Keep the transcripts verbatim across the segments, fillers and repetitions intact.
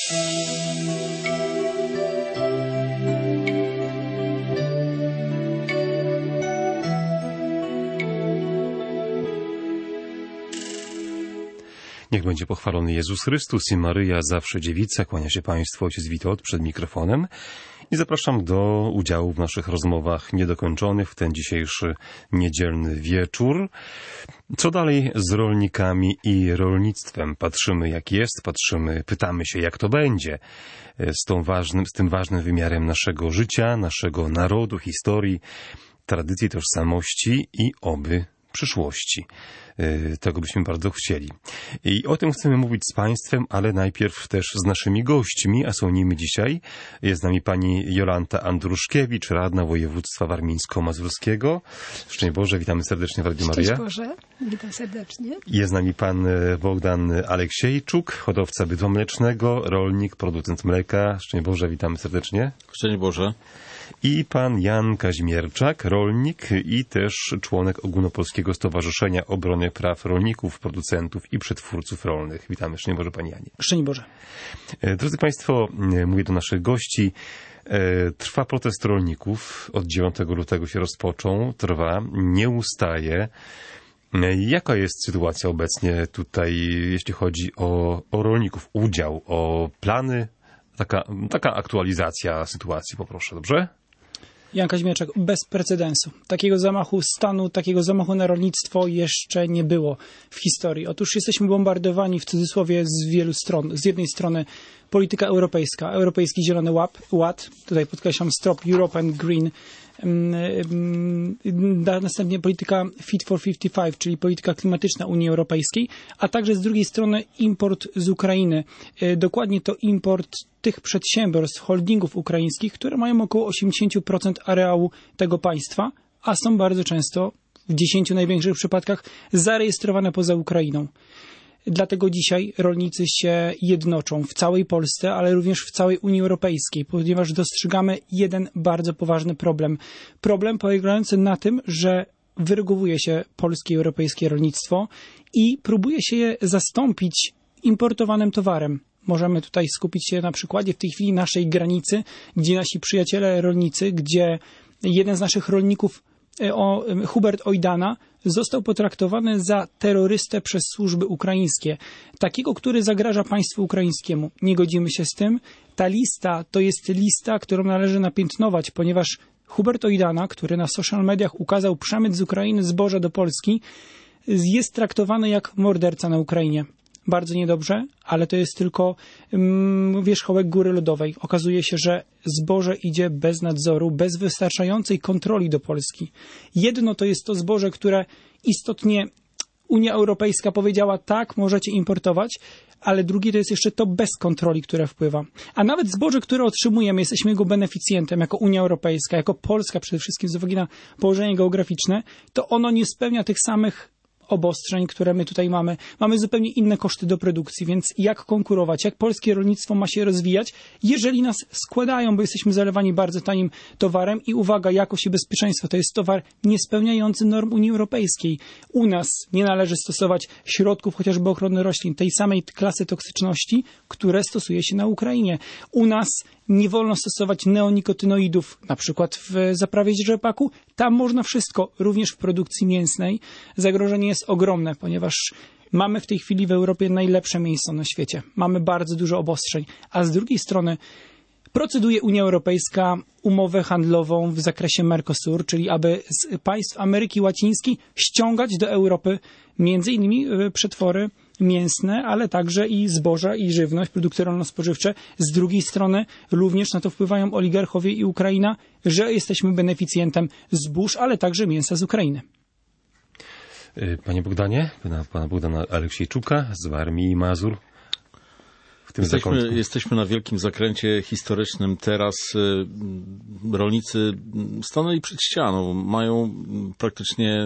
Niech będzie pochwalony Jezus Chrystus i Maryja, zawsze dziewica. Kłania się Państwu ojciec Witold przed mikrofonem i zapraszam do udziału w naszych rozmowach niedokończonych w ten dzisiejszy niedzielny wieczór. Co dalej z rolnikami i rolnictwem? Patrzymy jak jest, patrzymy, pytamy się jak to będzie z, tą ważnym, z tym ważnym wymiarem naszego życia, naszego narodu, historii, tradycji, tożsamości i oby przyszłości. Tego byśmy bardzo chcieli. I o tym chcemy mówić z Państwem, ale najpierw też z naszymi gośćmi, a są nimi dzisiaj. Jest z nami pani Jolanta Andruszkiewicz, radna województwa warmińsko-mazurskiego. Szczęść Boże, witamy serdecznie w Radiu Maryja. Szczęść Boże, witam serdecznie. Jest z nami pan Bogdan Aleksiejczuk, hodowca bydła mlecznego, rolnik, producent mleka. Szczęść Boże, witamy serdecznie. Szczęść Boże. I pan Jan Kazimierczak, rolnik i też członek Ogólnopolskiego Stowarzyszenia Obrony Praw Rolników, Producentów i Przetwórców Rolnych. Witamy. Szczęść Boże, panie Janie. Szczęść Boże. Drodzy Państwo, mówię do naszych gości. Trwa protest rolników. Od dziewiątego lutego się rozpoczął. Trwa, nie ustaje. Jaka jest sytuacja obecnie tutaj, jeśli chodzi o, o rolników? Udział, o plany? Taka, taka aktualizacja sytuacji, poproszę, dobrze? Jan Kazimierczak, bez precedensu. Takiego zamachu stanu, takiego zamachu na rolnictwo jeszcze nie było w historii. Otóż jesteśmy bombardowani w cudzysłowie z wielu stron. Z jednej strony polityka europejska, Europejski Zielony Ład, tutaj podkreślam strop Europe and Green, następnie polityka Fit for pięćdziesiąt pięć, czyli polityka klimatyczna Unii Europejskiej, a także z drugiej strony import z Ukrainy. Dokładnie to import tych przedsiębiorstw, holdingów ukraińskich, które mają około osiemdziesiąt procent areału tego państwa, a są bardzo często, w dziesięciu największych przypadkach, zarejestrowane poza Ukrainą. Dlatego dzisiaj rolnicy się jednoczą w całej Polsce, ale również w całej Unii Europejskiej, ponieważ dostrzegamy jeden bardzo poważny problem. Problem polegający na tym, że wyrygowuje się polskie i europejskie rolnictwo i próbuje się je zastąpić importowanym towarem. Możemy tutaj skupić się na przykładzie w tej chwili naszej granicy, gdzie nasi przyjaciele rolnicy, gdzie jeden z naszych rolników, O, Hubert Ojdana, został potraktowany za terrorystę przez służby ukraińskie. Takiego, który zagraża państwu ukraińskiemu. Nie godzimy się z tym. Ta lista to jest lista, którą należy napiętnować, ponieważ Hubert Ojdana, który na social mediach ukazał przemyt z Ukrainy zboża do Polski, jest traktowany jak morderca na Ukrainie. Bardzo niedobrze, ale to jest tylko mm, wierzchołek góry lodowej. Okazuje się, że zboże idzie bez nadzoru, bez wystarczającej kontroli do Polski. Jedno to jest to zboże, które istotnie Unia Europejska powiedziała tak, możecie importować, ale drugie to jest jeszcze to bez kontroli, które wpływa. A nawet zboże, które otrzymujemy, jesteśmy jego beneficjentem jako Unia Europejska, jako Polska przede wszystkim z uwagi na położenie geograficzne, to ono nie spełnia tych samych obostrzeń, które my tutaj mamy. Mamy zupełnie inne koszty do produkcji, więc jak konkurować, jak polskie rolnictwo ma się rozwijać, jeżeli nas składają, bo jesteśmy zalewani bardzo tanim towarem i uwaga, jakość i bezpieczeństwo to jest towar niespełniający norm Unii Europejskiej. U nas nie należy stosować środków chociażby ochrony roślin tej samej klasy toksyczności, które stosuje się na Ukrainie. U nas nie wolno stosować neonikotynoidów, na przykład w zaprawie rzepaku. Tam można wszystko, również w produkcji mięsnej. Zagrożenie jest ogromne, ponieważ mamy w tej chwili w Europie najlepsze miejsce na świecie. Mamy bardzo dużo obostrzeń, a z drugiej strony proceduje Unia Europejska umowę handlową w zakresie Mercosur, czyli aby z państw Ameryki Łacińskiej ściągać do Europy między innymi przetwory mięsne, ale także i zboża i żywność, produkty rolno-spożywcze. Z drugiej strony również na to wpływają oligarchowie i Ukraina, że jesteśmy beneficjentem zbóż, ale także mięsa z Ukrainy. Panie Bogdanie, pana, pana Bogdana Aleksiejczuka z Warmii i Mazur. W tym jesteśmy, jesteśmy na wielkim zakręcie historycznym. Teraz y, rolnicy stanęli przed ścianą. Mają praktycznie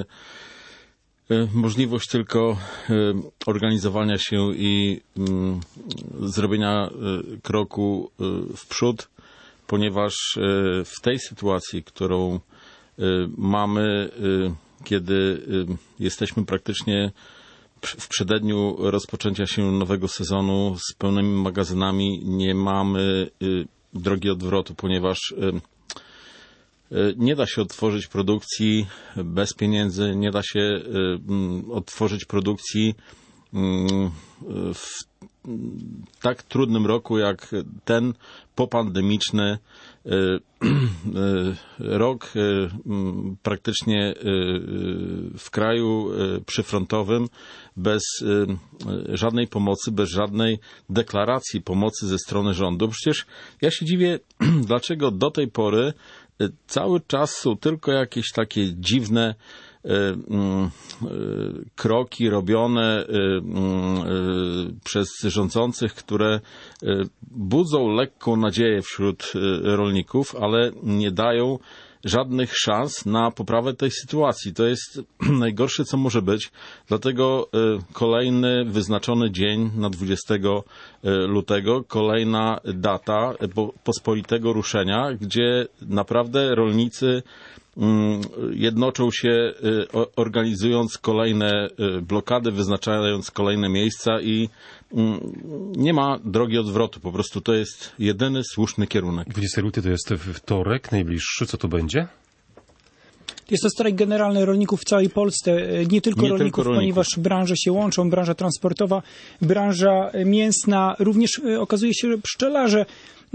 y, możliwość tylko y, organizowania się i y, zrobienia y, kroku y, w przód, ponieważ y, w tej sytuacji, którą y, mamy, y, kiedy y, jesteśmy praktycznie w przededniu rozpoczęcia się nowego sezonu z pełnymi magazynami nie mamy drogi odwrotu, ponieważ nie da się otworzyć produkcji bez pieniędzy, nie da się otworzyć produkcji w tak trudnym roku jak ten popandemiczny rok, praktycznie w kraju przyfrontowym bez żadnej pomocy, bez żadnej deklaracji pomocy ze strony rządu. Przecież ja się dziwię, dlaczego do tej pory cały czas są tylko jakieś takie dziwne kroki robione przez rządzących, które budzą lekką nadzieję wśród rolników, ale nie dają żadnych szans na poprawę tej sytuacji. To jest najgorsze, co może być. Dlatego kolejny wyznaczony dzień na dwudziestego lutego, kolejna data pospolitego ruszenia, gdzie naprawdę rolnicy jednoczą się, organizując kolejne blokady, wyznaczając kolejne miejsca i nie ma drogi odwrotu. Po prostu to jest jedyny słuszny kierunek. dwudziestego lutego to jest wtorek najbliższy. Co to będzie? Jest to strajk generalny rolników w całej Polsce, nie tylko nie rolników, tylko rolników, ponieważ branże się łączą, branża transportowa, branża mięsna, również okazuje się, że pszczelarze,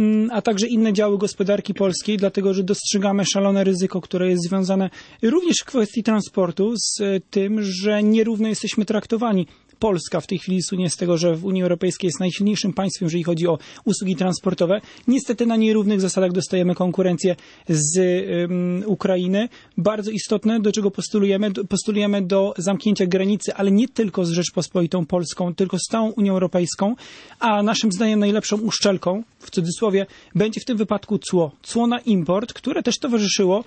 a także inne działy gospodarki polskiej, dlatego że dostrzegamy szalone ryzyko, które jest związane również w kwestii transportu z tym, że nierówno jesteśmy traktowani. Polska w tej chwili słynie z tego, że w Unii Europejskiej jest najsilniejszym państwem, jeżeli chodzi o usługi transportowe. Niestety na nierównych zasadach dostajemy konkurencję z um, Ukrainy. Bardzo istotne, do czego postulujemy, postulujemy do zamknięcia granicy, ale nie tylko z Rzeczpospolitą Polską, tylko z całą Unią Europejską, a naszym zdaniem najlepszą uszczelką, w cudzysłowie, będzie w tym wypadku cło. Cło na import, które też towarzyszyło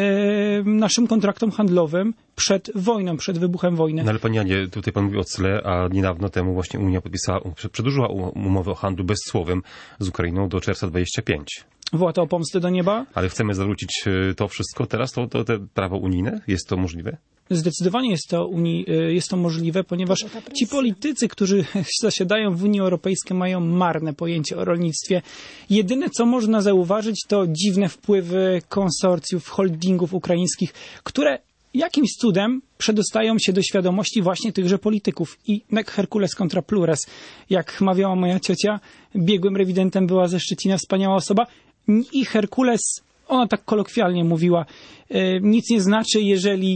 e, naszym kontraktom handlowym przed wojną, przed wybuchem wojny. No ale panie Janie, tutaj pan mówi o cle, a niedawno temu właśnie Unia podpisała, przedłużyła umowę o handlu bezcłowym z Ukrainą do czerwca dwudziestego piątego. Woła to o pomstę do nieba? Ale chcemy zawrócić to wszystko teraz, to, to te prawo unijne? Jest to możliwe? Zdecydowanie jest to, Unii, jest to możliwe, ponieważ ci politycy, którzy zasiadają w Unii Europejskiej, mają marne pojęcie o rolnictwie. Jedyne, co można zauważyć, to dziwne wpływy konsorcjów, holdingów ukraińskich, które jakimś cudem przedostają się do świadomości właśnie tychże polityków. I nec Hercules contra plures. Jak mawiała moja ciocia, biegłym rewidentem była ze Szczecina wspaniała osoba. I Herkules, ona tak kolokwialnie mówiła, nic nie znaczy, jeżeli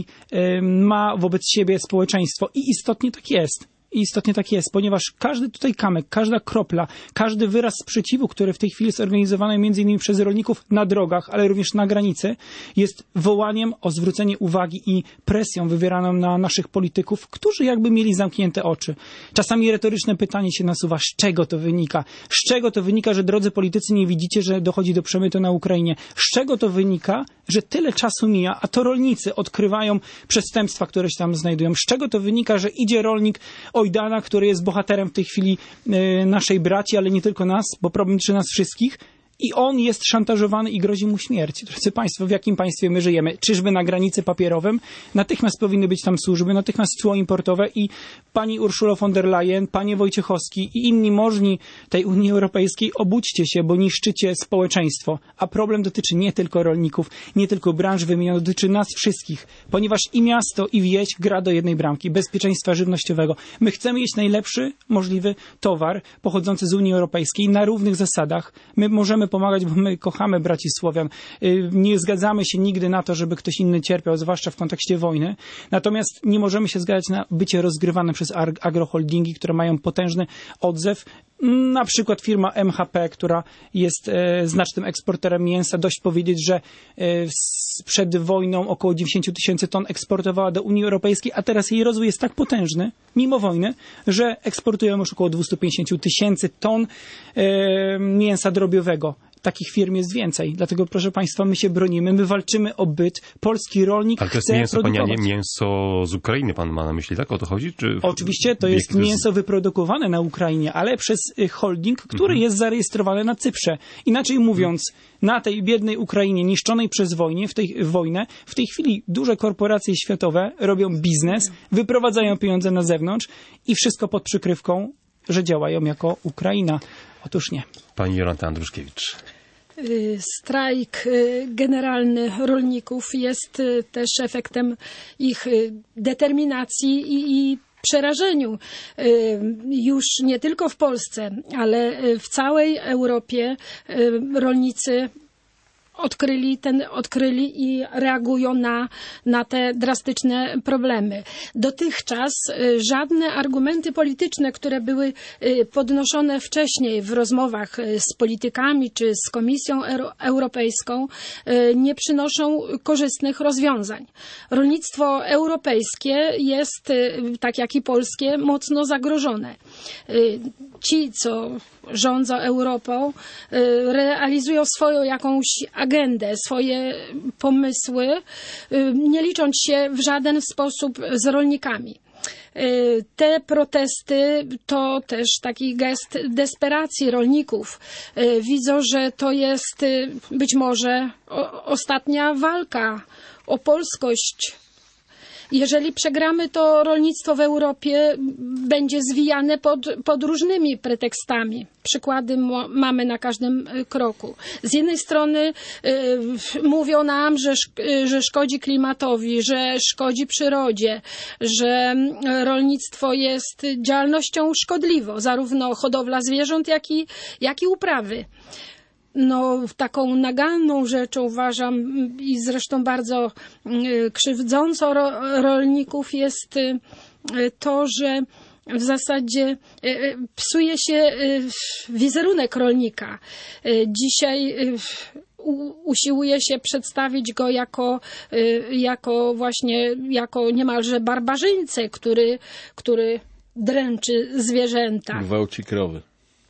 ma wobec siebie społeczeństwo. I istotnie tak jest. I istotnie tak jest, ponieważ każdy tutaj kamyk, każda kropla, każdy wyraz sprzeciwu, który w tej chwili jest organizowany między innymi przez rolników na drogach, ale również na granicy, jest wołaniem o zwrócenie uwagi i presją wywieraną na naszych polityków, którzy jakby mieli zamknięte oczy. Czasami retoryczne pytanie się nasuwa, z czego to wynika? Z czego to wynika, że drodzy politycy nie widzicie, że dochodzi do przemytu na Ukrainie? Z czego to wynika, że tyle czasu mija, a to rolnicy odkrywają przestępstwa, które się tam znajdują? Z czego to wynika, że idzie rolnik Ojdana, który jest bohaterem w tej chwili y, naszej braci, ale nie tylko nas, bo problem dotyczy nas wszystkich. I on jest szantażowany i grozi mu śmierć. Drodzy Państwo, w jakim państwie my żyjemy? Czyżby na granicy papierowym? Natychmiast powinny być tam służby, natychmiast cło importowe i pani Ursula von der Leyen, panie Wojciechowski i inni możni tej Unii Europejskiej, obudźcie się, bo niszczycie społeczeństwo. A problem dotyczy nie tylko rolników, nie tylko branż wymienionych, dotyczy nas wszystkich, ponieważ i miasto, i wieś gra do jednej bramki, bezpieczeństwa żywnościowego. My chcemy jeść najlepszy możliwy towar pochodzący z Unii Europejskiej na równych zasadach. My możemy pomagać, bo my kochamy braci Słowian. Nie zgadzamy się nigdy na to, żeby ktoś inny cierpiał, zwłaszcza w kontekście wojny. Natomiast nie możemy się zgadzać na bycie rozgrywane przez agroholdingi, które mają potężny odzew. Na przykład firma M H P, która jest e, znacznym eksporterem mięsa. Dość powiedzieć, że e, przed wojną około dziewięćdziesiąt tysięcy ton eksportowała do Unii Europejskiej, a teraz jej rozwój jest tak potężny, mimo wojny, że eksportują już około dwieście pięćdziesiąt tysięcy ton e, mięsa drobiowego. takich firm jest więcej. Dlatego, proszę Państwa, my się bronimy, my walczymy o byt. Polski rolnik Ale to jest chce mięso, panie, produkować. nie mięso z Ukrainy pan ma na myśli, tak? O to chodzi? Czy Oczywiście to jest mięso wyprodukowane na Ukrainie, ale przez holding, który mhm. jest zarejestrowany na Cyprze. Inaczej mówiąc, na tej biednej Ukrainie niszczonej przez wojnę, w tej, wojnę, w tej chwili duże korporacje światowe robią biznes, wyprowadzają pieniądze na zewnątrz i wszystko pod przykrywką, że działają jako Ukraina. Otóż nie. Pani Jolanta Andruszkiewicz. Strajk generalny rolników jest też efektem ich determinacji i, i przerażeniu. Już nie tylko w Polsce, ale w całej Europie rolnicy odkryli, ten, odkryli i reagują na, na te drastyczne problemy. Dotychczas żadne argumenty polityczne, które były podnoszone wcześniej w rozmowach z politykami czy z Komisją Europejską, nie przynoszą korzystnych rozwiązań. Rolnictwo europejskie jest, tak jak i polskie, mocno zagrożone. Ci, co rządzą Europą, realizują swoją jakąś agendę, swoje pomysły, nie licząc się w żaden sposób z rolnikami. Te protesty to też taki gest desperacji rolników. Widzą, że to jest być może ostatnia walka o polskość. Jeżeli przegramy, to rolnictwo w Europie będzie zwijane pod, pod różnymi pretekstami. Przykłady mamy na każdym kroku. Z jednej strony y, mówią nam, że, że szkodzi klimatowi, że szkodzi przyrodzie, że rolnictwo jest działalnością szkodliwą, zarówno hodowla zwierząt, jak i, jak i uprawy. No, taką naganną rzeczą uważam i zresztą bardzo krzywdzącą ro, rolników jest to, że w zasadzie psuje się wizerunek rolnika. Dzisiaj usiłuje się przedstawić go jako, jako właśnie, jako niemalże barbarzyńcę, który, który dręczy zwierzęta. Gwałci krowy.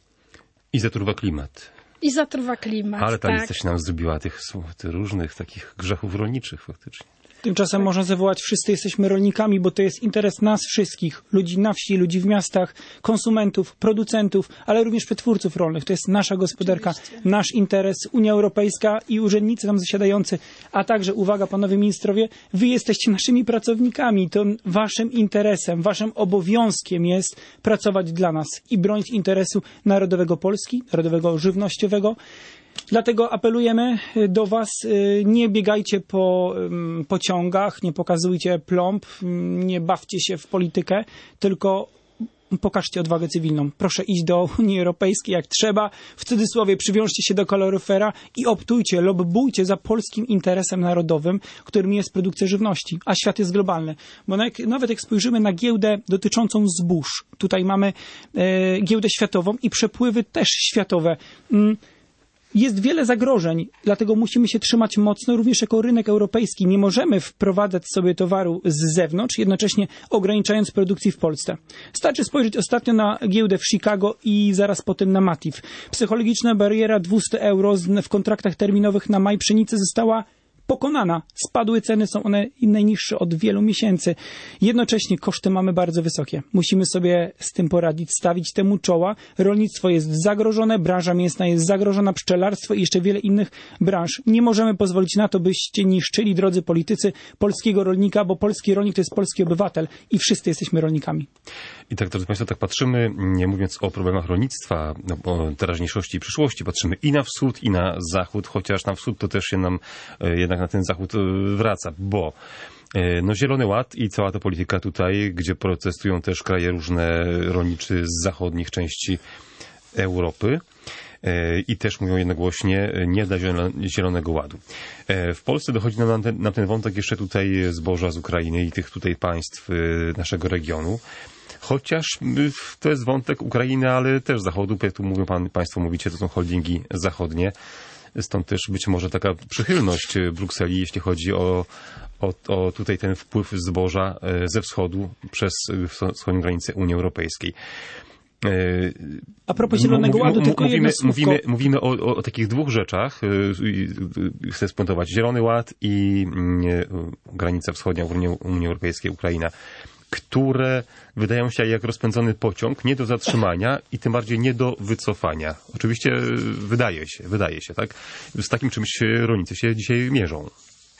I zatruwa klimat. I zatruwa klimat. Ale ta tak. lista się nam zrobiła tych, tych różnych takich grzechów rolniczych faktycznie. Tymczasem można zawołać, wszyscy jesteśmy rolnikami, bo to jest interes nas wszystkich, ludzi na wsi, ludzi w miastach, konsumentów, producentów, ale również przetwórców rolnych. To jest nasza gospodarka, Oczywiście. nasz interes, Unia Europejska i urzędnicy tam zasiadający, a także, uwaga panowie ministrowie, wy jesteście naszymi pracownikami. To waszym interesem, waszym obowiązkiem jest pracować dla nas i bronić interesu narodowego Polski, narodowego żywnościowego. Dlatego apelujemy do was, nie biegajcie po pociągach, nie pokazujcie plomb, nie bawcie się w politykę, tylko pokażcie odwagę cywilną. Proszę iść do Unii Europejskiej jak trzeba, w cudzysłowie przywiążcie się do kaloryfera i optujcie, lobbujcie za polskim interesem narodowym, którym jest produkcja żywności, a świat jest globalny. Bo nawet jak spojrzymy na giełdę dotyczącą zbóż, tutaj mamy e, giełdę światową i przepływy też światowe. Mm, Jest wiele zagrożeń, dlatego musimy się trzymać mocno również jako rynek europejski. Nie możemy wprowadzać sobie towaru z zewnątrz, jednocześnie ograniczając produkcji w Polsce. Starczy spojrzeć ostatnio na giełdę w Chicago i zaraz potem na Matif. Psychologiczna bariera dwieście euro w kontraktach terminowych na maj pszenicy została pokonana. Spadły ceny, są one najniższe od wielu miesięcy. Jednocześnie koszty mamy bardzo wysokie. Musimy sobie z tym poradzić, stawić temu czoła. Rolnictwo jest zagrożone, branża mięsna jest zagrożona, pszczelarstwo i jeszcze wiele innych branż. Nie możemy pozwolić na to, byście niszczyli, drodzy politycy, polskiego rolnika, bo polski rolnik to jest polski obywatel i wszyscy jesteśmy rolnikami. I tak, drodzy Państwo, tak patrzymy, nie mówiąc o problemach rolnictwa, no, o teraźniejszości i przyszłości, patrzymy i na wschód, i na zachód, chociaż na wschód to też się nam e, jednak na ten zachód e, wraca, bo e, no Zielony Ład i cała ta polityka tutaj, gdzie protestują też kraje różne rolniczy z zachodnich części Europy, i też mówią jednogłośnie nie dla Zielonego Ładu. W Polsce dochodzi nam na ten, na ten wątek jeszcze tutaj zboża z Ukrainy i tych tutaj państw naszego regionu. Chociaż to jest wątek Ukrainy, ale też Zachodu. Jak tu mówią pan, państwo mówicie, to są holdingi zachodnie. Stąd też być może taka przychylność Brukseli, jeśli chodzi o, o, o tutaj ten wpływ zboża ze wschodu przez wschodnią granicę Unii Europejskiej. A propos Zielonego Ładu, tylko mówimy, jedno słówko. mówimy, mówimy o, o, o takich dwóch rzeczach. Chcę spuentować Zielony Ład i granica wschodnia Unii, Unii Europejskiej, Ukraina, które wydają się jak rozpędzony pociąg, nie do zatrzymania i tym bardziej nie do wycofania. Oczywiście wydaje się, wydaje się, tak? Z takim czymś rolnicy się dzisiaj mierzą.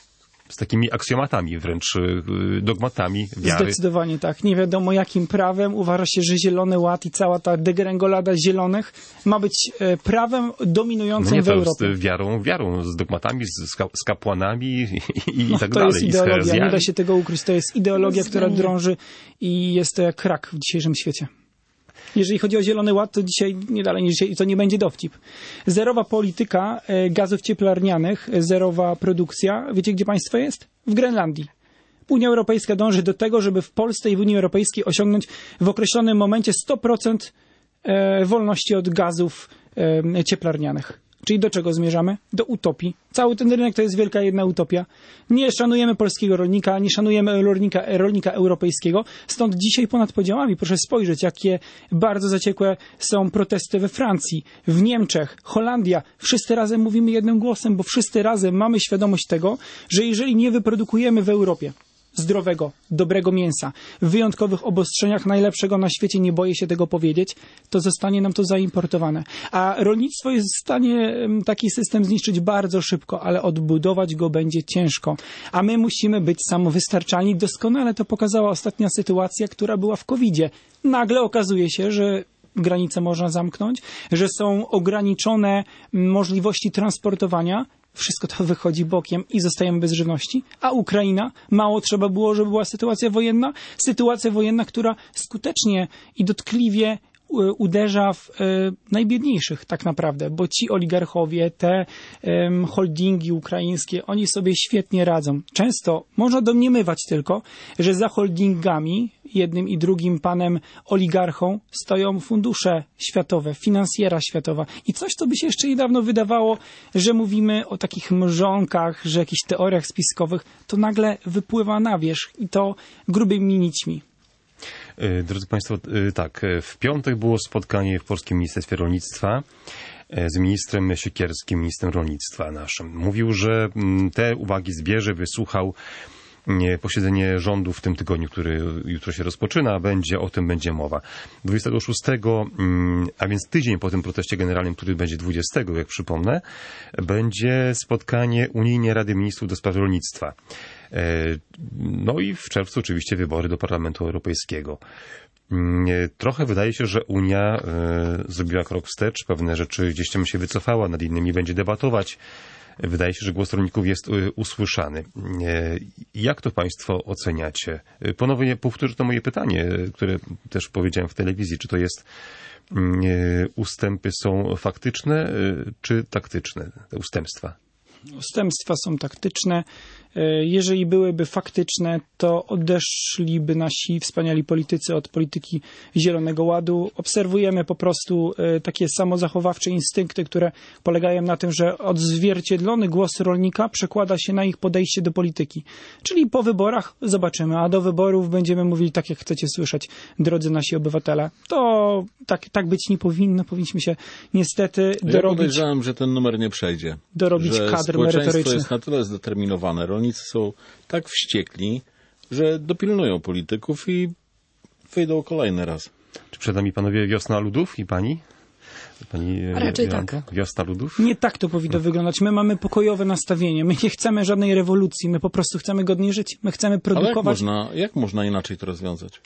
Z takimi aksjomatami, wręcz dogmatami wiary. Zdecydowanie tak. Nie wiadomo jakim prawem uważa się, że Zielony Ład i cała ta degrengolada zielonych ma być prawem dominującym no nie, w Europie. Z wiarą, wiarą, z dogmatami, z, z kapłanami i, i no, tak to dalej. To jest ideologia, nie da się tego ukryć. To jest ideologia, która drąży i jest to jak krak w dzisiejszym świecie. Jeżeli chodzi o Zielony Ład, to dzisiaj, nie dalej niż dzisiaj, to nie będzie dowcip. Zerowa polityka gazów cieplarnianych, zerowa produkcja. Wiecie, gdzie państwo jest? W Grenlandii. Unia Europejska dąży do tego, żeby w Polsce i w Unii Europejskiej osiągnąć w określonym momencie sto procent wolności od gazów cieplarnianych. Czyli do czego zmierzamy? Do utopii. Cały ten rynek to jest wielka jedna utopia. Nie szanujemy polskiego rolnika, nie szanujemy rolnika, rolnika europejskiego. Stąd dzisiaj ponad podziałami proszę spojrzeć, jakie bardzo zaciekłe są protesty we Francji, w Niemczech, Holandia. Wszyscy razem mówimy jednym głosem, bo wszyscy razem mamy świadomość tego, że jeżeli nie wyprodukujemy w Europie zdrowego, dobrego mięsa, w wyjątkowych obostrzeniach, najlepszego na świecie, nie boję się tego powiedzieć, to zostanie nam to zaimportowane. A rolnictwo jest w stanie taki system zniszczyć bardzo szybko, ale odbudować go będzie ciężko. A my musimy być samowystarczalni. Doskonale to pokazała ostatnia sytuacja, która była w kowidzie. Nagle okazuje się, że granice można zamknąć, że są ograniczone możliwości transportowania. Wszystko to wychodzi bokiem i zostajemy bez żywności. A Ukraina? Mało trzeba było, żeby była sytuacja wojenna. Sytuacja wojenna, która skutecznie i dotkliwie uderza w e, najbiedniejszych tak naprawdę, bo ci oligarchowie, te e, holdingi ukraińskie, oni sobie świetnie radzą. Często można domniemywać tylko, że za holdingami, jednym i drugim panem oligarchą, stoją fundusze światowe, finansjera światowa. I coś, co by się jeszcze niedawno wydawało, że mówimy o takich mrzonkach, że jakichś teoriach spiskowych, to nagle wypływa na wierzch i to grubymi nićmi. Drodzy Państwo, tak, w piątek było spotkanie w Polskim Ministerstwie Rolnictwa z ministrem Siekierskim, ministrem rolnictwa naszym. Mówił, że te uwagi zbierze, wysłuchał. Posiedzenie rządu w tym tygodniu, który jutro się rozpoczyna, będzie, o tym będzie mowa. dwudziestego szóstego, a więc tydzień po tym proteście generalnym, który będzie dwudziestego, jak przypomnę, będzie spotkanie Unijnej Rady Ministrów do spraw rolnictwa. No i w czerwcu oczywiście wybory do Parlamentu Europejskiego. Trochę wydaje się, że Unia zrobiła krok wstecz, pewne rzeczy gdzieś tam się wycofała, nad innymi będzie debatować. Wydaje się, że głos rolników jest usłyszany. Jak to Państwo oceniacie? Ponownie powtórzę to moje pytanie, które też powiedziałem w telewizji. Czy to jest ustępy są faktyczne, czy taktyczne, te ustępstwa? Ustępstwa są taktyczne. Jeżeli byłyby faktyczne, to odeszliby nasi wspaniali politycy od polityki Zielonego Ładu. Obserwujemy po prostu takie samozachowawcze instynkty, które polegają na tym, że odzwierciedlony głos rolnika przekłada się na ich podejście do polityki. Czyli po wyborach zobaczymy, a do wyborów będziemy mówili tak, jak chcecie słyszeć, drodzy nasi obywatele. To tak, tak być nie powinno. Powinniśmy się niestety dorobić... Ja podejrzewam, że ten numer nie przejdzie. Dorobić że kadr merytorycznych. Społeczeństwo jest na tyle zdeterminowane. Rolnicy są tak wściekli, że dopilnują polityków i wyjdą kolejny raz. Czy przed nami panowie wiosna ludów i pani? Pani Raczej Jolanka? tak. Wiosna ludów? Nie tak to powinno wyglądać. My mamy pokojowe nastawienie. My nie chcemy żadnej rewolucji. My po prostu chcemy godnie żyć. My chcemy produkować. Ale jak można, jak można inaczej to rozwiązać?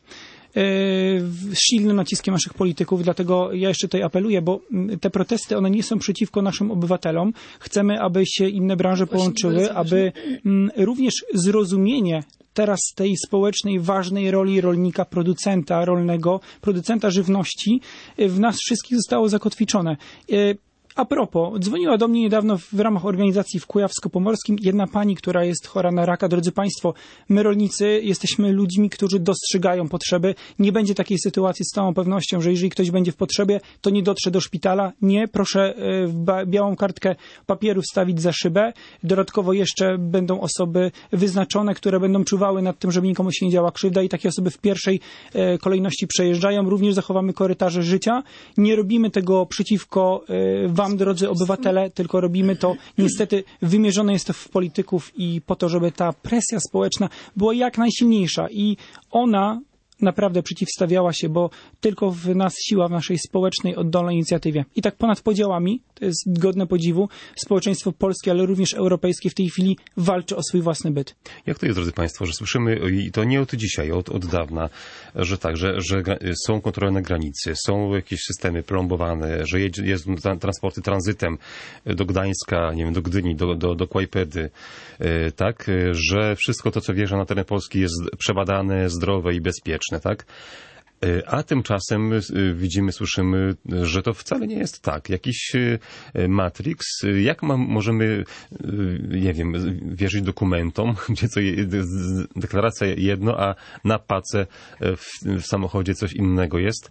Silnym naciskiem naszych polityków, dlatego ja jeszcze tutaj apeluję, bo te protesty, one nie są przeciwko naszym obywatelom. Chcemy, aby się inne branże połączyły, aby również zrozumienie teraz tej społecznej, ważnej roli rolnika, producenta rolnego, producenta żywności w nas wszystkich zostało zakotwiczone. A propos, dzwoniła do mnie niedawno w ramach organizacji w Kujawsko-Pomorskim jedna pani, która jest chora na raka. Drodzy Państwo, my rolnicy jesteśmy ludźmi, którzy dostrzegają potrzeby. Nie będzie takiej sytuacji z całą pewnością, że jeżeli ktoś będzie w potrzebie, to nie dotrze do szpitala. Nie, proszę w białą kartkę papieru wstawić za szybę. Dodatkowo jeszcze będą osoby wyznaczone, które będą czuwały nad tym, żeby nikomu się nie działa krzywda i takie osoby w pierwszej kolejności przejeżdżają. Również zachowamy korytarze życia. Nie robimy tego przeciwko wam, drodzy obywatele, tylko robimy to, niestety wymierzone jest to w polityków i po to, żeby ta presja społeczna była jak najsilniejsza i ona naprawdę przeciwstawiała się, bo tylko w nas siła, w naszej społecznej, oddolnej inicjatywie. I tak ponad podziałami, to jest godne podziwu, społeczeństwo polskie, ale również europejskie w tej chwili walczy o swój własny byt. Jak to jest, drodzy Państwo, że słyszymy, i to nie od dzisiaj, od, od dawna, że tak, że, że są kontrole na granicy, są jakieś systemy plombowane, że jedzie, jest transporty tranzytem do Gdańska, nie wiem, do Gdyni, do, do, do Kłajpedy, tak, że wszystko to, co wjeżdża na teren Polski jest przebadane, zdrowe i bezpieczne. Tak? A tymczasem widzimy, słyszymy, że to wcale nie jest tak. Jakiś Matrix, jak ma, możemy, nie wiem, wierzyć dokumentom, gdzie co, deklaracja jedno, a na pace w, w samochodzie coś innego jest.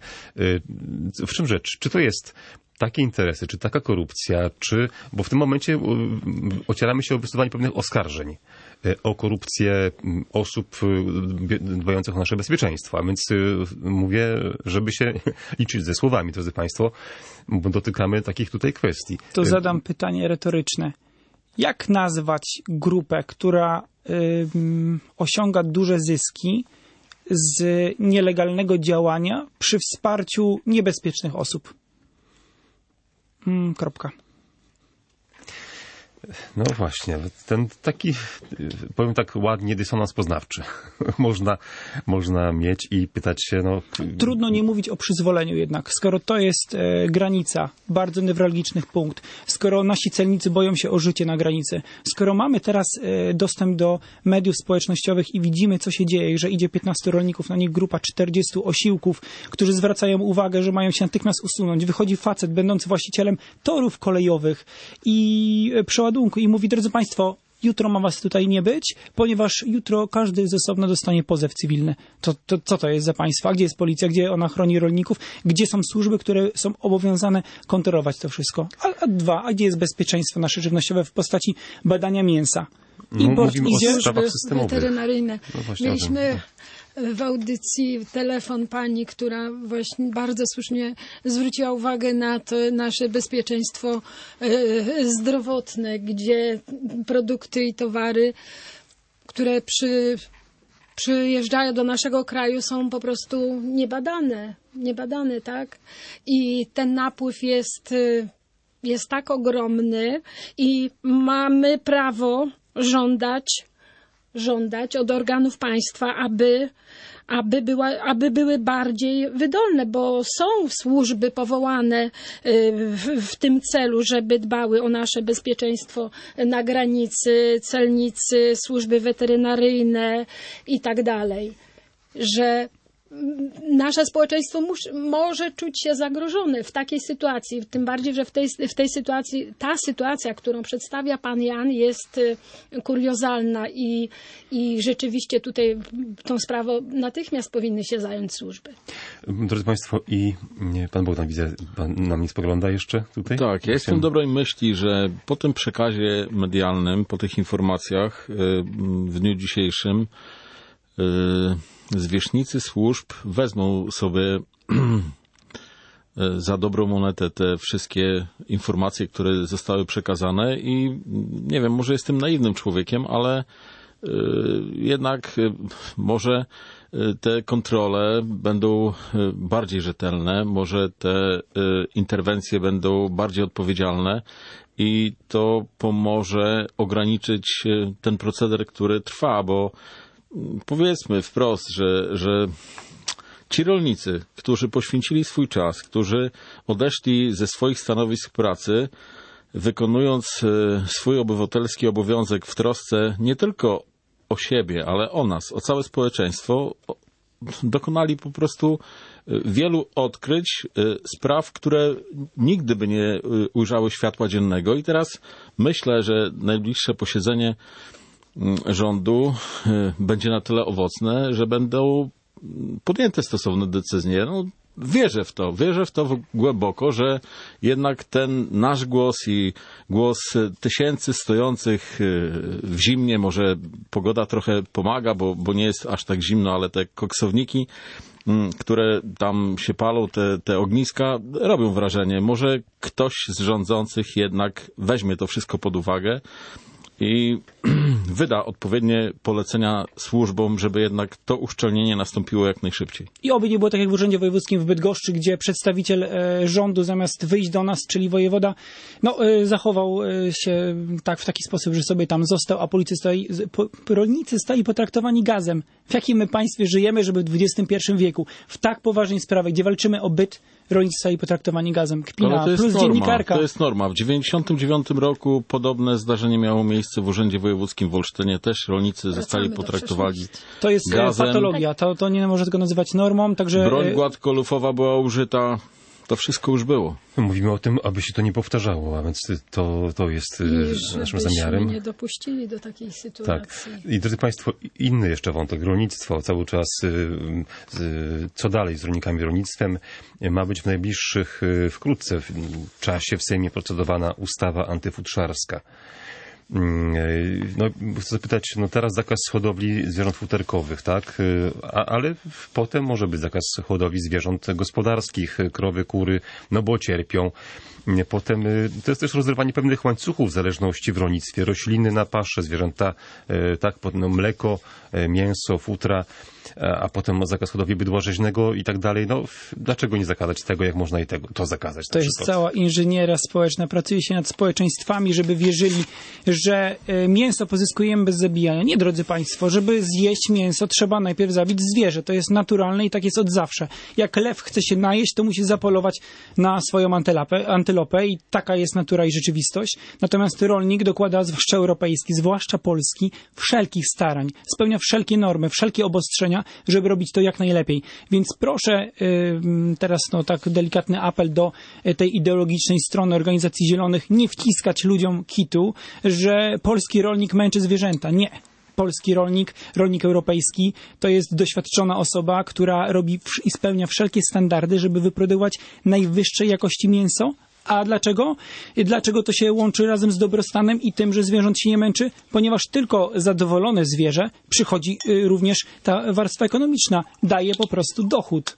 W czym rzecz? Czy to jest takie interesy, czy taka korupcja, czy, bo w tym momencie ocieramy się o wysuwanie pewnych oskarżeń o korupcję osób dbających o nasze bezpieczeństwo. A więc mówię, żeby się liczyć ze słowami, drodzy Państwo, bo dotykamy takich tutaj kwestii. To zadam pytanie retoryczne. Jak nazwać grupę, która y, osiąga duże zyski z nielegalnego działania przy wsparciu niebezpiecznych osób? Mm, kropka. No właśnie, ten taki, powiem tak ładnie, dysonans poznawczy można, można mieć i pytać się, no... Trudno nie mówić o przyzwoleniu jednak, skoro to jest e, granica, bardzo newralgiczny punkt, skoro nasi celnicy boją się o życie na granicy, skoro mamy teraz e, dostęp do mediów społecznościowych i widzimy, co się dzieje, że idzie piętnastu rolników, na nich grupa czterdziestu osiłków, którzy zwracają uwagę, że mają się natychmiast usunąć, wychodzi facet będący właścicielem torów kolejowych i e, przeładunku i mówi, drodzy Państwo, jutro ma was tutaj nie być, ponieważ jutro każdy z osobna dostanie pozew cywilny. To, to, co to jest za państwo? A gdzie jest policja? Gdzie ona chroni rolników? Gdzie są służby, które są obowiązane kontrolować to wszystko? A, a dwa, a gdzie jest bezpieczeństwo nasze żywnościowe w postaci badania mięsa? Import no, idzie, służby weterynaryjne. No Mieliśmy w audycji telefon pani, która właśnie bardzo słusznie zwróciła uwagę na to nasze bezpieczeństwo zdrowotne, gdzie produkty i towary, które przy, przyjeżdżają do naszego kraju, są po prostu niebadane. Niebadane, tak? I ten napływ jest, jest tak ogromny i mamy prawo żądać żądać od organów państwa, aby, aby, była, aby były bardziej wydolne, bo są służby powołane w, w tym celu, żeby dbały o nasze bezpieczeństwo na granicy, celnicy, służby weterynaryjne i tak dalej. Że nasze społeczeństwo mus, może czuć się zagrożone w takiej sytuacji, tym bardziej, że w tej, w tej sytuacji, ta sytuacja, którą przedstawia pan Jan, jest kuriozalna i, i rzeczywiście tutaj tą sprawą natychmiast powinny się zająć służby. Drodzy Państwo, i pan Bogdan, widzę, pan na mnie spogląda jeszcze tutaj? Tak, ja jestem dobrej myśli, że po tym przekazie medialnym, po tych informacjach w dniu dzisiejszym zwierzchnicy służb wezmą sobie za dobrą monetę te wszystkie informacje, które zostały przekazane i nie wiem, może jestem naiwnym człowiekiem, ale jednak może te kontrole będą bardziej rzetelne, może te interwencje będą bardziej odpowiedzialne i to pomoże ograniczyć ten proceder, który trwa, bo powiedzmy wprost, że, że ci rolnicy, którzy poświęcili swój czas, którzy odeszli ze swoich stanowisk pracy, wykonując swój obywatelski obowiązek w trosce nie tylko o siebie, ale o nas, o całe społeczeństwo, dokonali po prostu wielu odkryć, spraw, które nigdy by nie ujrzały światła dziennego. I teraz myślę, że najbliższe posiedzenie rządu będzie na tyle owocne, że będą podjęte stosowne decyzje. No, wierzę w to, wierzę w to głęboko, że jednak ten nasz głos i głos tysięcy stojących w zimnie, może pogoda trochę pomaga, bo, bo nie jest aż tak zimno, ale te koksowniki, które tam się palą, te, te ogniska, robią wrażenie. Może ktoś z rządzących jednak weźmie to wszystko pod uwagę i wyda odpowiednie polecenia służbom, żeby jednak to uszczelnienie nastąpiło jak najszybciej. I oby nie było tak jak w Urzędzie Wojewódzkim w Bydgoszczy, gdzie przedstawiciel e, rządu zamiast wyjść do nas, czyli wojewoda, no, e, zachował e, się tak w taki sposób, że sobie tam został, a policy stoi, po, rolnicy stali potraktowani gazem. W jakim my państwie żyjemy, żeby w dwudziestym pierwszym wieku w tak poważnej sprawie, gdzie walczymy o byt, rolnicy stali potraktowani gazem. Kpina, plus norma, dziennikarka. To jest norma. W dziewięćdziesiątym dziewiątym roku podobne zdarzenie miało miejsce w Urzędzie Wojewódzkim w Olsztynie. Też rolnicy Wracamy zostali do potraktowani To jest gazem. patologia. To, to nie może tego nazywać normą. Także Broń gładkolufowa była użyta. To wszystko już było. Mówimy o tym, aby się to nie powtarzało, a więc to, to jest I naszym żebyśmy zamiarem. nie dopuścili do takiej Tak. sytuacji. I drodzy Państwo, inny jeszcze wątek, rolnictwo. Cały czas y, y, co dalej z rolnikami, rolnictwem? Ma być w najbliższych, y, wkrótce w czasie w Sejmie procedowana ustawa antyfutrzarska. No, chcę zapytać, no teraz zakaz hodowli zwierząt futerkowych, tak? A, ale potem może być zakaz hodowli zwierząt gospodarskich, krowy, kury, no bo cierpią. Potem to jest też rozrywanie pewnych łańcuchów w zależności w rolnictwie. Rośliny na pasze, zwierzęta, tak, no, mleko, mięso, futra, a potem zakaz hodowli bydła rzeźnego i tak dalej. No, dlaczego nie zakazać tego, jak można i tego, to zakazać? To jest cała inżynieria społeczna. Pracuje się nad społeczeństwami, żeby wierzyli, że mięso pozyskujemy bez zabijania. Nie, drodzy Państwo, żeby zjeść mięso, trzeba najpierw zabić zwierzę. To jest naturalne i tak jest od zawsze. Jak lew chce się najeść, to musi zapolować na swoją antylopę, antylopę i taka jest natura i rzeczywistość. Natomiast rolnik dokłada, zwłaszcza europejski, zwłaszcza polski, wszelkich starań, spełnia wszelkie normy, wszelkie obostrzenia, żeby robić to jak najlepiej. Więc proszę, teraz no tak delikatny apel do tej ideologicznej strony Organizacji Zielonych, nie wciskać ludziom kitu, że polski rolnik męczy zwierzęta. Nie. Polski rolnik, rolnik europejski, to jest doświadczona osoba, która robi i spełnia wszelkie standardy, żeby wyprodukować najwyższej jakości mięso. A dlaczego? Dlaczego to się łączy razem z dobrostanem i tym, że zwierząt się nie męczy? Ponieważ tylko zadowolone zwierzę przychodzi również ta warstwa ekonomiczna, daje po prostu dochód.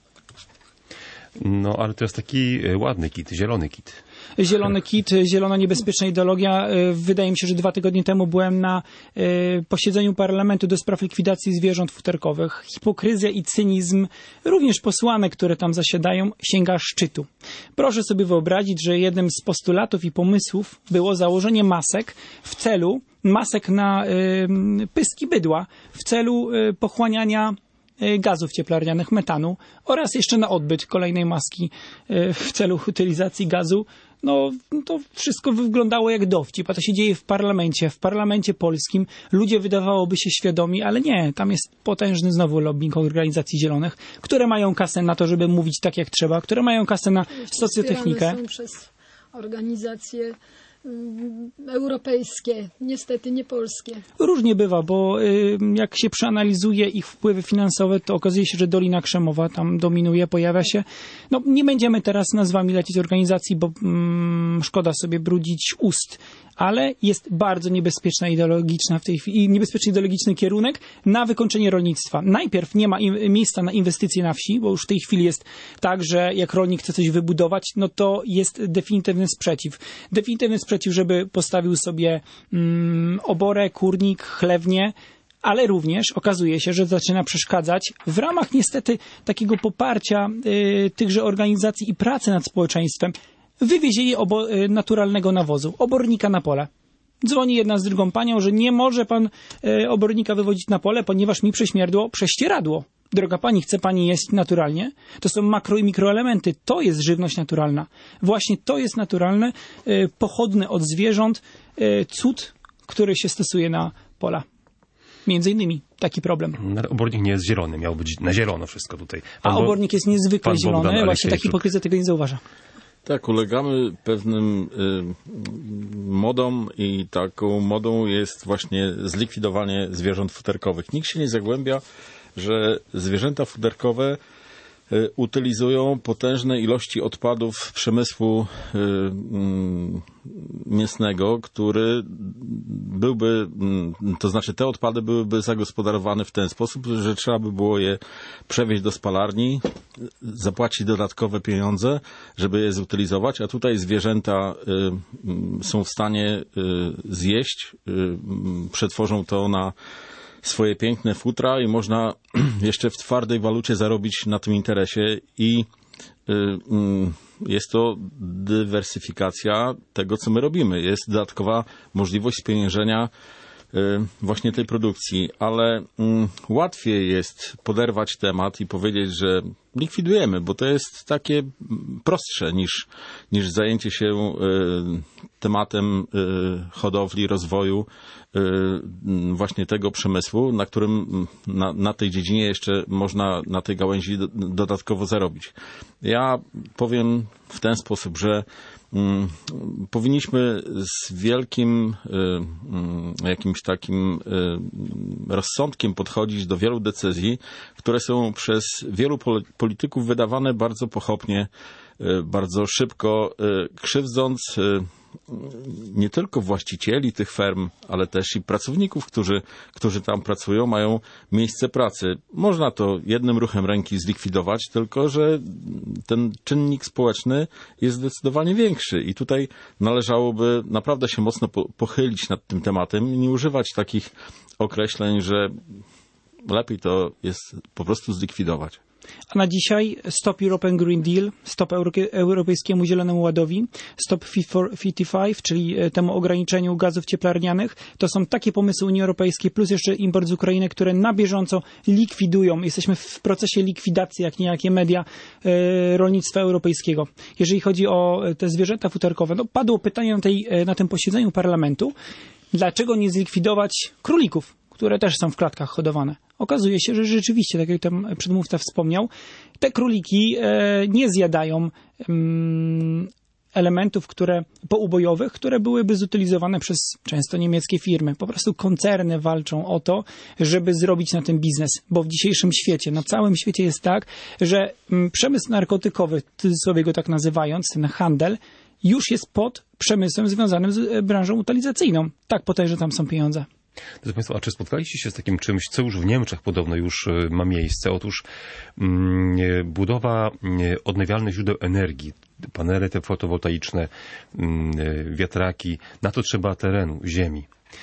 No, ale to jest taki ładny kit, zielony kit. Zielony kit, zielona niebezpieczna ideologia. Wydaje mi się, że dwa tygodnie temu byłem na posiedzeniu Parlamentu do spraw likwidacji zwierząt futerkowych. Hipokryzja i cynizm również posłanek, które tam zasiadają, sięga szczytu. Proszę sobie wyobrazić, że jednym z postulatów i pomysłów było założenie masek w celu, masek na y, pyski bydła, w celu y, pochłaniania gazów cieplarnianych, metanu oraz jeszcze na odbyt kolejnej maski w celu utylizacji gazu. No, to wszystko wyglądało jak dowcip, a to się dzieje w parlamencie, w parlamencie polskim. Ludzie wydawałoby się świadomi, ale nie, tam jest potężny znowu lobbying Organizacji Zielonych, które mają kasę na to, żeby mówić tak jak trzeba, które mają kasę na socjotechnikę. Są przez organizacje europejskie, niestety nie polskie. Różnie bywa, bo y, jak się przeanalizuje ich wpływy finansowe, to okazuje się, że Dolina Krzemowa tam dominuje, pojawia się. No nie będziemy teraz nazwami lecieć organizacji, bo mm, szkoda sobie brudzić ust, ale jest bardzo niebezpieczna ideologiczna w tej chwili, niebezpieczny ideologiczny kierunek na wykończenie rolnictwa. Najpierw nie ma im, miejsca na inwestycje na wsi, bo już w tej chwili jest tak, że jak rolnik chce coś wybudować, no to jest definitywny sprzeciw. Definitywny sprzeciw, żeby postawił sobie mm, oborę, kurnik, chlewnię, ale również okazuje się, że zaczyna przeszkadzać w ramach niestety takiego poparcia y, tychże organizacji i pracy nad społeczeństwem wywiezienie obo- y, naturalnego nawozu, obornika na pole. Dzwoni jedna z drugą panią, że nie może pan y, obornika wywozić na pole, ponieważ mi prześmierdło prześcieradło. Droga pani, chce pani jeść naturalnie? To są makro i mikroelementy. To jest żywność naturalna. Właśnie to jest naturalne, y, pochodny od zwierząt, y, cud, który się stosuje na pola. Między innymi taki problem. Obornik nie jest zielony, miał być na zielono wszystko tutaj. Pan A obornik jest niezwykle Pan zielony, Bogdan właśnie taki hipokryzja tego nie zauważa. Tak, ulegamy pewnym y, modom i taką modą jest właśnie zlikwidowanie zwierząt futerkowych. Nikt się nie zagłębia, że zwierzęta futerkowe y, utylizują potężne ilości odpadów przemysłu y, y, mięsnego, który byłby, y, to znaczy te odpady byłyby zagospodarowane w ten sposób, że trzeba by było je przewieźć do spalarni, zapłacić dodatkowe pieniądze, żeby je zutylizować, a tutaj zwierzęta y, y, są w stanie y, zjeść, y, y, przetworzą to na swoje piękne futra i można jeszcze w twardej walucie zarobić na tym interesie i y, y, jest to dywersyfikacja tego, co my robimy. Jest dodatkowa możliwość spieniężenia właśnie tej produkcji, ale mm, łatwiej jest poderwać temat i powiedzieć, że likwidujemy, bo to jest takie prostsze niż, niż zajęcie się y, tematem y, hodowli, rozwoju y, właśnie tego przemysłu, na którym na, na tej dziedzinie jeszcze można na tej gałęzi do, dodatkowo zarobić. Ja powiem w ten sposób, że Mm, powinniśmy z wielkim y, y, jakimś takim y, rozsądkiem podchodzić do wielu decyzji, które są przez wielu polityków wydawane bardzo pochopnie, y, bardzo szybko, y, krzywdząc y, nie tylko właścicieli tych ferm, ale też i pracowników, którzy, którzy tam pracują, mają miejsce pracy. Można to jednym ruchem ręki zlikwidować, tylko że ten czynnik społeczny jest zdecydowanie większy i tutaj należałoby naprawdę się mocno po, pochylić nad tym tematem i nie używać takich określeń, że lepiej to jest po prostu zlikwidować. A na dzisiaj Stop European Green Deal, stop Europejskiemu Zielonemu Ładowi, Stop Fit for pięćdziesiąt pięć, czyli temu ograniczeniu gazów cieplarnianych. To są takie pomysły Unii Europejskiej, plus jeszcze import z Ukrainy, które na bieżąco likwidują. Jesteśmy w procesie likwidacji, jak niejakie media, rolnictwa europejskiego. Jeżeli chodzi o te zwierzęta futerkowe, no padło pytanie na, tej, na tym posiedzeniu parlamentu, dlaczego nie zlikwidować królików, które też są w klatkach hodowane. Okazuje się, że rzeczywiście, tak jak tam przedmówca wspomniał, te króliki e, nie zjadają mm, elementów które, poubojowych, które byłyby zutylizowane przez często niemieckie firmy. Po prostu koncerny walczą o to, żeby zrobić na tym biznes, bo w dzisiejszym świecie, na całym świecie jest tak, że mm, przemysł narkotykowy, w cudzysłowie go tak nazywając, ten handel, już jest pod przemysłem związanym z branżą utylizacyjną. Tak potężne tam są pieniądze. Drodzy Państwo, a czy spotkaliście się z takim czymś, co już w Niemczech podobno już ma miejsce? Otóż mm, budowa odnawialnych źródeł energii, panele te fotowoltaiczne, mm, wiatraki, na to trzeba terenu, ziemi.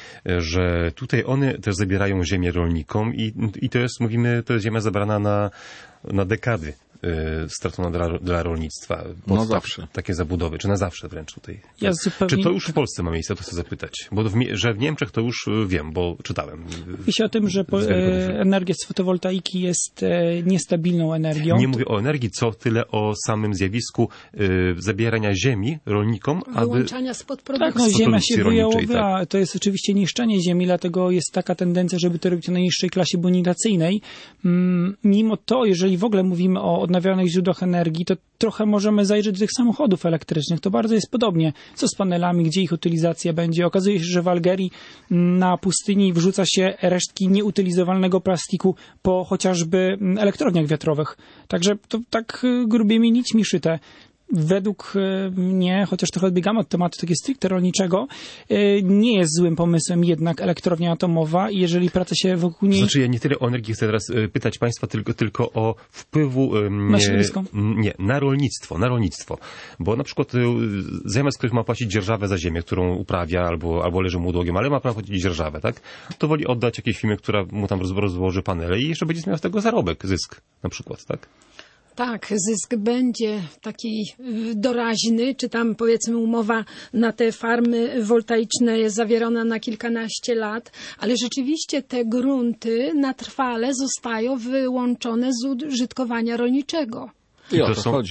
Że tutaj one też zabierają ziemię rolnikom i, i to jest, mówimy, to jest ziemia zabrana na, na dekady. Stracona dla, dla rolnictwa. No zawsze. Takie zabudowy, czy na zawsze wręcz tutaj. Ja zupełnie... Czy to już w Polsce ma miejsce? To chcę zapytać. Bo w, że w Niemczech to już wiem, bo czytałem. Mówi się o tym, że po, e, energia z fotowoltaiki jest e, niestabilną energią. Nie mówię o energii, co tyle o samym zjawisku e, zabierania ziemi rolnikom, aby... Wyłączania spod produkcji. Tak, no ziemia się wyjałowiła. Tak. To jest oczywiście niszczenie ziemi, dlatego jest taka tendencja, żeby to robić na najniższej klasie bonitacyjnej. Mm, mimo to, jeżeli w ogóle mówimy o odnawialnych źródłach energii, to trochę możemy zajrzeć do tych samochodów elektrycznych. To bardzo jest podobnie. Co z panelami, gdzie ich utylizacja będzie? Okazuje się, że w Algerii na pustyni wrzuca się resztki nieutylizowalnego plastiku po chociażby elektrowniach wiatrowych. Także to tak grubymi nićmi szyte. Według mnie, chociaż trochę odbiegamy od tematu takiego stricte rolniczego, nie jest złym pomysłem jednak elektrownia atomowa i jeżeli praca się wokół niej... Znaczy ja nie tyle o energię chcę teraz pytać Państwa, tylko, tylko o wpływu na środowisko? Nie, na rolnictwo, na rolnictwo. Bo na przykład zamiast ktoś ma płacić dzierżawę za ziemię, którą uprawia albo, albo leży mu długiem, ale ma prawo płacić dzierżawę, tak? To woli oddać jakiejś firmie, która mu tam rozłoży panele i jeszcze będzie miał z tego zarobek, zysk na przykład, tak? Tak, zysk będzie taki doraźny, czy tam powiedzmy umowa na te farmy woltaiczne jest zawierona na kilkanaście lat, ale rzeczywiście te grunty na trwale zostają wyłączone z użytkowania rolniczego. I o to chodzi.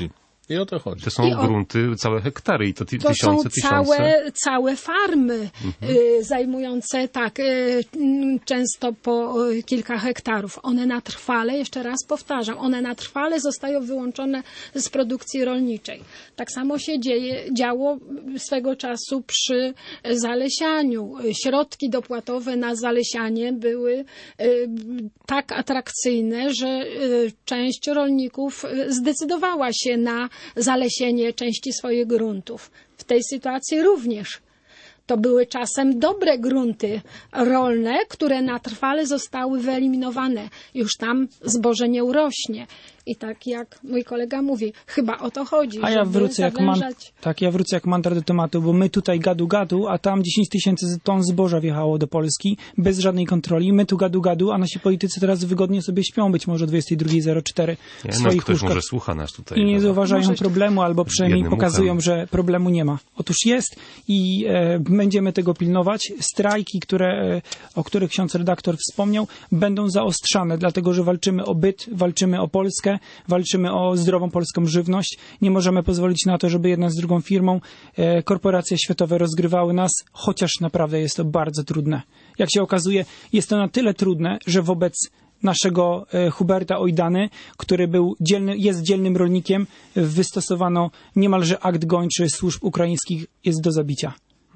I o to chodzi. To są I o- grunty, całe hektary i to ty, To tysiące, są tysiące. całe, całe farmy y, zajmujące tak y, mm, często po y, kilka hektarów. One na trwale, jeszcze raz powtarzam, one na trwale zostają wyłączone z produkcji rolniczej. Tak samo się dzieje, działo swego czasu przy zalesianiu. Środki dopłatowe na zalesianie były y, tak atrakcyjne, że y, część rolników y, zdecydowała się na zalesienie części swoich gruntów. W tej sytuacji również. To były czasem dobre grunty rolne, które na trwale zostały wyeliminowane. Już tam zboże nie urośnie. I tak jak mój kolega mówi, chyba o to chodzi. A ja żeby wrócę jak man, zawężać- tak, ja wrócę jak mantra do tematu, bo my tutaj gadu gadu, a tam dziesięć tysięcy ton zboża wjechało do Polski bez żadnej kontroli. My tu gadu gadu, a nasi politycy teraz wygodnie sobie śpią być może o dwudziestej drugiej zero cztery w Nie, no, swoich ktoś łóżkach może słucha nas tutaj. i nie no. zauważają Może- problemu, albo przynajmniej Jednym pokazują, uchem. że problemu nie ma. Otóż jest i e, będziemy tego pilnować. Strajki, które, e, o których ksiądz redaktor wspomniał, będą zaostrzane, dlatego że walczymy o byt, walczymy o Polskę, walczymy o zdrową polską żywność. Nie możemy pozwolić na to, żeby jedna z drugą firmą e, korporacje światowe rozgrywały nas, chociaż naprawdę jest to bardzo trudne. Jak się okazuje, jest to na tyle trudne, że wobec naszego e, Huberta Ojdany, który był dzielny, jest dzielnym rolnikiem, wystosowano niemalże akt gończy służb ukraińskich, jest do zabicia.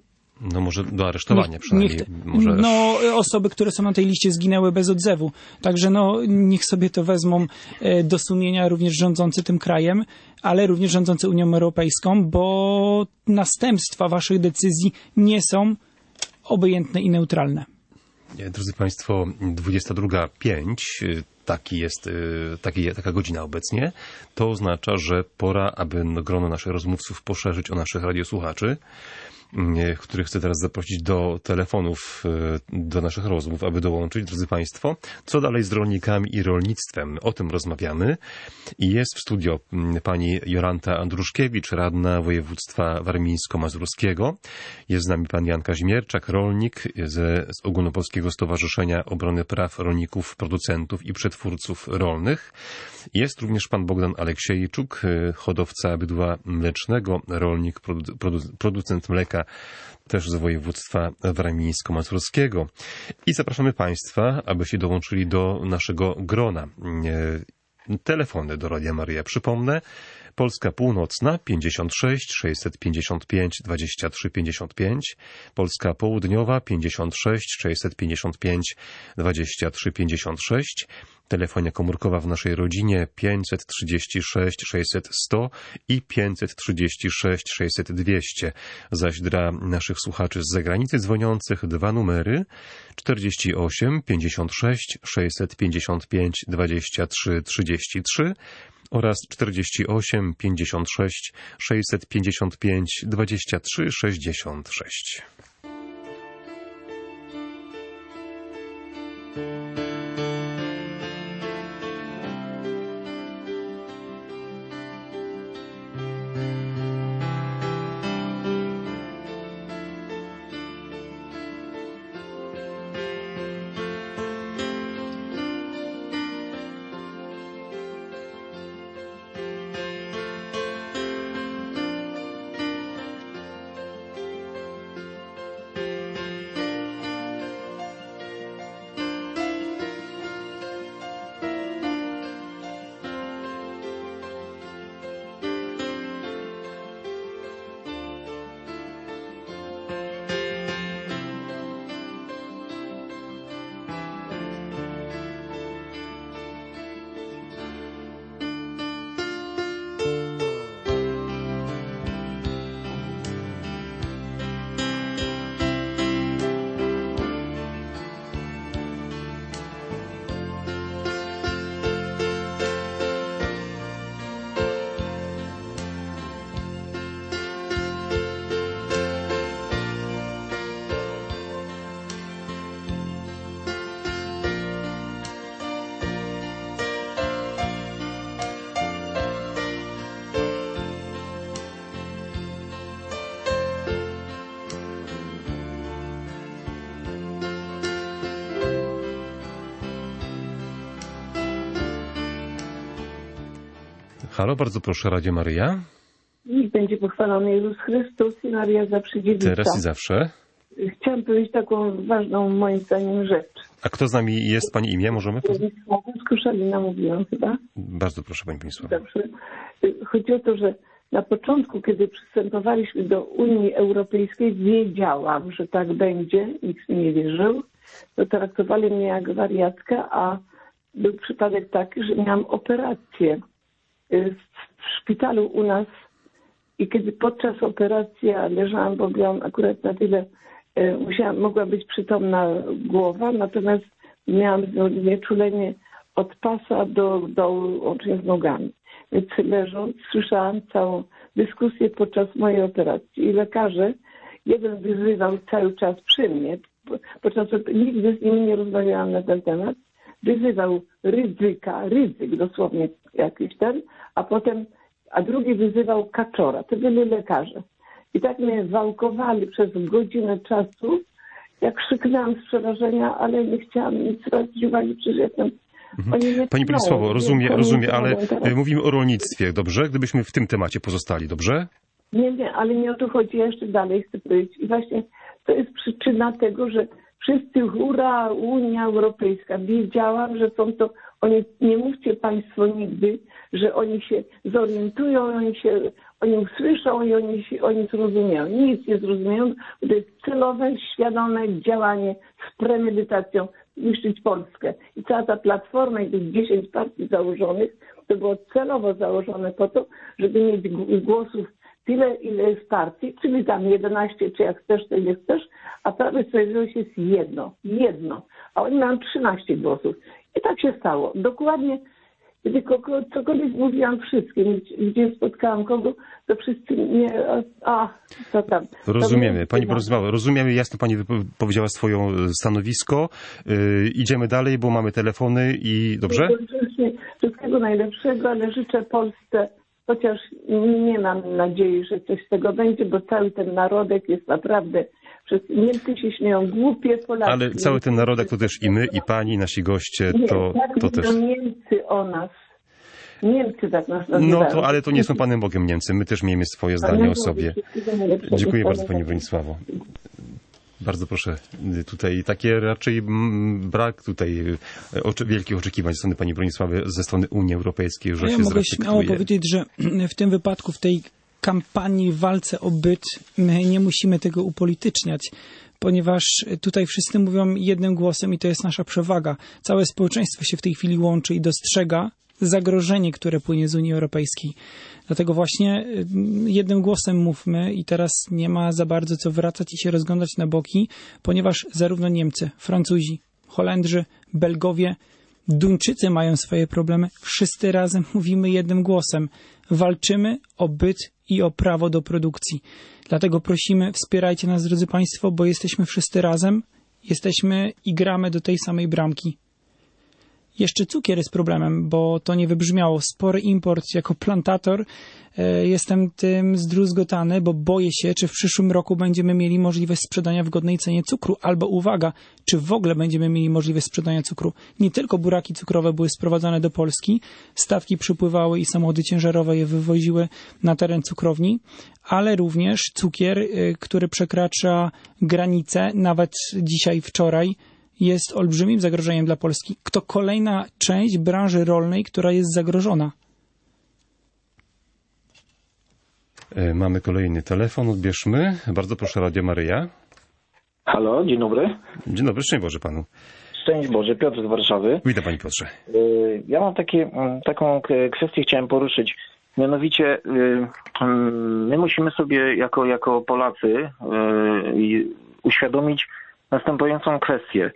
No może do aresztowania Niech- przynajmniej. niech- może aż- No, osoby, które są na tej liście, zginęły bez odzewu. Także no, niech sobie to wezmą e, do sumienia również rządzący tym krajem, ale również rządzący Unią Europejską, bo następstwa waszych decyzji nie są obojętne i neutralne. Nie, Drodzy Państwo, dwudziesta druga pięć, y, taki jest, y, taki, taka godzina obecnie. To oznacza, że pora, aby no, grono naszych rozmówców poszerzyć o naszych radiosłuchaczy, y, których chcę teraz zaprosić do telefonów, y, do naszych rozmów, aby dołączyć. Drodzy Państwo, co dalej z rolnikami i rolnictwem? O tym rozmawiamy. I jest w studio mm, pani Jolanta Andruszkiewicz, radna województwa warmińsko-mazurskiego. Jest z nami pan Jan Kazimierczak, rolnik ze, z Ogólnopolskiego Stowarzyszenia Obrony Praw Rolników, Producentów i Przetwórców Rolnych. Jest również pan Bogdan Aleksiejczuk, y, hodowca bydła mlecznego, rolnik, produ, produ, producent mleka też z województwa warmińsko-mazurskiego. I zapraszamy Państwa, abyście dołączyli do naszego grona. E, Telefony do Radia Maryja, przypomnę. Polska Północna pięćdziesiąt sześć sześćset pięćdziesiąt pięć dwadzieścia trzy pięćdziesiąt pięć, Polska Południowa pięćdziesiąt sześć sześćset pięćdziesiąt pięć dwadzieścia trzy pięćdziesiąt sześć, telefonia komórkowa w naszej rodzinie pięćset trzydzieści sześć sześćset sto i pięćset trzydzieści sześć sześćset dwieście, zaś dla naszych słuchaczy z zagranicy dzwoniących dwa numery czterdzieści osiem pięćdziesiąt sześć sześćset pięćdziesiąt pięć dwadzieścia trzy trzydzieści trzy oraz czterdzieści osiem pięćdziesiąt sześć sześćset pięćdziesiąt pięć dwadzieścia trzy sześćdziesiąt sześć. Halo, bardzo proszę, Radio Maryja. Niech będzie pochwalony Jezus Chrystus i Maria zawsze dziewica. Teraz i zawsze. Chciałam powiedzieć taką ważną moim zdaniem rzecz. A kto z nami jest? Pani imię możemy? Skruszelina mówiłam chyba. Bardzo proszę, Pani Bronisława. Dobrze. Chodzi o to, że na początku, kiedy przystępowaliśmy do Unii Europejskiej, wiedziałam, że tak będzie. Nikt mi nie wierzył. To traktowali mnie jak wariatkę, a był przypadek taki, że miałam operację w szpitalu u nas i kiedy podczas operacji ja leżałam, bo byłam akurat na tyle, musiałam, mogła być przytomna głowa, natomiast miałam znieczulenie od pasa do dołu, łącznie z nogami. Więc leżąc, słyszałam całą dyskusję podczas mojej operacji i lekarze, jeden wyzywał cały czas przy mnie, podczas nigdy z nimi nie rozmawiałam na ten temat, wyzywał ryzyka, ryzyk dosłownie jakiś ten, a potem, a drugi wyzywał kaczora. To byli lekarze. I tak mnie wałkowali przez godzinę czasu, jak krzyknęłam z przerażenia, ale nie chciałam nic zwracać uwagi, przecież jestem... Mhm. Pani Bronisławo, rozumie, rozumie, ale mówimy o rolnictwie, dobrze? Gdybyśmy w tym temacie pozostali, dobrze? Nie, nie, ale nie o to chodzi, ja jeszcze dalej chcę powiedzieć. I właśnie to jest przyczyna tego, że wszyscy, hurra, Unia Europejska. Wiedziałam, że są to, oni, nie mówcie Państwo nigdy, że oni się zorientują, oni się, oni usłyszą i oni, się, oni zrozumieją. Nic nie zrozumieją, bo to jest celowe, świadome działanie z premedytacją niszczyć Polskę. I cała ta platforma i tych dziesięć partii założonych, to było celowo założone po to, żeby mieć głosów tyle, ile jest partii, czyli tam jedenaście, czy jak chcesz, to ile chcesz, a Prawo i Sprawiedliwość jest jedno, jedno, a oni mają trzynaście głosów. I tak się stało. Dokładnie, gdy kogo, cokolwiek mówiłam wszystkim, gdzie spotkałam kogo, to wszyscy mnie, a, co tam. Rozumiemy. Pani Bronisława, rozumiemy, jasno Pani powiedziała swoją stanowisko. Yy, idziemy dalej, bo mamy telefony i dobrze? Wszystkiego najlepszego, ale życzę Polsce, chociaż nie mam nadziei, że coś z tego będzie, bo cały ten narodek jest naprawdę, przez Niemcy się śmieją, głupie Polacy. Ale cały ten narodek to też i my, i Pani, nasi goście, nie, to, tak to też... Niemcy o nas. Niemcy tak nas nazywają. No to, ale to nie są Panem Bogiem Niemcy, my też miejmy swoje zdanie o sobie. Dziękuję bardzo Pani Bronisławo. Bardzo proszę, tutaj takie raczej brak tutaj oczy, wielkich oczekiwań ze strony Pani Bronisławy, ze strony Unii Europejskiej, że ja się mogę zreflektuje. śmiało powiedzieć, że w tym wypadku, w tej kampanii, walce o byt, my nie musimy tego upolityczniać, ponieważ tutaj wszyscy mówią jednym głosem i to jest nasza przewaga. Całe społeczeństwo się w tej chwili łączy i dostrzega zagrożenie, które płynie z Unii Europejskiej. Dlatego właśnie jednym głosem mówmy i teraz nie ma za bardzo co wracać i się rozglądać na boki, ponieważ zarówno Niemcy, Francuzi, Holendrzy, Belgowie, Duńczycy mają swoje problemy. Wszyscy razem mówimy jednym głosem. Walczymy o byt i o prawo do produkcji. Dlatego prosimy, wspierajcie nas, drodzy Państwo, bo jesteśmy wszyscy razem, jesteśmy i gramy do tej samej bramki. Jeszcze cukier jest problemem, bo to nie wybrzmiało. Spory import jako plantator. E, jestem tym zdruzgotany, bo boję się, czy w przyszłym roku będziemy mieli możliwość sprzedania w godnej cenie cukru. Albo uwaga, czy w ogóle będziemy mieli możliwość sprzedania cukru. Nie tylko buraki cukrowe były sprowadzane do Polski, statki przypływały i samochody ciężarowe je wywoziły na teren cukrowni, ale również cukier, y, który przekracza granice, nawet dzisiaj, wczoraj, jest olbrzymim zagrożeniem dla Polski. To kolejna część branży rolnej, która jest zagrożona. Mamy kolejny telefon, odbierzmy. Bardzo proszę, Radio Maryja. Halo, dzień dobry. Dzień dobry, szczęść Boże Panu. Szczęść Boże, Piotr z Warszawy. Witam Panie Piotrze. Ja mam takie, taką kwestię, chciałem poruszyć. Mianowicie my musimy sobie jako, jako Polacy uświadomić następującą kwestię.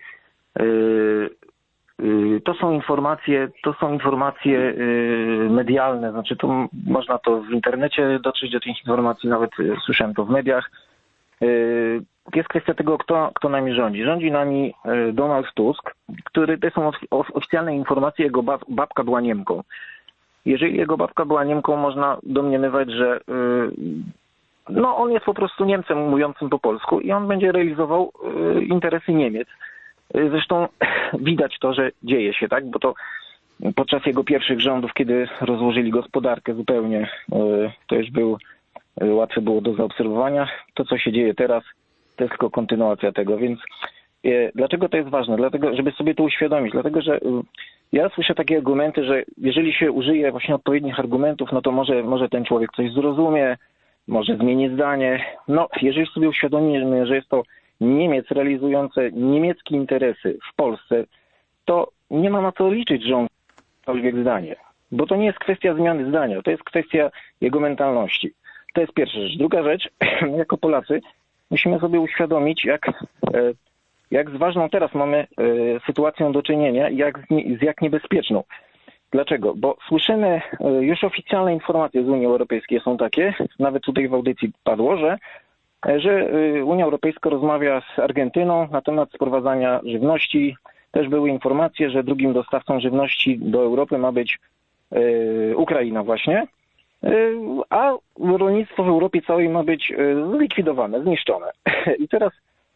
To są informacje, to są informacje medialne, znaczy to można to w internecie dotrzeć do tych informacji, nawet słyszałem to w mediach. Jest kwestia tego, kto, kto nami rządzi. Rządzi nami Donald Tusk, który, to są oficjalne informacje, jego babka była Niemką. Jeżeli jego babka była Niemką, można domniemywać, że no, on jest po prostu Niemcem mówiącym po polsku i on będzie realizował interesy Niemiec. Zresztą widać to, że dzieje się, tak? Bo to podczas jego pierwszych rządów, kiedy rozłożyli gospodarkę zupełnie, to już był, łatwe było do zaobserwowania. To, co się dzieje teraz, to jest tylko kontynuacja tego, więc dlaczego to jest ważne? Dlatego, żeby sobie to uświadomić, dlatego, że ja słyszę takie argumenty, że jeżeli się użyje właśnie odpowiednich argumentów, no to może, może ten człowiek coś zrozumie, może zmieni zdanie. No, jeżeli sobie uświadomimy, że jest to Niemiec realizujący niemieckie interesy w Polsce, to nie ma na to liczyć, że on cokolwiek zdanie. Bo to nie jest kwestia zmiany zdania, to jest kwestia jego mentalności. To jest pierwsza rzecz. Druga rzecz, jako Polacy musimy sobie uświadomić, jak, jak z ważną teraz mamy sytuacją do czynienia i jak, z jak niebezpieczną. Dlaczego? Bo słyszymy już oficjalne informacje z Unii Europejskiej są takie, nawet tutaj w audycji padło, że, że Unia Europejska rozmawia z Argentyną na temat sprowadzania żywności. Też były informacje, że drugim dostawcą żywności do Europy ma być Ukraina właśnie, a rolnictwo w Europie całej ma być zlikwidowane, zniszczone. I teraz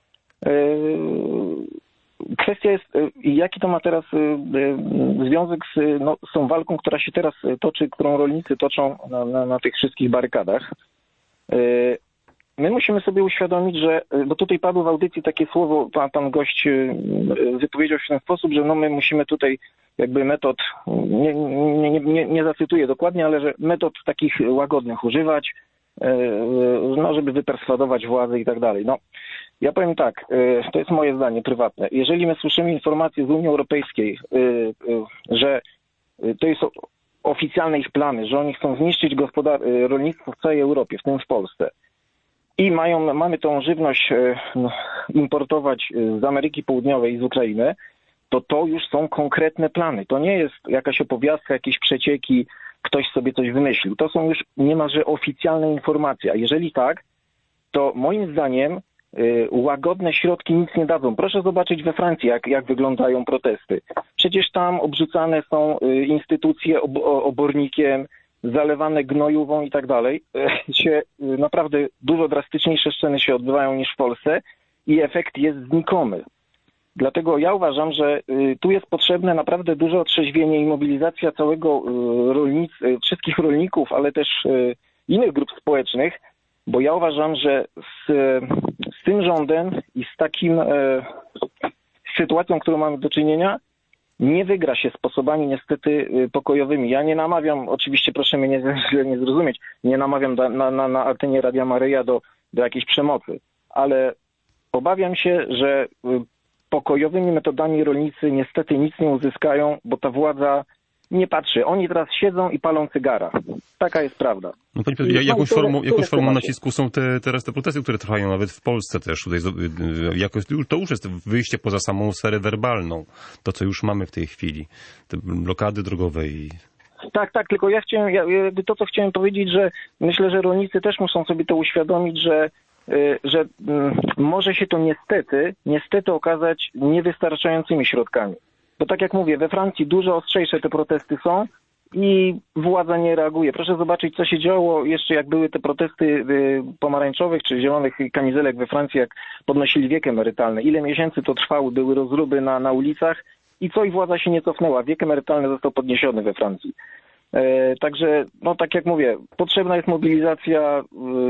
kwestia jest, jaki to ma teraz związek z, no, z tą walką, która się teraz toczy, którą rolnicy toczą na, na, na tych wszystkich barykadach. My musimy sobie uświadomić, że, bo tutaj padło w audycji takie słowo, pan, pan gość wypowiedział się w ten sposób, że no my musimy tutaj jakby metod, nie, nie, nie, nie zacytuję dokładnie, ale że metod takich łagodnych używać, no żeby wyperswadować władzę i tak dalej. No, ja powiem tak, to jest moje zdanie prywatne. Jeżeli my słyszymy informacje z Unii Europejskiej, że to jest oficjalne ich plany, że oni chcą zniszczyć gospodar- rolnictwo w całej Europie, w tym w Polsce, i mają, mamy tą żywność importować z Ameryki Południowej i z Ukrainy, to to już są konkretne plany. To nie jest jakaś opowiastka, jakieś przecieki, ktoś sobie coś wymyślił. To są już niemalże oficjalne informacje. A jeżeli tak, to moim zdaniem y, łagodne środki nic nie dadzą. Proszę zobaczyć we Francji, jak, jak wyglądają protesty. Przecież tam obrzucane są y, instytucje ob, obornikiem, zalewane gnojówą i tak dalej. Się, y, naprawdę dużo drastyczniejsze sceny się odbywają niż w Polsce i efekt jest znikomy. Dlatego ja uważam, że y, tu jest potrzebne naprawdę duże otrzeźwienie i mobilizacja całego y, rolnic, y, wszystkich rolników, ale też y, innych grup społecznych, bo ja uważam, że z, z tym rządem i z takim y, sytuacją, którą mamy do czynienia, nie wygra się sposobami niestety y, pokojowymi. Ja nie namawiam, oczywiście proszę mnie nie, nie zrozumieć, nie namawiam da, na, na, na antenie Radia Maryja do, do jakiejś przemocy, ale obawiam się, że y, pokojowymi metodami rolnicy niestety nic nie uzyskają, bo ta władza nie patrzy. Oni teraz siedzą i palą cygara. Taka jest prawda. No, panie Piotrze, jakąś formą, jakąś formą nacisku są te, teraz te protesty, które trwają nawet w Polsce też. Tutaj, jakoś, to już jest wyjście poza samą sferę werbalną. To, co już mamy w tej chwili. Te blokady drogowe i... Tak, tak, tylko ja chciałem, ja, jakby to, co chciałem powiedzieć, że myślę, że rolnicy też muszą sobie to uświadomić, że że może się to niestety, niestety okazać niewystarczającymi środkami. Bo tak jak mówię, we Francji dużo ostrzejsze te protesty są i władza nie reaguje. Proszę zobaczyć, co się działo jeszcze jak były te protesty pomarańczowych czy zielonych kamizelek we Francji, jak podnosili wiek emerytalny. Ile miesięcy to trwało, były rozruby na, na ulicach i co, i władza się nie cofnęła. Wiek emerytalny został podniesiony we Francji. E, także, no tak jak mówię, potrzebna jest mobilizacja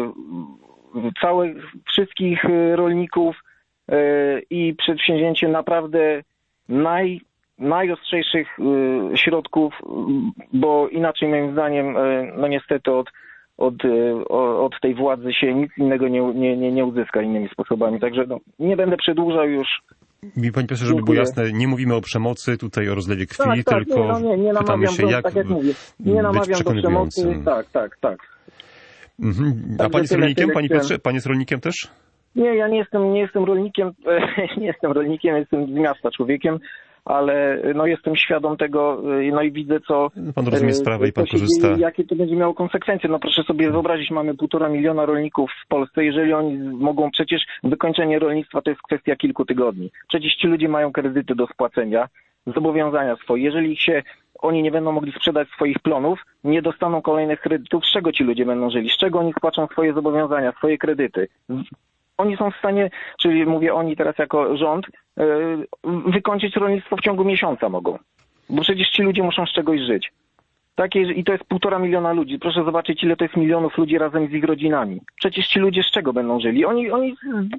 całych, wszystkich rolników i przedsięwzięcie naprawdę naj, najostrzejszych środków, bo inaczej moim zdaniem, no niestety od, od, od tej władzy się nic innego nie, nie, nie uzyska innymi sposobami. Także no, nie będę przedłużał już. Mi, panie profesorze, żeby było jasne, nie mówimy o przemocy, tutaj o rozlewie krwi, tak, tak, tylko nie, no nie, nie pytamy się, jak, tak jak mówię, nie namawiam do przemocy. Tak, tak, tak. Mhm. A pan jest rolnikiem, panie Piotrze? Pan jest rolnikiem też? Nie, ja nie jestem, nie jestem rolnikiem, nie jestem rolnikiem, jestem z miasta człowiekiem, ale no jestem świadom tego, no i widzę, co... Pan rozumie sprawę i pan korzysta. Dzieje, jakie to będzie miało konsekwencje. No proszę sobie wyobrazić, mamy półtora miliona rolników w Polsce, jeżeli oni mogą, przecież wykończenie rolnictwa to jest kwestia kilku tygodni. Przecież ci ludzie mają kredyty do spłacenia, zobowiązania swoje. Jeżeli ich się oni nie będą mogli sprzedać swoich plonów, nie dostaną kolejnych kredytów, z czego ci ludzie będą żyli? Z czego oni spłacą swoje zobowiązania, swoje kredyty? Oni są w stanie, czyli mówię oni teraz jako rząd, wykończyć rolnictwo w ciągu miesiąca mogą. bo przecież ci ludzie muszą z czegoś żyć. Takie, i to jest półtora miliona ludzi. Proszę zobaczyć, ile to jest milionów ludzi razem z ich rodzinami. Przecież ci ludzie z czego będą żyli? Oni, oni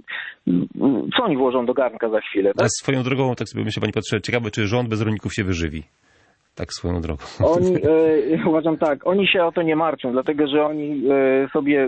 co oni włożą do garnka za chwilę? Tak? A swoją drogą, tak sobie myślę, Panie Piotrze, ciekawe, czy rząd bez rolników się wyżywi? Tak swoją drogą. Oni, e, uważam tak, oni się o to nie martwią, dlatego że oni e, sobie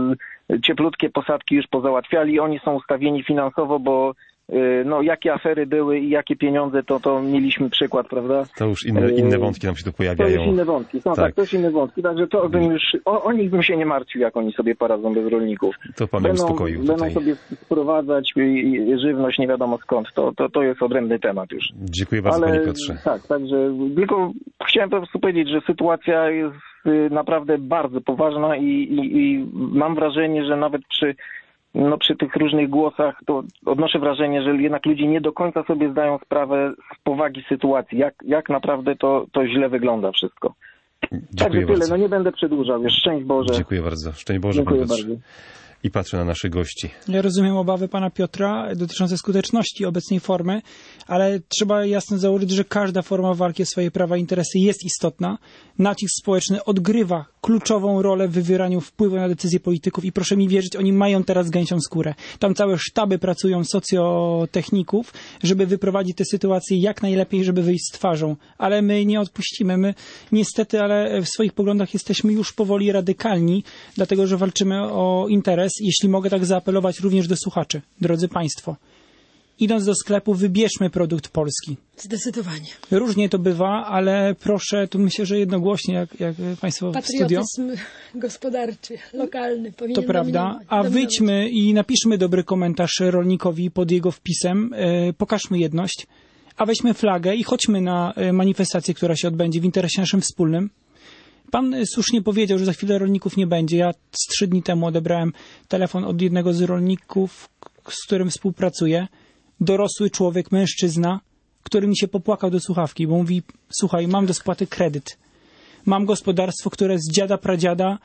e, cieplutkie posadki już pozałatwiali. Oni są ustawieni finansowo, bo no jakie afery były i jakie pieniądze, to, to mieliśmy przykład, prawda? To już inne, inne wątki nam się tu pojawiają. To już inne wątki, no tak, tak to już inne wątki, także to bym już, o, o nich bym się nie martwił, jak oni sobie poradzą bez rolników. To Pan będą, uspokoił będą tutaj. sobie sprowadzać żywność nie wiadomo skąd, to, to, to jest odrębny temat już. Dziękuję bardzo, Ale, Panie Piotrze. Tak, także tylko chciałem po prostu powiedzieć, że sytuacja jest naprawdę bardzo poważna i, i, i mam wrażenie, że nawet przy No przy tych różnych głosach to odnoszę wrażenie, że jednak ludzie nie do końca sobie zdają sprawę z powagi sytuacji, jak, jak naprawdę to, to źle wygląda wszystko. Dziękuję Także tyle, bardzo. no nie będę przedłużał. Już szczęść Boże. Dziękuję bardzo. Szczęść Boże, Dziękuję Panie Piotrze. bardzo. I patrzę na naszych gości. Ja rozumiem obawy pana Piotra dotyczące skuteczności obecnej formy, ale trzeba jasno założyć, że każda forma walki o swoje prawa i interesy jest istotna. Nacisk społeczny odgrywa kluczową rolę w wywieraniu wpływu na decyzje polityków i proszę mi wierzyć, oni mają teraz gęsią skórę. Tam całe sztaby pracują socjotechników, żeby wyprowadzić tę sytuację jak najlepiej, żeby wyjść z twarzą. Ale my nie odpuścimy. My niestety, ale w swoich poglądach jesteśmy już powoli radykalni, dlatego że walczymy o interes. Jeśli mogę tak zaapelować również do słuchaczy. Drodzy Państwo, idąc do sklepu, wybierzmy produkt polski. Zdecydowanie. Różnie to bywa, ale proszę, tu myślę, że jednogłośnie, jak, jak Państwo w studio. Patriotyzm gospodarczy, lokalny powinien To prawda, dominować, a dominować. wyjdźmy i napiszmy dobry komentarz rolnikowi pod jego wpisem, e, pokażmy jedność, a weźmy flagę i chodźmy na e, manifestację, która się odbędzie w interesie naszym wspólnym. Pan słusznie powiedział, że za chwilę rolników nie będzie. Ja z trzy dni temu odebrałem telefon od jednego z rolników, z którym współpracuję. Dorosły człowiek, mężczyzna, który mi się popłakał do słuchawki, bo mówi, słuchaj, mam do spłaty kredyt. Mam gospodarstwo, które z dziada pradziada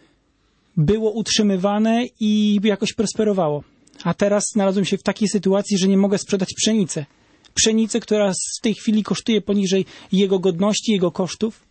było utrzymywane i jakoś prosperowało. A teraz znalazłem się w takiej sytuacji, że nie mogę sprzedać pszenicy. Pszenicy, która w tej chwili kosztuje poniżej jego godności, jego kosztów.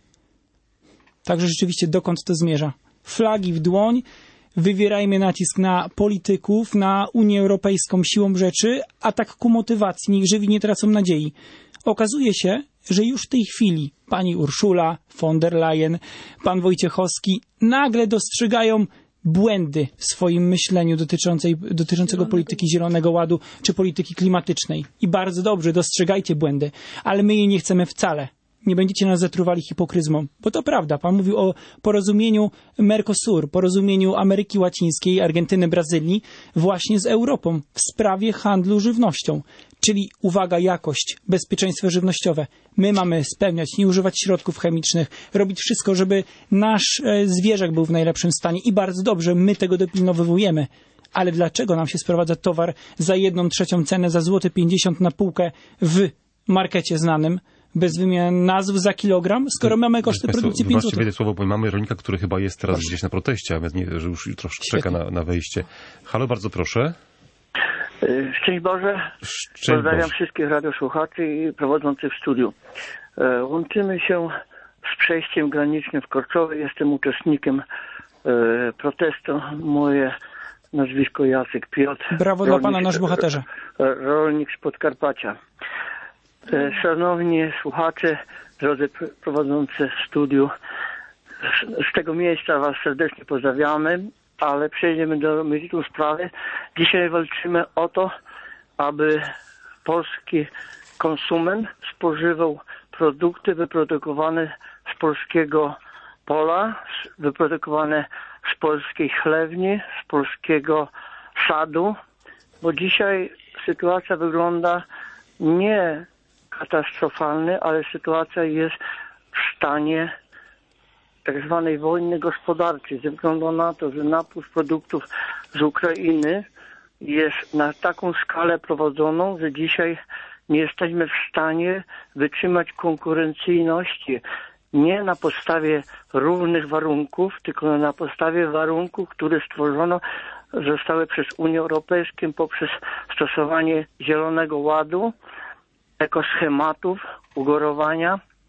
Także rzeczywiście dokąd to zmierza? Flagi w dłoń, wywierajmy nacisk na polityków, na Unię Europejską siłą rzeczy, a tak ku motywacji, niech żywi nie tracą nadziei. Okazuje się, że już w tej chwili pani Urszula von der Leyen, pan Wojciechowski nagle dostrzegają błędy w swoim myśleniu dotyczącej, dotyczącego polityki Zielonego Ładu czy polityki klimatycznej. I bardzo dobrze, dostrzegajcie błędy, ale my jej nie chcemy wcale. Nie będziecie nas zatruwali hipokryzmą, bo to prawda. Pan mówił o porozumieniu Mercosur, porozumieniu Ameryki Łacińskiej, Argentyny, Brazylii właśnie z Europą w sprawie handlu żywnością. Czyli uwaga, jakość, bezpieczeństwo żywnościowe. My mamy spełniać, nie używać środków chemicznych, robić wszystko, żeby nasz e, zwierzak był w najlepszym stanie i bardzo dobrze, my tego dopilnowujemy. Ale dlaczego nam się sprowadza towar za jedną trzecią cenę, za złoty pięćdziesiąt na półkę w markecie znanym, bez wymian nazw za kilogram, skoro mamy koszty produkcji pięć złotych. Wybaczcie słowo, bo mamy rolnika, który chyba jest teraz proszę. Gdzieś na proteście, a nawet nie, że już jutro czeka na, na wejście. Halo, bardzo proszę. Szczęść Boże. Szczęść Pozdrawiam Boże. wszystkich radiosłuchaczy i prowadzących w studiu. Łączymy się z przejściem granicznym w Korczowie. Jestem uczestnikiem protestu. Moje nazwisko Jacek Piotr. Brawo rolnik, dla pana, nasz bohaterze. Rolnik z Podkarpacia. Szanowni słuchacze, drodzy prowadzący w studiu, z tego miejsca was serdecznie pozdrawiamy, ale przejdziemy do meritum sprawy. Dzisiaj walczymy o to, aby polski konsument spożywał produkty wyprodukowane z polskiego pola, wyprodukowane z polskiej chlewni, z polskiego sadu, bo dzisiaj sytuacja wygląda nie katastrofalny, ale sytuacja jest w stanie tak zwanej wojny gospodarczej, ze względu na to, że napływ produktów z Ukrainy jest na taką skalę prowadzoną, że dzisiaj nie jesteśmy w stanie wytrzymać konkurencyjności nie na podstawie równych warunków, tylko na podstawie warunków, które stworzono, zostały przez Unię Europejską poprzez stosowanie Zielonego Ładu, ekoschematów, ugorowania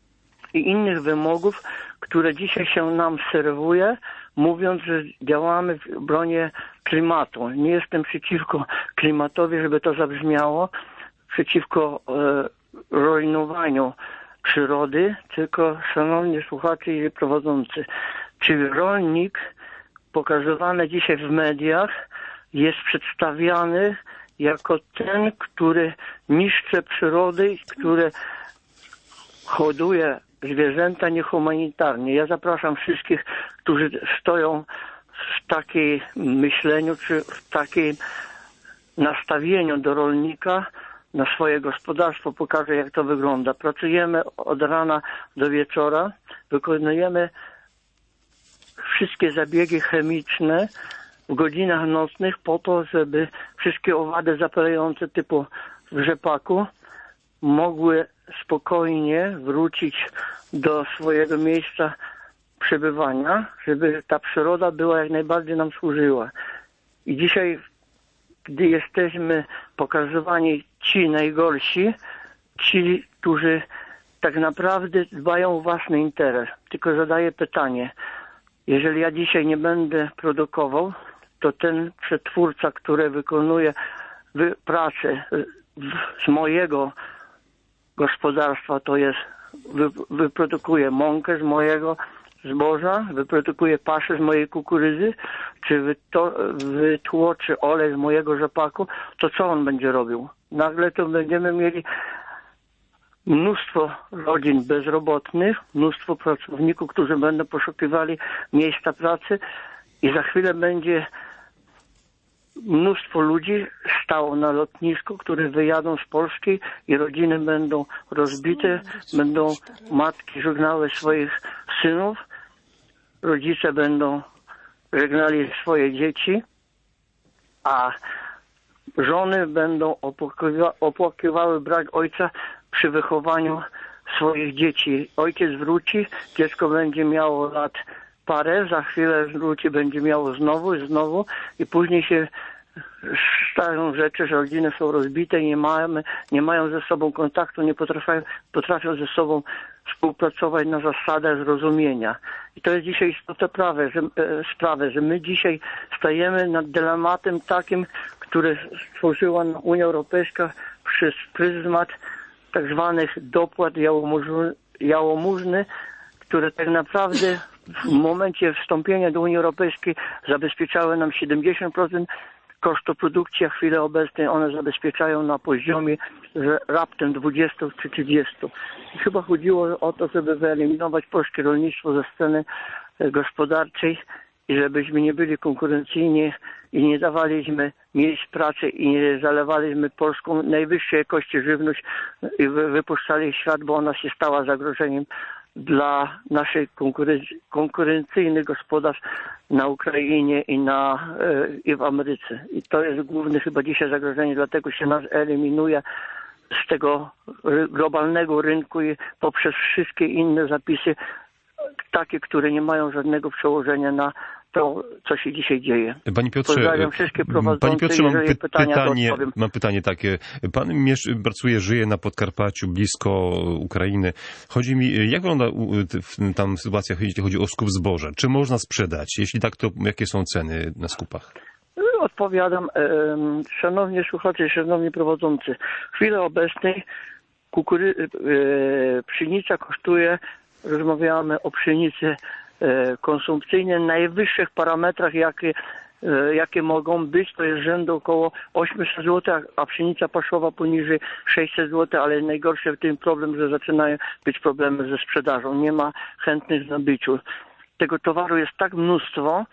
i innych wymogów, które dzisiaj się nam serwuje, mówiąc, że działamy w obronie klimatu. Nie jestem przeciwko klimatowi, żeby to zabrzmiało, przeciwko e, rujnowaniu przyrody, tylko, szanowni słuchacze i prowadzący, czy rolnik pokazywany dzisiaj w mediach jest przedstawiany jako ten, który niszczy przyrody, który hoduje zwierzęta niehumanitarnie. Ja zapraszam wszystkich, którzy stoją w takiej myśleniu, czy w takim nastawieniu do rolnika, na swoje gospodarstwo, pokażę, jak to wygląda. Pracujemy od rana do wieczora, wykonujemy wszystkie zabiegi chemiczne w godzinach nocnych po to, żeby wszystkie owady zapalające typu w rzepaku mogły spokojnie wrócić do swojego miejsca przebywania, żeby ta przyroda była jak najbardziej nam służyła. I dzisiaj, gdy jesteśmy pokazywani ci najgorsi, ci, którzy tak naprawdę dbają o własny interes. Tylko zadaję pytanie, jeżeli ja dzisiaj nie będę produkował, to ten przetwórca, który wykonuje pracę z mojego gospodarstwa, to jest wy, wyprodukuje mąkę z mojego zboża, wyprodukuje paszę z mojej kukurydzy, czy wyto, wytłoczy olej z mojego rzepaku, to co on będzie robił? Nagle to będziemy mieli mnóstwo rodzin bezrobotnych, mnóstwo pracowników, którzy będą poszukiwali miejsca pracy i za chwilę będzie mnóstwo ludzi stało na lotnisku, które wyjadą z Polski i rodziny będą rozbite, będą matki żegnały swoich synów, rodzice będą żegnali swoje dzieci, a żony będą opłakiwa- opłakiwały brak ojca przy wychowaniu swoich dzieci. Ojciec wróci, dziecko będzie miało lat parę, za chwilę wróci, będzie miało znowu i znowu i później się stają rzeczy, że rodziny są rozbite i nie mają, nie mają ze sobą kontaktu, nie potrafią, potrafią ze sobą współpracować na zasadach zrozumienia. I to jest dzisiaj istotna sprawa, że, sprawy, że my dzisiaj stajemy nad dylematem takim, który stworzyła Unia Europejska przez pryzmat tak zwanych dopłat jałmużny, które tak naprawdę w momencie wstąpienia do Unii Europejskiej zabezpieczały nam siedemdziesiąt procent kosztu produkcji, a w chwili obecnej one zabezpieczają na poziomie raptem dwadzieścia czy trzydzieści. I chyba chodziło o to, żeby wyeliminować polskie rolnictwo ze sceny gospodarczej i żebyśmy nie byli konkurencyjni i nie dawaliśmy miejsc pracy i nie zalewaliśmy polską najwyższej jakości żywność i wypuszczali w świat, bo ona się stała zagrożeniem dla naszych konkurency- konkurencyjnych gospodarstw na Ukrainie i, na, i w Ameryce. I to jest główne chyba dzisiaj zagrożenie, dlatego się nas eliminuje z tego globalnego rynku i poprzez wszystkie inne zapisy, takie, które nie mają żadnego przełożenia na to, co się dzisiaj dzieje. Panie Piotrze, Pozdrawiam wszystkie prowadzące. Panie Piotrze, mam py- pytania, pytanie, mam pytanie takie. Pan miesz- pracuje, żyje na Podkarpaciu, blisko Ukrainy. Chodzi mi, jak wygląda tam sytuacja, jeśli chodzi o skup zboża? Czy można sprzedać? Jeśli tak, to jakie są ceny na skupach? Odpowiadam, e, szanowni słuchacze, szanowni prowadzący. W chwili obecnej kukury- e, pszenica kosztuje, rozmawiamy o pszenicy e, konsumpcyjnej, najwyższych parametrach, jakie, e, jakie mogą być, to jest rzędu około osiemset złotych, a pszenica paszowa poniżej sześćset złotych, ale najgorszy w tym problem, że zaczynają być problemy ze sprzedażą. Nie ma chętnych w nabyciu. Tego towaru jest tak mnóstwo,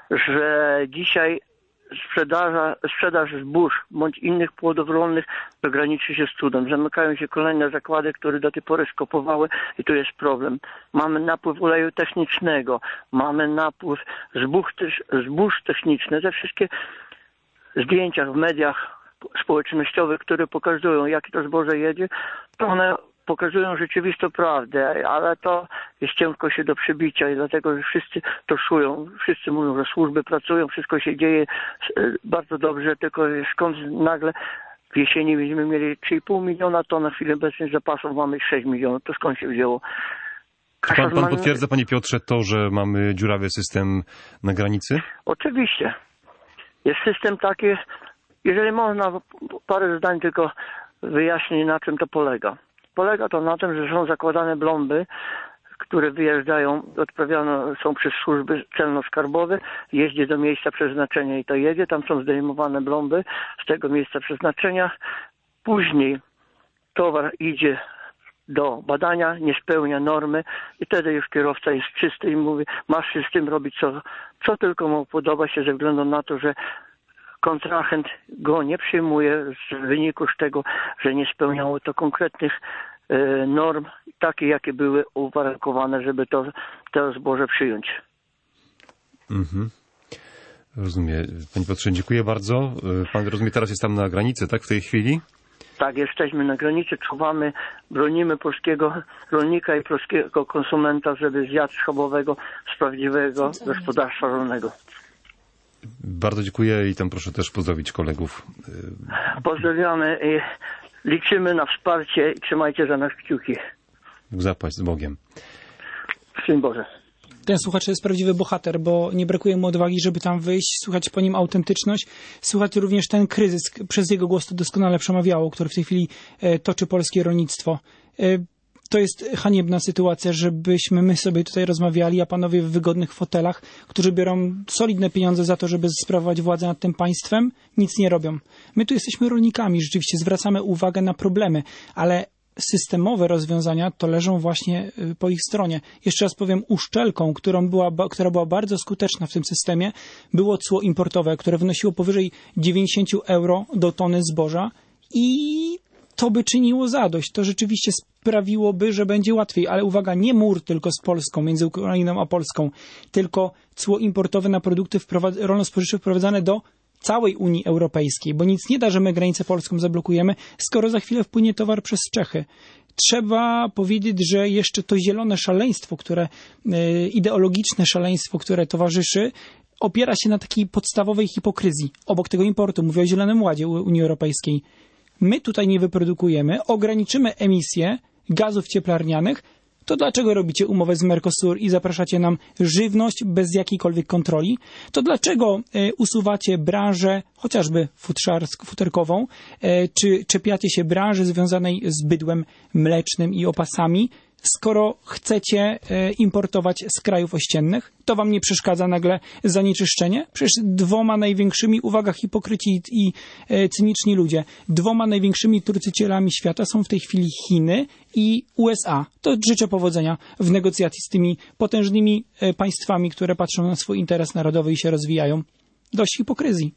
że dzisiaj Sprzedaża, sprzedaż zbóż bądź innych płodów rolnych graniczy się z cudem. Zamykają się kolejne zakłady, które do tej pory skopowały i tu jest problem. Mamy napływ oleju technicznego, mamy napływ zbóż, zbóż technicznych. Te wszystkie zdjęcia w mediach społecznościowych, które pokazują, jakie to zboże jedzie, to one pokazują rzeczywistą prawdę, ale to jest ciężko się do przebicia i dlatego, że wszyscy to czują. Wszyscy mówią, że służby pracują, wszystko się dzieje bardzo dobrze, tylko skąd nagle w jesieni będziemy mieli trzy i pół miliona ton, na chwilę obecnej zapasów mamy sześć milionów. To skąd się wzięło? Czy pan, pan potwierdza, panie Piotrze, to, że mamy dziurawy system na granicy? Oczywiście. Jest system taki, jeżeli można parę zdań tylko wyjaśnić, na czym to polega. Polega to na tym, że są zakładane blomby, które wyjeżdżają, odprawiane są przez służby celno-skarbowe, jeździ do miejsca przeznaczenia i to jedzie, tam są zdejmowane blomby z tego miejsca przeznaczenia. Później towar idzie do badania, nie spełnia normy i wtedy już kierowca jest czysty i mówi, masz się z tym robić co, co tylko mu podoba się, ze względu na to, że kontrahent go nie przyjmuje z wyniku z tego, że nie spełniało to konkretnych e, norm, takie jakie były uwarunkowane, żeby to, to zboże przyjąć. Mhm. Rozumiem. Panie Piotrze, dziękuję bardzo. Pan, rozumiem, teraz jest tam na granicy, tak, w tej chwili? Tak, jesteśmy na granicy, czuwamy, bronimy polskiego rolnika i polskiego konsumenta, żeby zjadł schabowego z prawdziwego gospodarstwa rolnego. Bardzo dziękuję i tam proszę też pozdrowić kolegów. Pozdrawiamy i liczymy na wsparcie i trzymajcie za nas kciuki. Bóg zapłać z Bogiem. Szczęść Boże. Ten słuchacz jest prawdziwy bohater, bo nie brakuje mu odwagi, żeby tam wyjść, słuchać po nim autentyczność, słuchać również ten kryzys, przez jego głos to doskonale przemawiało, który w tej chwili e, toczy polskie rolnictwo. E, to jest haniebna sytuacja, żebyśmy my sobie tutaj rozmawiali, a panowie w wygodnych fotelach, którzy biorą solidne pieniądze za to, żeby sprawować władzę nad tym państwem, nic nie robią. My tu jesteśmy rolnikami, rzeczywiście zwracamy uwagę na problemy, ale systemowe rozwiązania to leżą właśnie po ich stronie. Jeszcze raz powiem, uszczelką, którą była, która była bardzo skuteczna w tym systemie, było cło importowe, które wynosiło powyżej dziewięćdziesiąt euro do tony zboża i to by czyniło zadość. To rzeczywiście sprawiłoby, że będzie łatwiej. Ale uwaga, nie mur tylko z Polską, między Ukrainą a Polską, tylko cło importowe na produkty wprowadz- rolno-spożywcze wprowadzane do całej Unii Europejskiej, bo nic nie da, że my granicę polską zablokujemy, skoro za chwilę wpłynie towar przez Czechy. Trzeba powiedzieć, że jeszcze to zielone szaleństwo, które, e, ideologiczne szaleństwo, które towarzyszy, opiera się na takiej podstawowej hipokryzji. Obok tego importu, mówię o Zielonym Ładzie Unii Europejskiej. My tutaj nie wyprodukujemy, ograniczymy emisję gazów cieplarnianych, to dlaczego robicie umowę z Mercosur i zapraszacie nam żywność bez jakiejkolwiek kontroli? To dlaczego e, usuwacie branżę, chociażby futerkową, e, czy czepiacie się branży związanej z bydłem mlecznym i opasami, skoro chcecie e, importować z krajów ościennych? To wam nie przeszkadza nagle zanieczyszczenie? Przecież dwoma największymi, uwaga, hipokryci i e, cyniczni ludzie, dwoma największymi trucycielami świata są w tej chwili Chiny i U S A. To życzę powodzenia w negocjacji z tymi potężnymi e, państwami, które patrzą na swój interes narodowy i się rozwijają. Dość hipokryzji.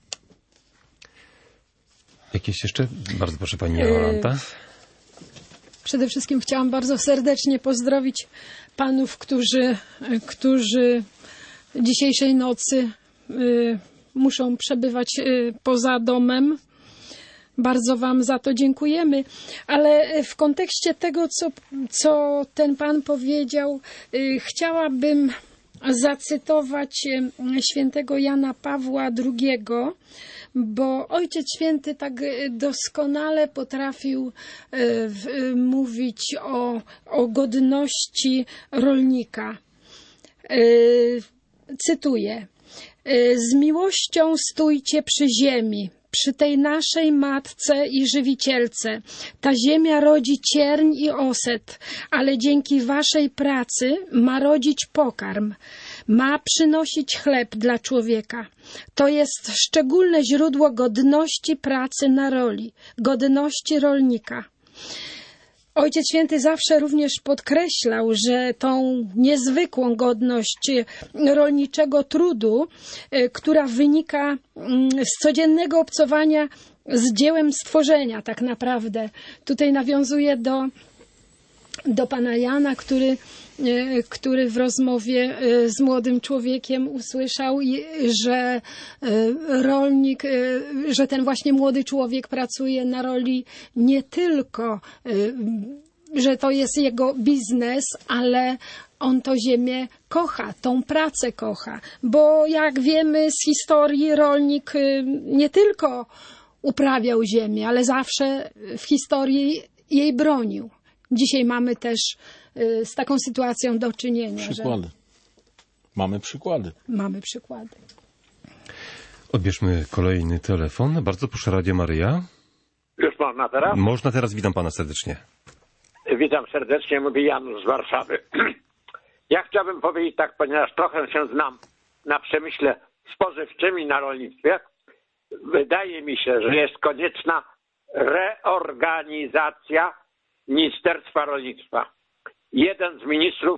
Jakieś jeszcze? Bardzo proszę, pani Jolanta. Przede wszystkim chciałam bardzo serdecznie pozdrowić panów, którzy, którzy dzisiejszej nocy y, muszą przebywać y, poza domem. Bardzo wam za to dziękujemy. Ale w kontekście tego, co, co ten pan powiedział, y, chciałabym zacytować y, świętego Jana Pawła drugiego, bo Ojciec Święty tak doskonale potrafił y, mówić o, o godności rolnika. Y, cytuję. Y, z miłością stójcie przy ziemi, przy tej naszej matce i żywicielce. Ta ziemia rodzi cierń i oset, ale dzięki waszej pracy ma rodzić pokarm. Ma przynosić chleb dla człowieka. To jest szczególne źródło godności pracy na roli, godności rolnika. Ojciec Święty zawsze również podkreślał, że tą niezwykłą godność rolniczego trudu, która wynika z codziennego obcowania z dziełem stworzenia tak naprawdę. Tutaj nawiązuje do, do pana Jana, który który w rozmowie z młodym człowiekiem usłyszał, że rolnik, że ten właśnie młody człowiek pracuje na roli nie tylko, że to jest jego biznes, ale on to ziemię kocha, tą pracę kocha. Bo jak wiemy z historii, rolnik nie tylko uprawiał ziemię, ale zawsze w historii jej bronił. dzisiaj mamy też z taką sytuacją do czynienia. Przykłady. Że... Mamy przykłady. Mamy przykłady. Odbierzmy kolejny telefon. Bardzo proszę, Radio Maryja. Już można teraz? Można teraz. Witam pana serdecznie. Witam serdecznie, mówi Janusz z Warszawy. Ja chciałbym powiedzieć tak, ponieważ trochę się znam na przemyśle spożywczym i na rolnictwie. Wydaje mi się, że jest konieczna reorganizacja Ministerstwa Rolnictwa. Jeden z ministrów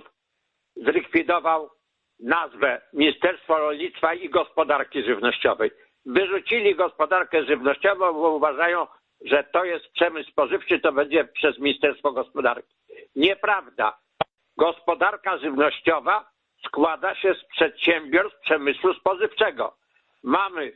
zlikwidował nazwę Ministerstwa Rolnictwa i Gospodarki Żywnościowej. Wyrzucili gospodarkę żywnościową, bo uważają, że to jest przemysł spożywczy, to będzie przez Ministerstwo Gospodarki. Nieprawda. Gospodarka żywnościowa składa się z przedsiębiorstw przemysłu spożywczego. Mamy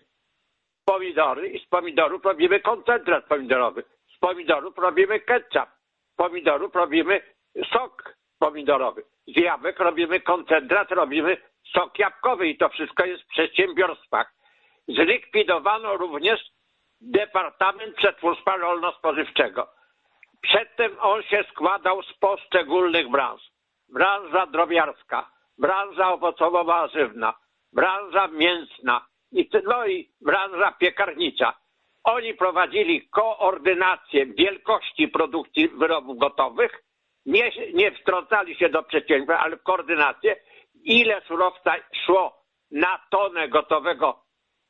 pomidory i z pomidorów robimy koncentrat pomidorowy. Z pomidorów robimy ketchup. Z pomidorów robimy sok pomidorowy. Z jabłek robimy koncentrat, robimy sok jabłkowy i to wszystko jest w przedsiębiorstwach. Zlikwidowano również Departament Przetwórstwa Rolno-Spożywczego. Przedtem on się składał z poszczególnych branż. Branża drobiarska, branża owocowo-warzywna, branża mięsna i, no i branża piekarnicza. Oni prowadzili koordynację wielkości produkcji wyrobów gotowych, nie, nie wtrącali się do przedsiębiorstw, ale koordynację, ile surowca szło na tonę gotowego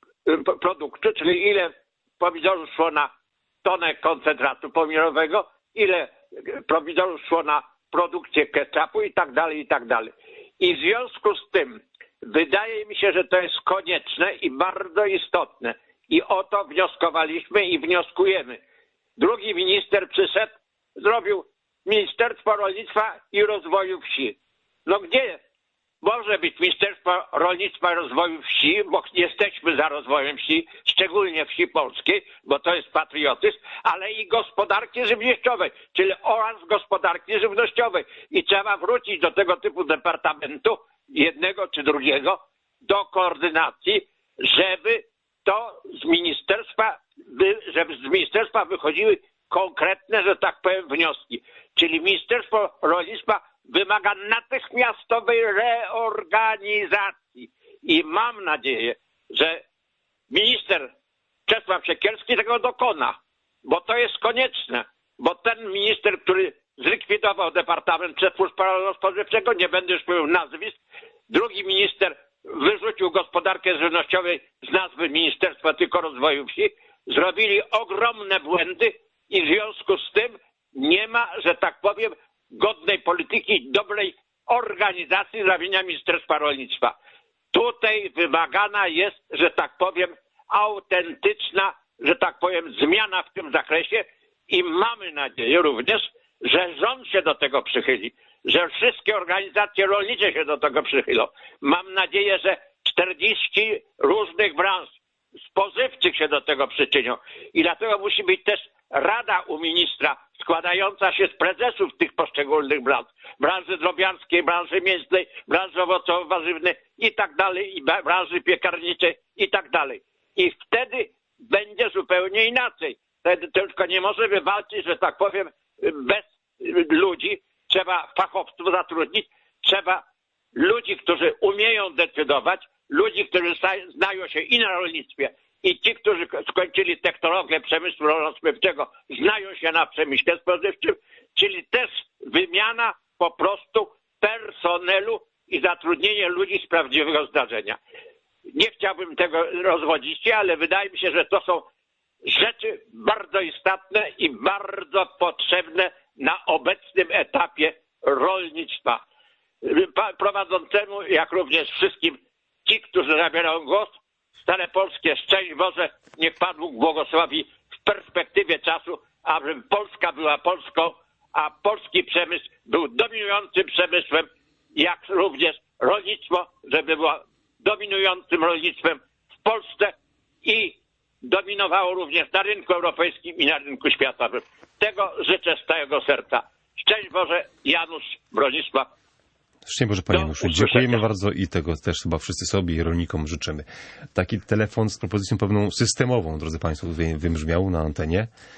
produktu, czyli ile pomidorów szło na tonę koncentratu pomidorowego, ile pomidorów szło na produkcję ketchupu i tak dalej, i tak dalej. I w związku z tym wydaje mi się, że to jest konieczne i bardzo istotne. I o to wnioskowaliśmy i wnioskujemy. Drugi minister przyszedł, zrobił Ministerstwo Rolnictwa i Rozwoju Wsi. No gdzie może być Ministerstwo Rolnictwa i Rozwoju Wsi, bo jesteśmy za rozwojem wsi, szczególnie wsi polskiej, bo to jest patriotyzm, ale i gospodarki żywnościowej, czyli oraz gospodarki żywnościowej. I trzeba wrócić do tego typu departamentu, jednego czy drugiego, do koordynacji, żeby to z ministerstwa, żeby z ministerstwa wychodziły konkretne, że tak powiem, wnioski. Czyli Ministerstwo Rolnictwa wymaga natychmiastowej reorganizacji. I mam nadzieję, że minister Czesław Siekierski tego dokona, bo to jest konieczne. Bo ten minister, który zlikwidował Departament Przetwórstwa Rolno-Spożywczego, nie będę już mówił nazwisk, drugi minister wyrzucił gospodarkę żywnościową z nazwy Ministerstwa tylko Rozwoju Wsi, zrobili ogromne błędy i w związku z tym nie ma, że tak powiem, godnej polityki, dobrej organizacji zrobienia Ministerstwa Rolnictwa. Tutaj wymagana jest, że tak powiem, autentyczna, że tak powiem, zmiana w tym zakresie i mamy nadzieję również, że rząd się do tego przychyli, że wszystkie organizacje rolnicze się do tego przychylą. Mam nadzieję, że czterdzieści różnych branż spożywczych się do tego przyczynią i dlatego musi być też rada u ministra składająca się z prezesów tych poszczególnych branż, branży drobiarskiej, branży mięsnej, branży owocowo-warzywnej i tak dalej, i branży piekarniczej i tak dalej. I wtedy będzie zupełnie inaczej. Wtedy tylko nie możemy walczyć, że tak powiem, bez ludzi. Trzeba fachowców zatrudnić, trzeba ludzi, którzy umieją decydować, ludzi, którzy znają się i na rolnictwie, i ci, którzy skończyli technologię przemysłu rolno-spożywczego, znają się na przemyśle spożywczym, czyli też wymiana po prostu personelu i zatrudnienie ludzi z prawdziwego zdarzenia. Nie chciałbym tego rozwodzić się, ale wydaje mi się, że to są rzeczy bardzo istotne i bardzo potrzebne na obecnym etapie rolnictwa. Prowadzącemu, jak również wszystkim ci, którzy zabierają głos, stare polskie, szczęść Boże, niech Pan Bóg błogosławi w perspektywie czasu, aby Polska była Polską, a polski przemysł był dominującym przemysłem, jak również rolnictwo, żeby było dominującym rolnictwem w Polsce i dominowało również na rynku europejskim i na rynku światowym. Tego życzę z całego serca. Szczęść Boże, Janusz Bronisław. Szczęść Boże, Panie Januszu. Dziękujemy bardzo i tego też chyba wszyscy sobie i rolnikom życzymy. Taki telefon z propozycją pewną systemową, drodzy Państwo, wybrzmiał na antenie.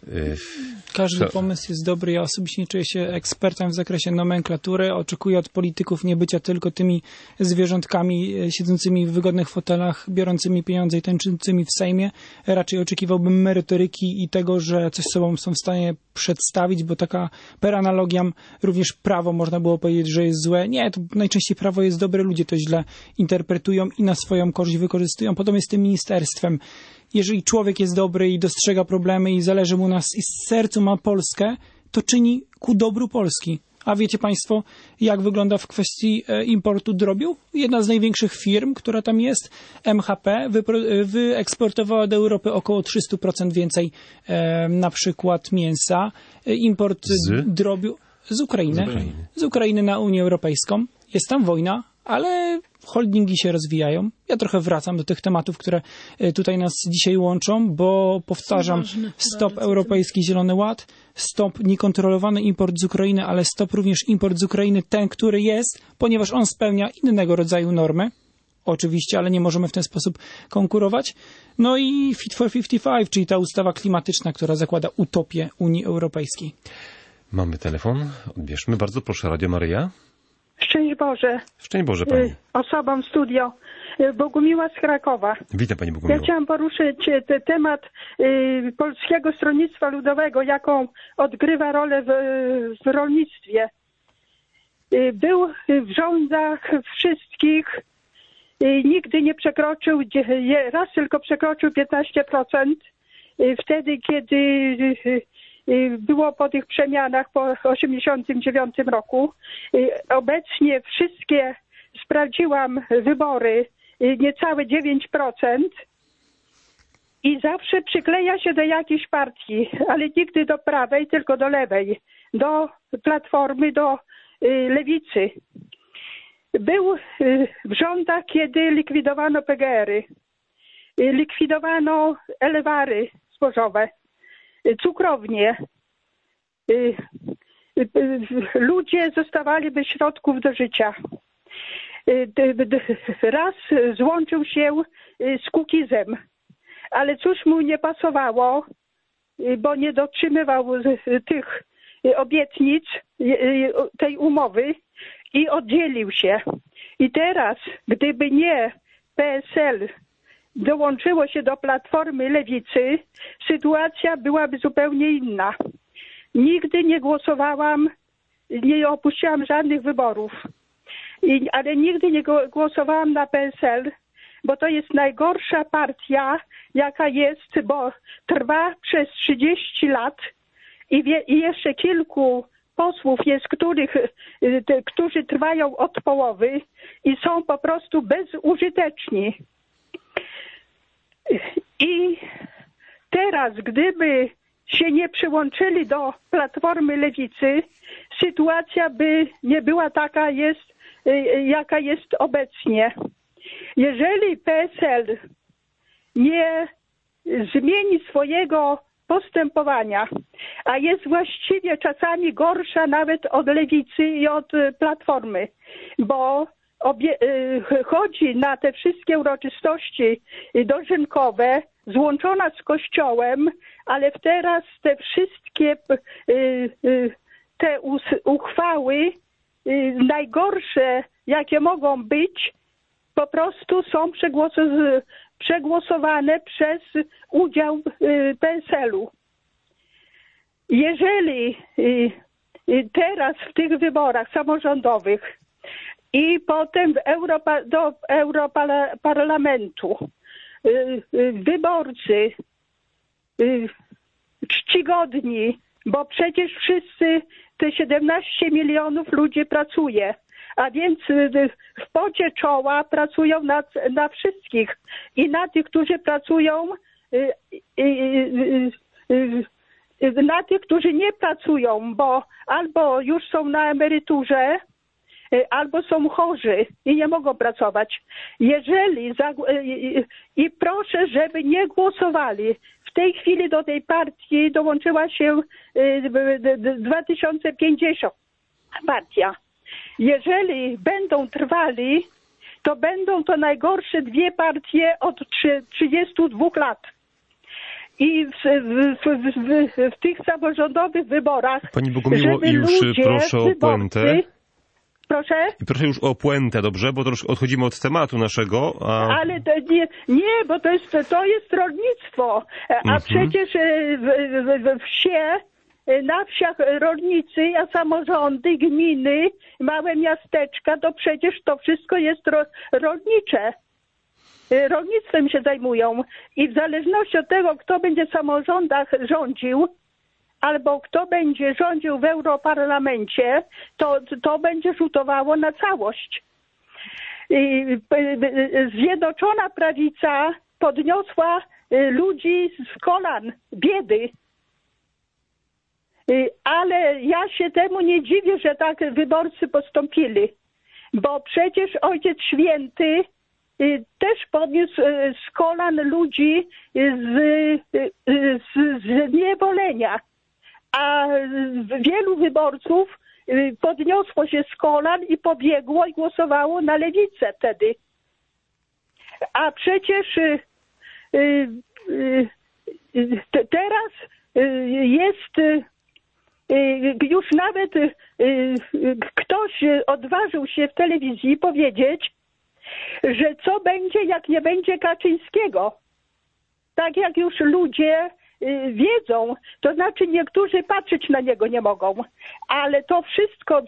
Każdy pomysł jest dobry. Ja osobiście nie czuję się ekspertem w zakresie nomenklatury. Oczekuję od polityków nie bycia tylko tymi zwierzątkami siedzącymi w wygodnych fotelach, biorącymi pieniądze i tańczącymi w Sejmie. Raczej oczekiwałbym merytoryki i tego, że coś sobą są w stanie przedstawić, bo taka per analogiam również prawo można było powiedzieć, że jest złe. Nie, to najczęściej prawo jest dobre, ludzie to źle interpretują i na swoją korzyść wykorzystują. Podobnie z tym ministerstwem. Jeżeli człowiek jest dobry i dostrzega problemy i zależy mu nas i z sercu ma Polskę, to czyni ku dobru Polski. A wiecie Państwo, jak wygląda w kwestii importu drobiu? Jedna z największych firm, która tam jest, M H P, wyeksportowała do Europy około trzysta procent więcej e, na przykład mięsa. Import z? drobiu z Ukrainy, z Ukrainy. Z Ukrainy na Unię Europejską. Jest tam wojna, ale holdingi się rozwijają. Ja trochę wracam do tych tematów, które tutaj nas dzisiaj łączą, bo powtarzam, stop Europejski Zielony Ład, stop niekontrolowany import z Ukrainy, ale stop również import z Ukrainy, ten, który jest, ponieważ on spełnia innego rodzaju normy. Oczywiście, ale nie możemy w ten sposób konkurować. No i Fit for pięćdziesiąt pięć, czyli ta ustawa klimatyczna, która zakłada utopię Unii Europejskiej. Mamy telefon, odbierzmy. Bardzo proszę, Radio Maryja. Szczęść Boże. Szczęść Boże Pani. Osobom studio. Bogumiła z Krakowa. Witam Pani Bogumiła. Ja chciałam poruszyć te, temat y, Polskiego Stronnictwa Ludowego, jaką odgrywa rolę w, w rolnictwie. Y, był w rządach wszystkich, y, nigdy nie przekroczył, raz tylko przekroczył piętnaście procent. Y, wtedy, kiedy y, było po tych przemianach po osiemdziesiątym dziewiątym roku. Obecnie wszystkie, sprawdziłam wybory, niecałe dziewięć procent i zawsze przykleja się do jakiejś partii, ale nigdy do prawej, tylko do lewej, do Platformy, do Lewicy. Był w rządach, kiedy likwidowano P G R-y, likwidowano elewary zbożowe, cukrownie. Ludzie zostawali bez środków do życia. Raz złączył się z Kukizem, ale cóż mu nie pasowało, bo nie dotrzymywał tych obietnic, tej umowy i oddzielił się. I teraz, gdyby nie P S L dołączyło się do Platformy Lewicy, sytuacja byłaby zupełnie inna. Nigdy nie głosowałam, nie opuściłam żadnych wyborów, I, ale nigdy nie głosowałam na P S L, bo to jest najgorsza partia, jaka jest, bo trwa przez trzydzieści lat i, wie, i jeszcze kilku posłów jest, których, te, którzy trwają od połowy i są po prostu bezużyteczni. I teraz, gdyby się nie przyłączyli do Platformy Lewicy, sytuacja by nie była taka, jest, jaka jest obecnie. Jeżeli P S L nie zmieni swojego postępowania, a jest właściwie czasami gorsza nawet od Lewicy i od Platformy, bo Obie, chodzi na te wszystkie uroczystości dożynkowe, złączona z Kościołem, ale teraz te wszystkie te uchwały najgorsze, jakie mogą być, po prostu są przegłosowane przez udział P S L-u. Jeżeli teraz w tych wyborach samorządowych i potem w Europa, do Europarlamentu wyborcy czcigodni, bo przecież wszyscy te siedemnaście milionów ludzi pracuje, a więc w pocie czoła pracują na, na wszystkich i na tych, którzy pracują, na tych, którzy nie pracują, bo albo już są na emeryturze, albo są chorzy i nie mogą pracować. Jeżeli i proszę, żeby nie głosowali. W tej chwili do tej partii dołączyła się dwa tysiące pięćdziesiąt partia. Jeżeli będą trwali, to będą to najgorsze dwie partie od trzydziestu dwóch lat. i w, w, w, w, w tych samorządowych wyborach. Pani Bogumiło, żeby już ludzie, proszę o puentę. wyborcy, Proszę? Proszę już o puentę, dobrze? Bo troszkę odchodzimy od tematu naszego. A... Ale to nie, nie, bo to jest, to jest rolnictwo. A Mhm. przecież w, w, w wsie, na wsiach rolnicy, a samorządy, gminy, małe miasteczka, to przecież to wszystko jest ro, rolnicze. Rolnictwem się zajmują. I w zależności od tego, kto będzie w samorządach rządził, albo kto będzie rządził w Europarlamencie, to, to będzie rzutowało na całość. Zjednoczona Prawica podniosła ludzi z kolan biedy. Ale ja się temu nie dziwię, że tak wyborcy postąpili, bo przecież Ojciec Święty też podniósł z kolan ludzi z, z, z niewolenia. A wielu wyborców podniosło się z kolan i pobiegło i głosowało na lewicę wtedy. A przecież teraz jest już nawet ktoś odważył się w telewizji powiedzieć, że co będzie, jak nie będzie Kaczyńskiego. Tak jak już ludzie wiedzą, to znaczy niektórzy patrzeć na niego nie mogą, ale to wszystko,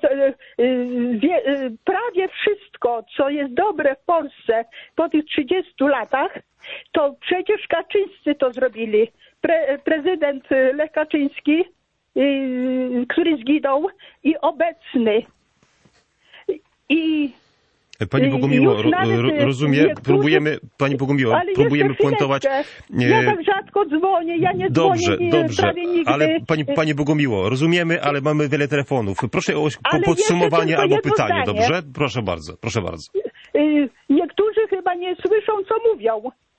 prawie wszystko, co jest dobre w Polsce po tych trzydziestu latach, to przecież Kaczyńscy to zrobili. Pre, prezydent Lech Kaczyński, który zginął, i obecny. I Pani Bogumiło, ro, ro, rozumie, niektórzy... próbujemy, Pani Bogumiło, ale próbujemy puentować. Ja tak rzadko dzwonię, ja nie dobrze, dzwonię dobrze, prawie nigdy. Ale Pani, Pani Bogumiło, rozumiemy, ale mamy wiele telefonów. Proszę o ale podsumowanie albo pytanie, zdanie. Dobrze? Proszę bardzo, proszę bardzo. Niektórzy chyba nie słyszą, co mówią.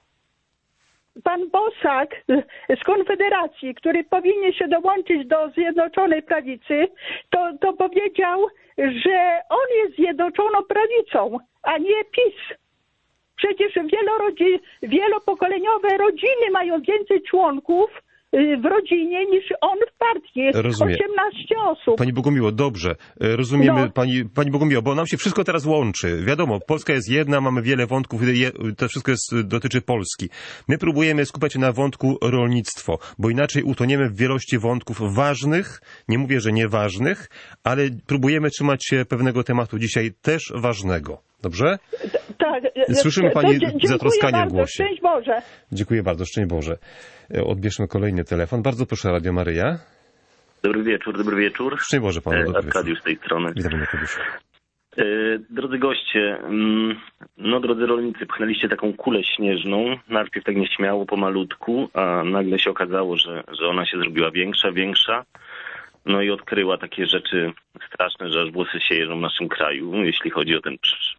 Pan Bosak z Konfederacji, który powinien się dołączyć do Zjednoczonej Prawicy, to, to powiedział, że on jest Zjednoczoną Prawicą, a nie PiS. Przecież wielorodzi- wielopokoleniowe rodziny mają więcej członków w rodzinie niż on w partii. Rozumiem. osiemnaście osób. Pani Bogumiło, dobrze. Rozumiemy, no. pani, pani Bogumiło, bo nam się wszystko teraz łączy. Wiadomo, Polska jest jedna, mamy wiele wątków, to wszystko jest, dotyczy Polski. My próbujemy skupiać się na wątku rolnictwo, bo inaczej utoniemy w wielości wątków ważnych, nie mówię, że nieważnych, ale próbujemy trzymać się pewnego tematu dzisiaj też ważnego. Dobrze? Tak. Słyszymy Pani zatroskanie w głosie. Szczęść Boże. Dziękuję bardzo, szczęść Boże. Odbierzmy kolejny telefon. Bardzo proszę, Radio Maryja. Dobry wieczór, dobry wieczór. Szczęść Boże Panu. Dobry Arkadiusz z tej strony. Witam, Arkadiuszu. Drodzy goście, no drodzy rolnicy, pchnęliście taką kulę śnieżną, najpierw tak nieśmiało, pomalutku, a nagle się okazało, że, że ona się zrobiła większa, większa. No i odkryła takie rzeczy straszne, że aż włosy się jeżą w naszym kraju, jeśli chodzi o ten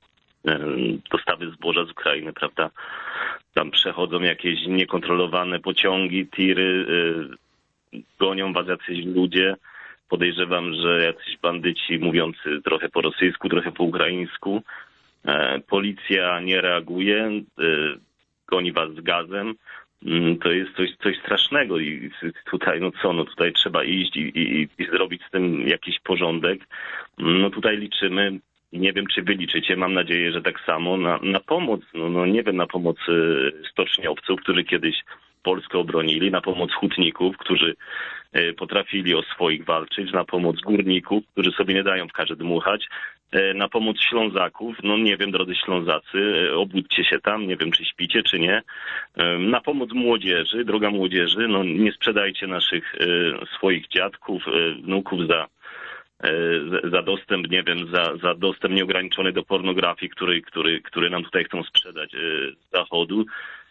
dostawy zboża z Ukrainy, prawda? Tam przechodzą jakieś niekontrolowane pociągi, tiry, gonią was jacyś ludzie. Podejrzewam, że jacyś bandyci mówiący trochę po rosyjsku, trochę po ukraińsku. Policja nie reaguje, goni was z gazem. To jest coś, coś strasznego i tutaj, no co, no tutaj trzeba iść i, i, i zrobić z tym jakiś porządek. No tutaj liczymy, nie wiem czy wy liczycie, mam nadzieję, że tak samo, na, na pomoc, no, no nie wiem, na pomoc stoczniowców, którzy kiedyś Polskę obronili, na pomoc hutników, którzy potrafili o swoich walczyć, na pomoc górników, którzy sobie nie dają w karze dmuchać, na pomoc Ślązaków, no nie wiem, drodzy Ślązacy, obudźcie się tam, nie wiem, czy śpicie, czy nie, na pomoc młodzieży, droga młodzieży, no nie sprzedajcie naszych swoich dziadków, wnuków za, za dostęp, nie wiem, za, za dostęp nieograniczony do pornografii, który, który, który nam tutaj chcą sprzedać z zachodu.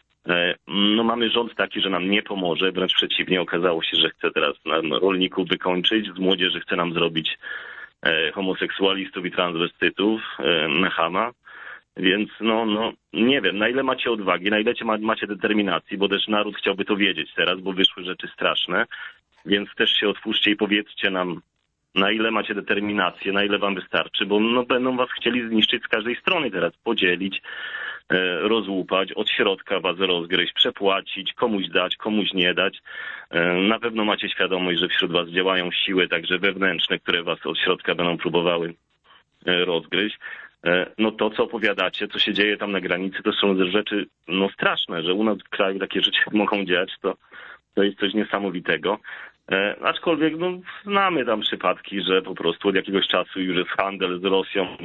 No mamy rząd taki, że nam nie pomoże, wręcz przeciwnie, okazało się, że chce teraz nam rolników wykończyć, z młodzieży chce nam zrobić homoseksualistów i transwestytów na chama, więc no, no nie wiem, na ile macie odwagi, na ile macie determinacji, bo też naród chciałby to wiedzieć teraz, bo wyszły rzeczy straszne, więc też się otwórzcie i powiedzcie nam, na ile macie determinację, na ile wam wystarczy, bo no, będą was chcieli zniszczyć z każdej strony teraz, podzielić, rozłupać, od środka was rozgryźć, przepłacić, komuś dać, komuś nie dać. Na pewno macie świadomość, że wśród was działają siły także wewnętrzne, które was od środka będą próbowały rozgryźć. No to, co opowiadacie, co się dzieje tam na granicy, to są rzeczy no straszne, że u nas w kraju takie rzeczy mogą dziać, to, to jest coś niesamowitego. E, aczkolwiek no, znamy tam przypadki, że po prostu od jakiegoś czasu już jest handel z Rosją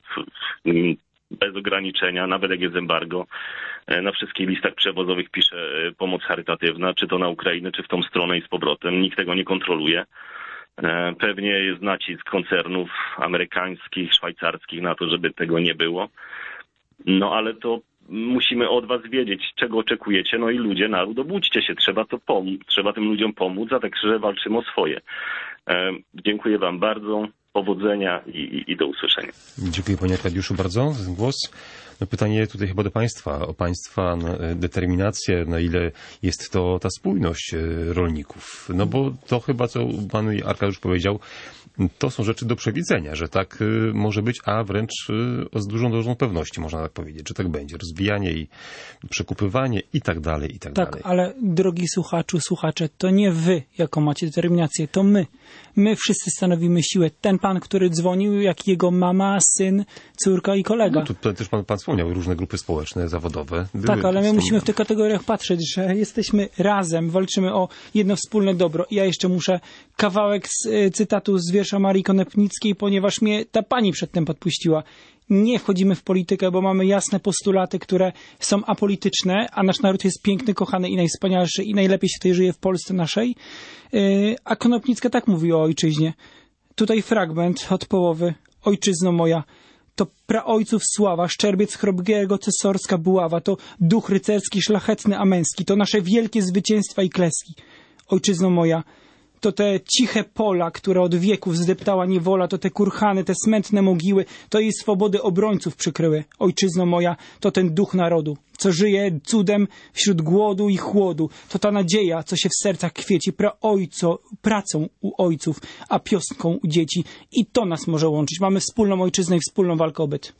bez ograniczenia, nawet jak jest embargo. E, na wszystkich listach przewozowych pisze e, pomoc charytatywna, czy to na Ukrainę, czy w tą stronę i z powrotem. Nikt tego nie kontroluje. E, pewnie jest nacisk koncernów amerykańskich, szwajcarskich na to, żeby tego nie było. No ale to musimy od was wiedzieć, czego oczekujecie. No i ludzie, naród, obudźcie się. Trzeba to pomóc. Trzeba tym ludziom pomóc, a także walczymy o swoje. E, dziękuję wam bardzo. Powodzenia i, i, i do usłyszenia. Dziękuję panie Arkadiuszu bardzo za ten głos. No pytanie tutaj chyba do państwa, o państwa determinację, na ile jest to ta spójność rolników. No bo to chyba, co pan Arkadiusz powiedział, to są rzeczy do przewidzenia, że tak może być, a wręcz z dużą dozą pewności można tak powiedzieć, że tak będzie. Rozbijanie i przekupywanie i tak dalej, i tak, tak dalej. Tak, ale drogi słuchaczu, słuchacze, to nie wy, jaką macie determinację, to my. My wszyscy stanowimy siłę. Ten pan, który dzwonił, jak jego mama, syn, córka i kolega. No tu, tu też pan, pan wspomniał, różne grupy społeczne, zawodowe. Były tak, ale my wspomniane. musimy w tych kategoriach patrzeć, że jesteśmy razem, walczymy o jedno wspólne dobro. I ja jeszcze muszę kawałek z cytatu z wiersza Marii Konopnickiej, ponieważ mnie ta pani przedtem podpuściła. Nie wchodzimy w politykę, bo mamy jasne postulaty, które są apolityczne, a nasz naród jest piękny, kochany i najwspanialszy i najlepiej się tutaj żyje w Polsce naszej. A Konopnicka tak mówi o ojczyźnie. Tutaj fragment od połowy. Ojczyzno moja, to praojców sława, szczerbiec chrobrego cesarska buława, to duch rycerski, szlachetny a męski, to nasze wielkie zwycięstwa i kleski. Ojczyzno moja, to te ciche pola, które od wieków zdeptała niewola, to te kurhany, te smętne mogiły, to jej swobody obrońców przykryły. Ojczyzno moja, to ten duch narodu, co żyje cudem wśród głodu i chłodu. To ta nadzieja, co się w sercach kwieci, praojco, pracą u ojców, a piosnką u dzieci. I to nas może łączyć. Mamy wspólną ojczyznę i wspólną walkę o byt.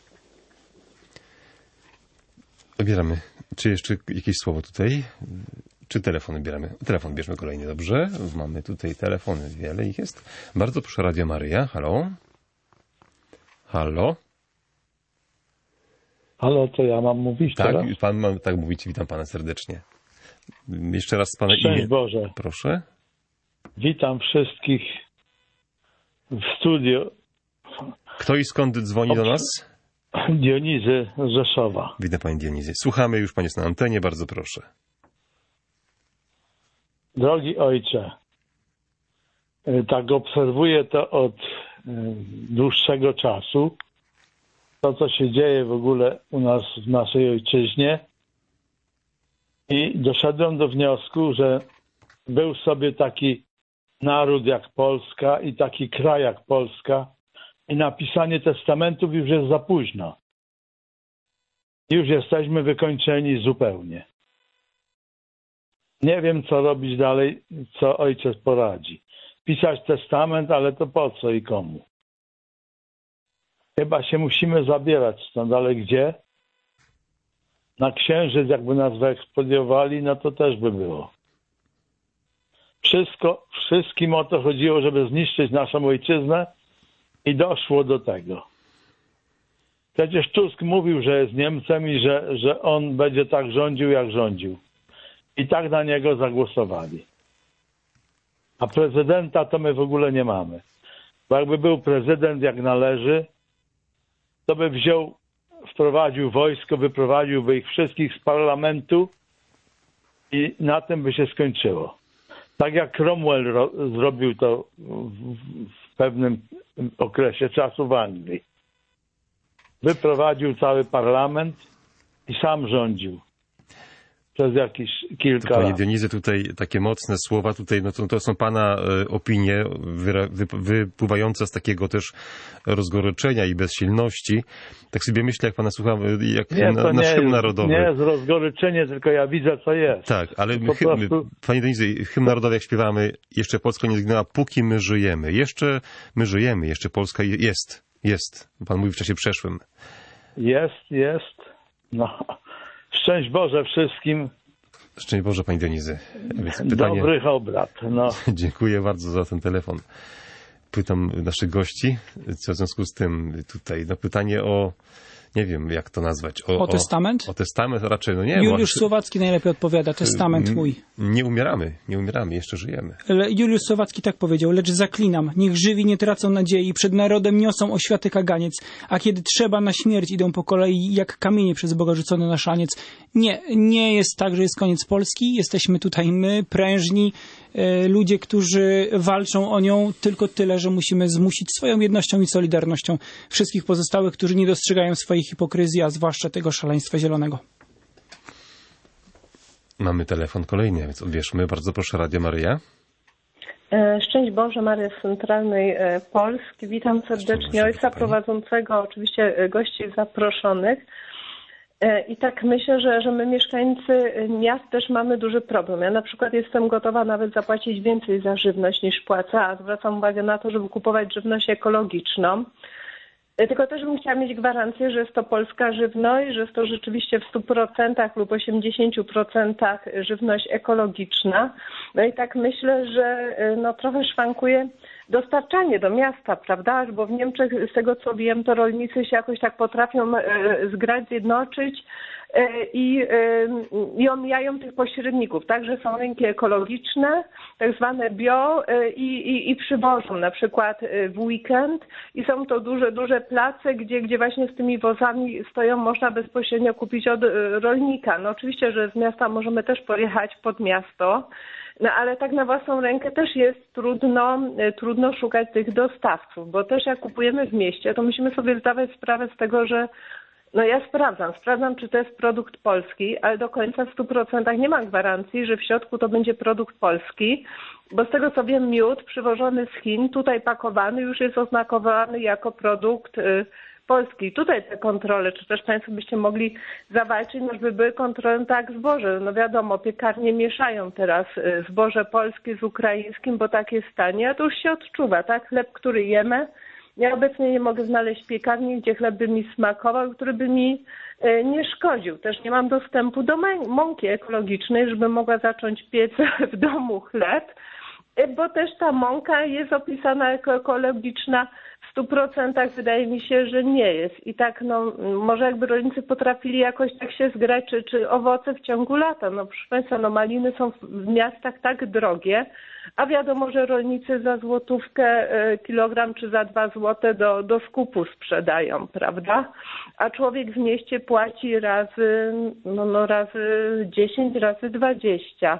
Odbieramy. Czy jeszcze jakieś słowo tutaj? Czy telefon bierzemy? Telefon bierzmy kolejny, dobrze? Mamy tutaj telefony, wiele ich jest. Bardzo proszę, Radio Maryja. Halo? Halo? Halo, to ja mam mówić tak, teraz? Tak, pan ma tak mówić. Witam pana serdecznie. Jeszcze raz pana Szczęść imię. Boże. Proszę. Witam wszystkich w studiu. Kto i skąd dzwoni do nas? Dionizy z Rzeszowa. Witam panie Dionizy. Słuchamy, już pan jest na antenie, bardzo proszę. Drogi ojcze, tak obserwuję to od dłuższego czasu, to co się dzieje w ogóle u nas w naszej ojczyźnie i doszedłem do wniosku, że był sobie taki naród jak Polska i taki kraj jak Polska i napisanie testamentów już jest za późno. Już jesteśmy wykończeni zupełnie. Nie wiem, co robić dalej, co ojciec poradzi. Pisać testament, ale to po co i komu? Chyba się musimy zabierać stąd, ale gdzie? Na Księżyc, jakby nas wyekspediowali, no to też by było. Wszystko, wszystkim o to chodziło, żeby zniszczyć naszą ojczyznę i doszło do tego. Przecież Tusk mówił, że jest Niemcem i że, że on będzie tak rządził, jak rządził. I tak na niego zagłosowali. A prezydenta to my w ogóle nie mamy. Bo jakby był prezydent jak należy, to by wziął, wprowadził wojsko, wyprowadziłby ich wszystkich z parlamentu i na tym by się skończyło. Tak jak Cromwell ro- zrobił to w, w pewnym okresie czasu w Anglii. Wyprowadził cały parlament i sam rządził. Przez jakieś kilka to, panie lat. Dionizy, tutaj takie mocne słowa, tutaj no to, to są pana e, opinie wyra, wy, wypływające z takiego też rozgoryczenia i bezsilności. Tak sobie myślę, jak pana słucham, jak nie, na, to nasz nie hymn jest, narodowy. Nie jest rozgoryczenie, tylko ja widzę, co jest. Tak, ale Po hymn, prostu... panie Dionizy, hymn narodowy, jak śpiewamy, jeszcze Polska nie zginęła, póki my żyjemy. Jeszcze my żyjemy, jeszcze Polska jest. Jest. Pan mówi w czasie przeszłym. Jest, jest. No, szczęść Boże wszystkim. Szczęść Boże, pani Denizy. Więc pytanie... Dobrych obrad. No. Dziękuję bardzo za ten telefon. Pytam naszych gości, co w związku z tym tutaj, no pytanie o, nie wiem jak to nazwać. O, o testament? O, o testament raczej, no nie. Juliusz może... Słowacki najlepiej odpowiada, testament mój. Nie umieramy, nie umieramy, jeszcze żyjemy. Le, Juliusz Słowacki tak powiedział, lecz zaklinam, niech żywi nie tracą nadziei, przed narodem niosą oświaty kaganiec, a kiedy trzeba na śmierć idą po kolei, jak kamienie przez Boga rzucone na szaniec. Nie, nie jest tak, że jest koniec Polski, jesteśmy tutaj my, prężni, e, ludzie, którzy walczą o nią, tylko tyle, że musimy zmusić swoją jednością i solidarnością wszystkich pozostałych, którzy nie dostrzegają swojej hipokryzji, a zwłaszcza tego szaleństwa zielonego. Mamy telefon kolejny, więc odbierzmy. Bardzo proszę, Radio Maryja. Szczęść Boże, Maria z Centralnej Polski. Witam serdecznie ojca prowadzącego, oczywiście gości zaproszonych. I tak myślę, że, że my mieszkańcy miast też mamy duży problem. Ja na przykład jestem gotowa nawet zapłacić więcej za żywność niż płacę, a zwracam uwagę na to, żeby kupować żywność ekologiczną. Tylko też bym chciała mieć gwarancję, że jest to polska żywność, że jest to rzeczywiście w stu procentach lub osiemdziesięciu procentach żywność ekologiczna. No i tak myślę, że no trochę szwankuje dostarczanie do miasta, prawda? Bo w Niemczech, z tego co wiem, to rolnicy się jakoś tak potrafią zgrać, zjednoczyć i, i omijają tych pośredników. Także są rynki ekologiczne, tak zwane bio i, i, i przywożą na przykład w weekend i są to duże, duże place, gdzie, gdzie właśnie z tymi wozami stoją, można bezpośrednio kupić od rolnika. No oczywiście, że z miasta możemy też pojechać pod miasto, no ale tak na własną rękę też jest trudno, trudno szukać tych dostawców, bo też jak kupujemy w mieście, to musimy sobie zdawać sprawę z tego, że no ja sprawdzam, sprawdzam, czy to jest produkt polski, ale do końca w stu procentach nie mam gwarancji, że w środku to będzie produkt polski, bo z tego co wiem, miód przywożony z Chin, tutaj pakowany, już jest oznakowany jako produkt y, polski. Tutaj te kontrole, czy też Państwo byście mogli zawalczyć, no żeby były kontrole tak zboże. No wiadomo, piekarnie mieszają teraz y, zboże polskie z ukraińskim, bo tak jest tanie, a to już się odczuwa, tak? Chleb, który jemy. Ja obecnie nie mogę znaleźć piekarni, gdzie chleb by mi smakował, który by mi nie szkodził. Też nie mam dostępu do mąki ekologicznej, żeby mogła zacząć piec w domu chleb, bo też ta mąka jest opisana jako ekologiczna. W stu procentach wydaje mi się, że nie jest. I tak, no, może jakby rolnicy potrafili jakoś tak się zgrać, czy, czy owoce w ciągu lata. No proszę Państwa, no maliny są w miastach tak drogie, a wiadomo, że rolnicy za złotówkę kilogram czy za dwa złote do, do skupu sprzedają, prawda? A człowiek w mieście płaci razy, no, no razy dziesięć, razy dwadzieścia.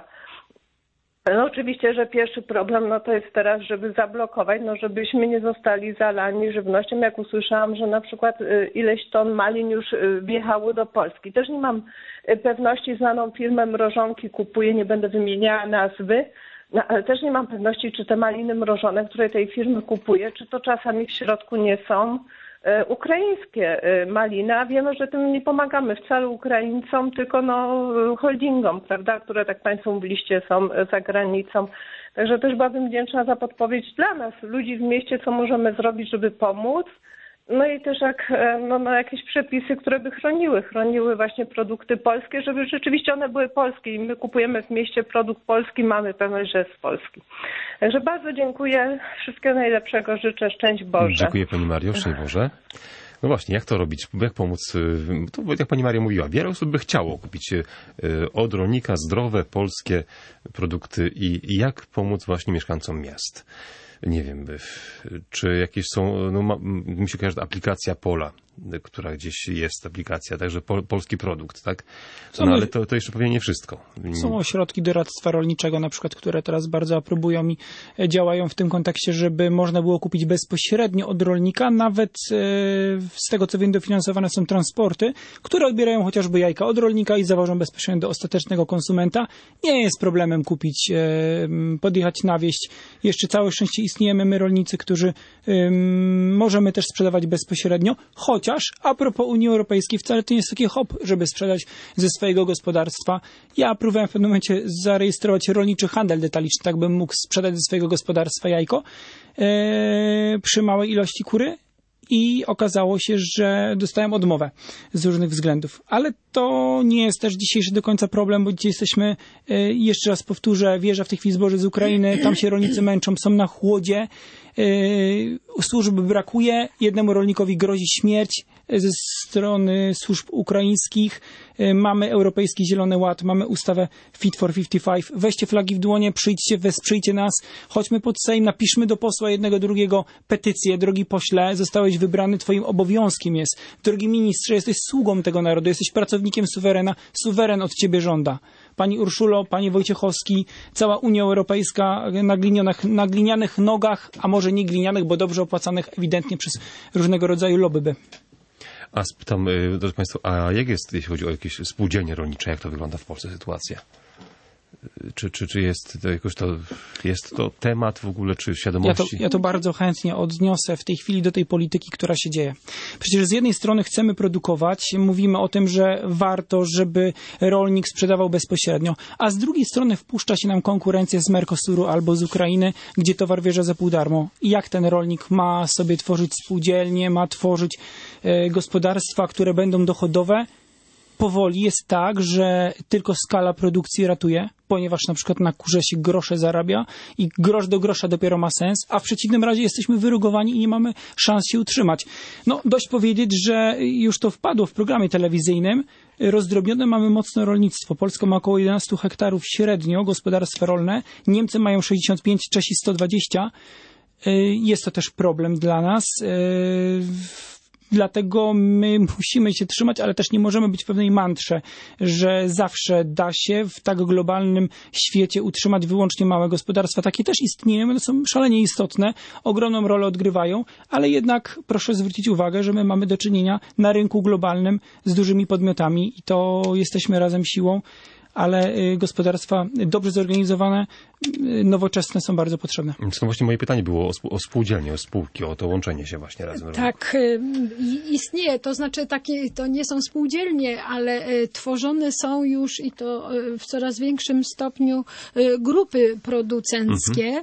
No oczywiście, że pierwszy problem no to jest teraz, żeby zablokować, no żebyśmy nie zostali zalani żywnością. Jak usłyszałam, że na przykład ileś ton malin już wjechało do Polski. Też nie mam pewności, znaną firmę mrożonki kupuję, nie będę wymieniała nazwy, no, ale też nie mam pewności, czy te maliny mrożone, które tej firmy kupuję, czy to czasami w środku nie są ukraińskie maliny, a wiemy, że tym nie pomagamy wcale Ukraińcom, tylko no holdingom, prawda, które, tak Państwo mówiliście, są za granicą. Także też byłabym wdzięczna za podpowiedź dla nas, ludzi w mieście, co możemy zrobić, żeby pomóc. No i też jak, no, no, jakieś przepisy, które by chroniły, chroniły właśnie produkty polskie, żeby rzeczywiście one były polskie i my kupujemy w mieście produkt polski, mamy pewność, że jest z Polski. Także bardzo dziękuję, wszystkiego najlepszego, życzę, szczęść Boże. Dziękuję Pani Mario, szczęść Boże. No właśnie, jak to robić? Jak pomóc? To, jak Pani Maria mówiła, wiele osób by chciało kupić od rolnika zdrowe, polskie produkty i, i jak pomóc właśnie mieszkańcom miast? Nie wiem, czy jakieś są, no ma, mi się kojarzy aplikacja Pola, która gdzieś jest aplikacja, także pol, polski produkt, tak? No ale to, to jeszcze pewnie nie wszystko. Są ośrodki doradztwa rolniczego na przykład, które teraz bardzo aprobują i działają w tym kontekście, żeby można było kupić bezpośrednio od rolnika, nawet z tego co wiem dofinansowane są transporty, które odbierają chociażby jajka od rolnika i zawożą bezpośrednio do ostatecznego konsumenta. Nie jest problemem kupić, podjechać na wieś. Jeszcze całe szczęście istniejemy my rolnicy, którzy możemy też sprzedawać bezpośrednio, choć Chociaż a propos Unii Europejskiej wcale to nie jest taki hop, żeby sprzedać ze swojego gospodarstwa. Ja próbowałem w pewnym momencie zarejestrować rolniczy handel detaliczny, tak bym mógł sprzedać ze swojego gospodarstwa jajko e, przy małej ilości kury. i okazało się, że dostałem odmowę z różnych względów. Ale to nie jest też dzisiejszy do końca problem, bo dzisiaj jesteśmy, jeszcze raz powtórzę, wjeżdża w tej chwili zboże z Ukrainy, tam się rolnicy męczą, są na chłodzie, służb brakuje, jednemu rolnikowi grozi śmierć ze strony służb ukraińskich, mamy Europejski Zielony Ład, mamy ustawę Fit for pięćdziesiąt pięć, weźcie flagi w dłonie, przyjdźcie, wesprzyjcie nas, chodźmy pod Sejm, napiszmy do posła jednego, drugiego petycję, drogi pośle, zostałeś wybrany, twoim obowiązkiem jest, drogi ministrze, jesteś sługą tego narodu, jesteś pracownikiem suwerena, suweren od ciebie żąda. Pani Urszulo, panie Wojciechowski, cała Unia Europejska na glinianych, na glinianych nogach, a może nie glinianych, bo dobrze opłacanych ewidentnie przez różnego rodzaju lobby. A spytam, drodzy Państwo, a jak jest, jeśli chodzi o jakieś spółdzielnie rolnicze, jak to wygląda w Polsce sytuacja? Czy, czy, czy jest to jakoś to, jest to temat w ogóle, czy świadomości? Ja to, ja to bardzo chętnie odniosę w tej chwili do tej polityki, która się dzieje. Przecież z jednej strony chcemy produkować, mówimy o tym, że warto, żeby rolnik sprzedawał bezpośrednio, a z drugiej strony wpuszcza się nam konkurencję z Mercosuru albo z Ukrainy, gdzie towar wjeżdża za pół darmo. I jak ten rolnik ma sobie tworzyć spółdzielnie, ma tworzyć e, gospodarstwa, które będą dochodowe? Powoli jest tak, że tylko skala produkcji ratuje, ponieważ na przykład na kurze się grosze zarabia i grosz do grosza dopiero ma sens, a w przeciwnym razie jesteśmy wyrugowani i nie mamy szans się utrzymać. No dość powiedzieć, że już to wpadło w programie telewizyjnym. Rozdrobnione mamy mocno rolnictwo. Polska ma około jedenaście hektarów średnio gospodarstwa rolne. Niemcy mają sześćdziesiąt pięć, Czesi sto dwadzieścia. Jest to też problem dla nas. Dlatego my musimy się trzymać, ale też nie możemy być w pewnej mantrze, że zawsze da się w tak globalnym świecie utrzymać wyłącznie małe gospodarstwa. Takie też istnieją, one są szalenie istotne, ogromną rolę odgrywają, ale jednak proszę zwrócić uwagę, że my mamy do czynienia na rynku globalnym z dużymi podmiotami i to jesteśmy razem siłą, ale gospodarstwa dobrze zorganizowane, nowoczesne są bardzo potrzebne. Skąd właśnie moje pytanie było o, spół- o spółdzielnie, o spółki, o to łączenie się właśnie razem. Tak, y, istnieje, to znaczy takie, to nie są spółdzielnie, ale y, tworzone są już i to y, w coraz większym stopniu y, grupy producenckie, mhm.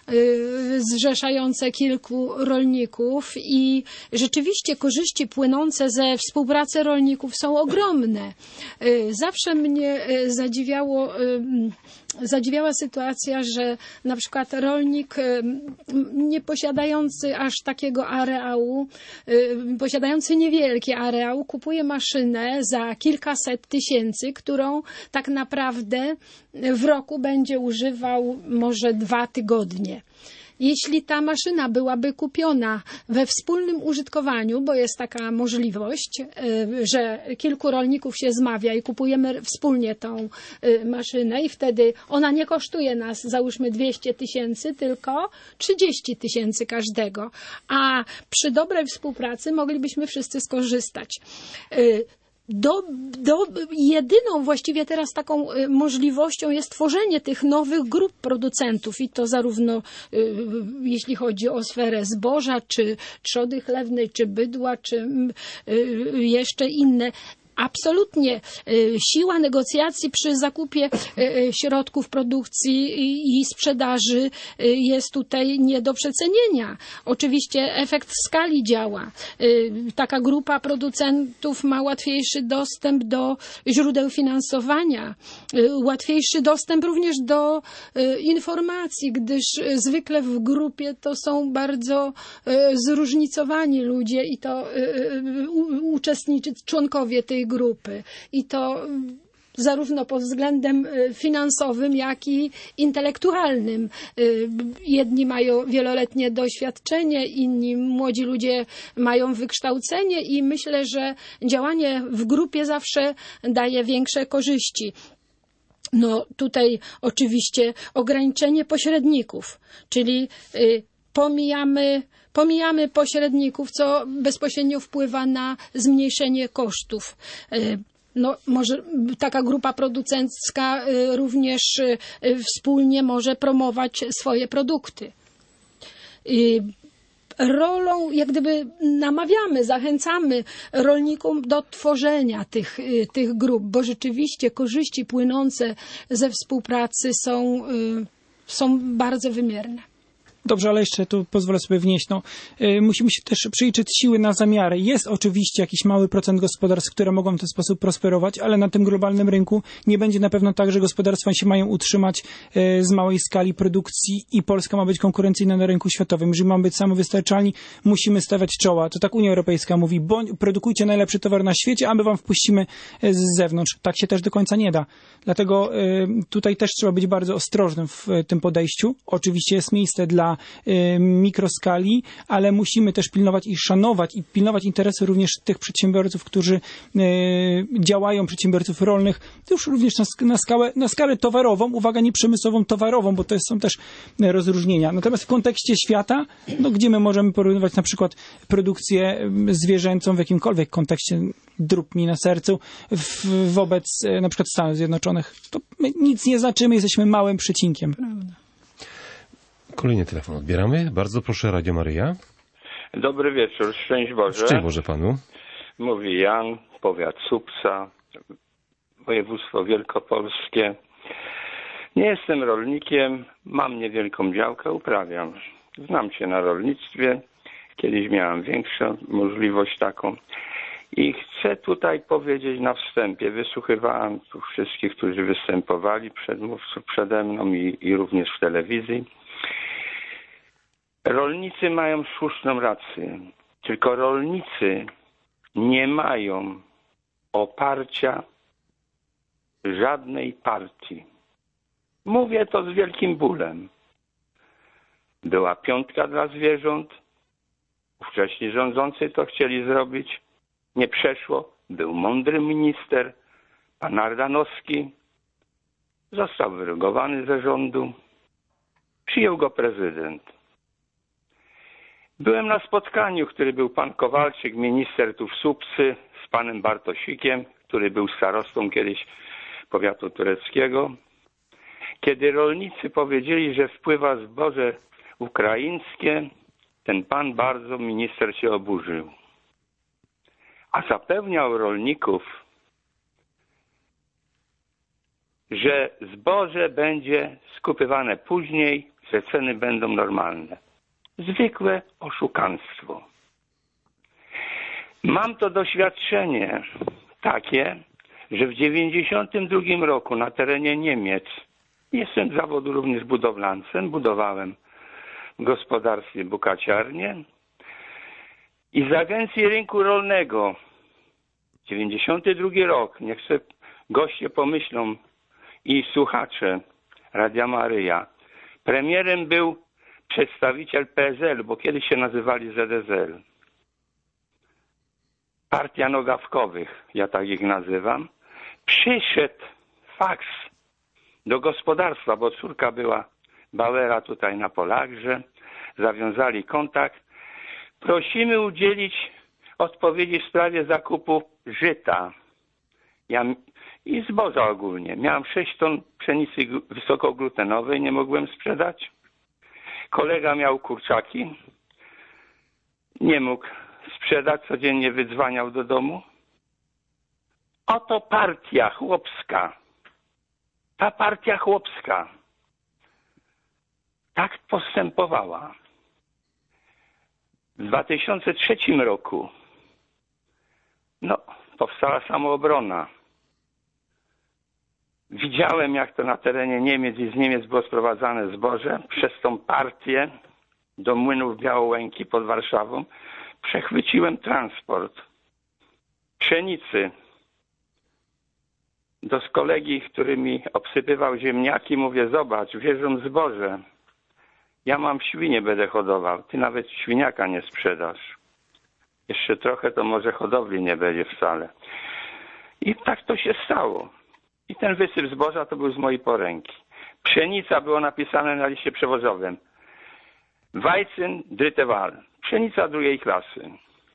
y, zrzeszające kilku rolników i rzeczywiście korzyści płynące ze współpracy rolników są ogromne. Y, zawsze mnie y, zadziwiało y, Zadziwiała sytuacja, że na przykład rolnik nie posiadający aż takiego areału, posiadający niewielki areał, kupuje maszynę za kilkaset tysięcy, którą tak naprawdę w roku będzie używał może dwa tygodnie. Jeśli ta maszyna byłaby kupiona we wspólnym użytkowaniu, bo jest taka możliwość, że kilku rolników się zmawia i kupujemy wspólnie tą maszynę i wtedy ona nie kosztuje nas, załóżmy dwieście tysięcy, tylko trzydzieści tysięcy każdego, a przy dobrej współpracy moglibyśmy wszyscy skorzystać. Do, do, jedyną właściwie teraz taką możliwością jest tworzenie tych nowych grup producentów i to zarówno y, jeśli chodzi o sferę zboża, czy trzody chlewnej, czy bydła, czy y, jeszcze inne. Absolutnie siła negocjacji przy zakupie środków produkcji i sprzedaży jest tutaj nie do przecenienia. Oczywiście efekt skali działa. Taka grupa producentów ma łatwiejszy dostęp do źródeł finansowania, łatwiejszy dostęp również do informacji, gdyż zwykle w grupie to są bardzo zróżnicowani ludzie i to uczestniczy, członkowie tej grupy i to zarówno pod względem finansowym, jak i intelektualnym. Jedni mają wieloletnie doświadczenie, inni młodzi ludzie mają wykształcenie i myślę, że działanie w grupie zawsze daje większe korzyści. No tutaj oczywiście ograniczenie pośredników, czyli pomijamy Pomijamy pośredników, co bezpośrednio wpływa na zmniejszenie kosztów. No, może taka grupa producencka również wspólnie może promować swoje produkty. Rolą, jak gdyby namawiamy, zachęcamy rolników do tworzenia tych, tych grup, bo rzeczywiście korzyści płynące ze współpracy są, są bardzo wymierne. Dobrze, ale jeszcze tu pozwolę sobie wnieść. No, y, musimy się też przeliczyć siły na zamiary. Jest oczywiście jakiś mały procent gospodarstw, które mogą w ten sposób prosperować, ale na tym globalnym rynku nie będzie na pewno tak, że gospodarstwa się mają utrzymać y, z małej skali produkcji i Polska ma być konkurencyjna na rynku światowym. Jeżeli mamy być samowystarczalni, musimy stawiać czoła. To tak Unia Europejska mówi, bądź, produkujcie najlepszy towar na świecie, a my wam wpuścimy z zewnątrz. Tak się też do końca nie da. Dlatego y, tutaj też trzeba być bardzo ostrożnym w y, tym podejściu. Oczywiście jest miejsce dla y, mikroskali, ale musimy też pilnować i szanować i pilnować interesy również tych przedsiębiorców, którzy y, działają, przedsiębiorców rolnych, już również na, na, skalę, na skalę towarową, uwaga, nie przemysłową, towarową, bo to są też rozróżnienia. Natomiast w kontekście świata, no, gdzie my możemy porównywać na przykład produkcję zwierzęcą w jakimkolwiek kontekście, drób mi na sercu, w, wobec na przykład Stanów Zjednoczonych, to my nic nie znaczymy, jesteśmy małym przecinkiem. Prawda. Kolejny telefon odbieramy. Bardzo proszę, Radio Maryja. Dobry wieczór, szczęść Boże. Szczęść Boże Panu. Mówi Jan, powiat Słupca, województwo wielkopolskie. Nie jestem rolnikiem, mam niewielką działkę, uprawiam. Znam się na rolnictwie, kiedyś miałem większą możliwość taką. I chcę tutaj powiedzieć na wstępie, wysłuchywałem tu wszystkich, którzy występowali, przedmówców przede mną i, i również w telewizji. Rolnicy mają słuszną rację, tylko rolnicy nie mają oparcia żadnej partii. Mówię to z wielkim bólem. Była piątka dla zwierząt, wcześniej rządzący to chcieli zrobić, nie przeszło. Był mądry minister, pan Ardanowski, został wyrugowany ze rządu, przyjął go prezydent. Byłem na spotkaniu, który był pan Kowalczyk, minister tu w Słupcy, z panem Bartosikiem, który był starostą kiedyś powiatu tureckiego. Kiedy rolnicy powiedzieli, że wpływa zboże ukraińskie, ten pan bardzo, minister, się oburzył. A zapewniał rolników, że zboże będzie skupywane później, że ceny będą normalne. Zwykłe oszukaństwo. Mam to doświadczenie takie, że w dziewięćdziesiątym drugim roku na terenie Niemiec, jestem z zawodu również budowlańcem, budowałem w gospodarstwie bukaciarnię i z Agencji Rynku Rolnego, dziewięćdziesiąty drugi rok, niech sobie goście pomyślą i słuchacze Radia Maryja, premierem był przedstawiciel P S L, bo kiedyś się nazywali Z S L. Partia Nogawkowych, ja tak ich nazywam. Przyszedł faks do gospodarstwa, bo córka była Bauera tutaj na Polakrze. Zawiązali kontakt. Prosimy udzielić odpowiedzi w sprawie zakupu żyta ja, i zboża ogólnie. Miałem sześć ton pszenicy wysokoglutenowej, nie mogłem sprzedać. Kolega miał kurczaki, nie mógł sprzedać, codziennie wydzwaniał do domu. Oto partia chłopska, ta partia chłopska tak postępowała. W dwa tysiące trzecim roku no, powstała samoobrona. Widziałem, jak to na terenie Niemiec i z Niemiec było sprowadzane zboże przez tą partię do Młynów Białołęki pod Warszawą. Przechwyciłem transport pszenicy. Do kolegi, który mi obsypywał ziemniaki, mówię, zobacz, wierzą zboże. Ja mam świnie, będę hodował. Ty nawet świniaka nie sprzedasz. Jeszcze trochę, to może hodowli nie będzie wcale. I tak to się stało. I ten wysyp zboża to był z mojej poręki. Pszenica było napisane na liście przewozowym. Weizen dritte Wahl. Pszenica drugiej klasy.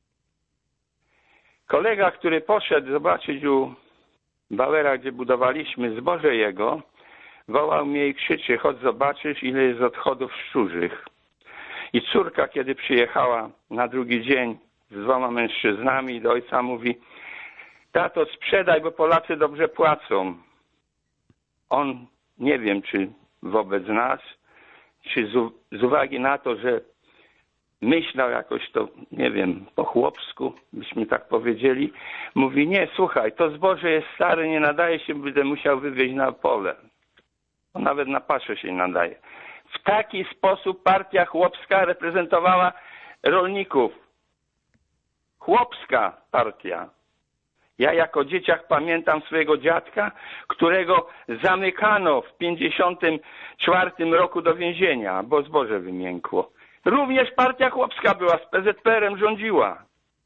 Kolega, który poszedł zobaczyć u Bauera, gdzie budowaliśmy zboże jego, wołał mnie i krzyczy, chodź zobaczysz, ile jest odchodów szczurzych. I córka, kiedy przyjechała na drugi dzień z dwoma mężczyznami do ojca, mówi, tato, sprzedaj, bo Polacy dobrze płacą. On, nie wiem, czy wobec nas, czy z, z uwagi na to, że myślał jakoś to, nie wiem, po chłopsku, byśmy tak powiedzieli, mówi, nie, słuchaj, to zboże jest stare, nie nadaje się, będę musiał wywieźć na pole. To nawet na paszę się nie nadaje. W taki sposób partia chłopska reprezentowała rolników. Chłopska partia. Ja jako dzieciak pamiętam swojego dziadka, którego zamykano w pięćdziesiątym czwartym roku do więzienia, bo zboże wymiękło. Również partia chłopska była, z P Z P R-em rządziła.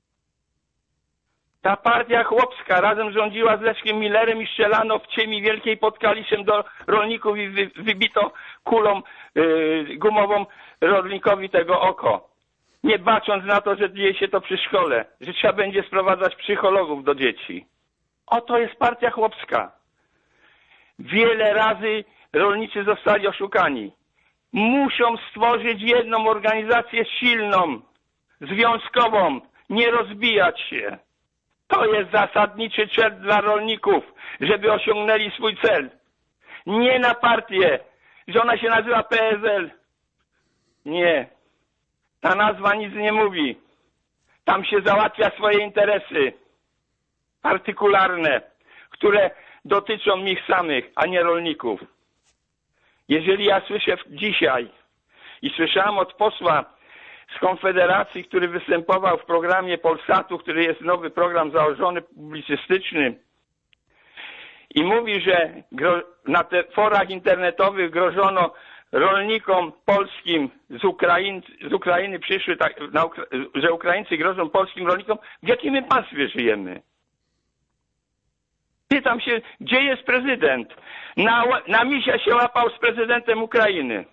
Ta partia chłopska razem rządziła z Leszkiem Millerem i strzelano w ciemi wielkiej pod Kaliszem do rolników i wy, wybito kulą yy, gumową rolnikowi tego oko. Nie bacząc na to, że dzieje się to przy szkole, że trzeba będzie sprowadzać psychologów do dzieci. Oto jest partia chłopska. Wiele razy rolnicy zostali oszukani. Muszą stworzyć jedną organizację silną, związkową, nie rozbijać się. To jest zasadniczy cel dla rolników, żeby osiągnęli swój cel. Nie na partię, że ona się nazywa P S L. Nie. Ta nazwa nic nie mówi. Tam się załatwia swoje interesy partykularne, które dotyczą ich samych, a nie rolników. Jeżeli ja słyszę dzisiaj i słyszałem od posła z Konfederacji, który występował w programie Polsatu, który jest nowy program założony, publicystyczny, i mówi, że na te forach internetowych grożono rolnikom polskim z, Ukraiń, z Ukrainy przyszły, tak, na, że Ukraińcy grożą polskim rolnikom. W jakim my państwie żyjemy? Pytam się, gdzie jest prezydent? Na, na misia się łapał z prezydentem Ukrainy.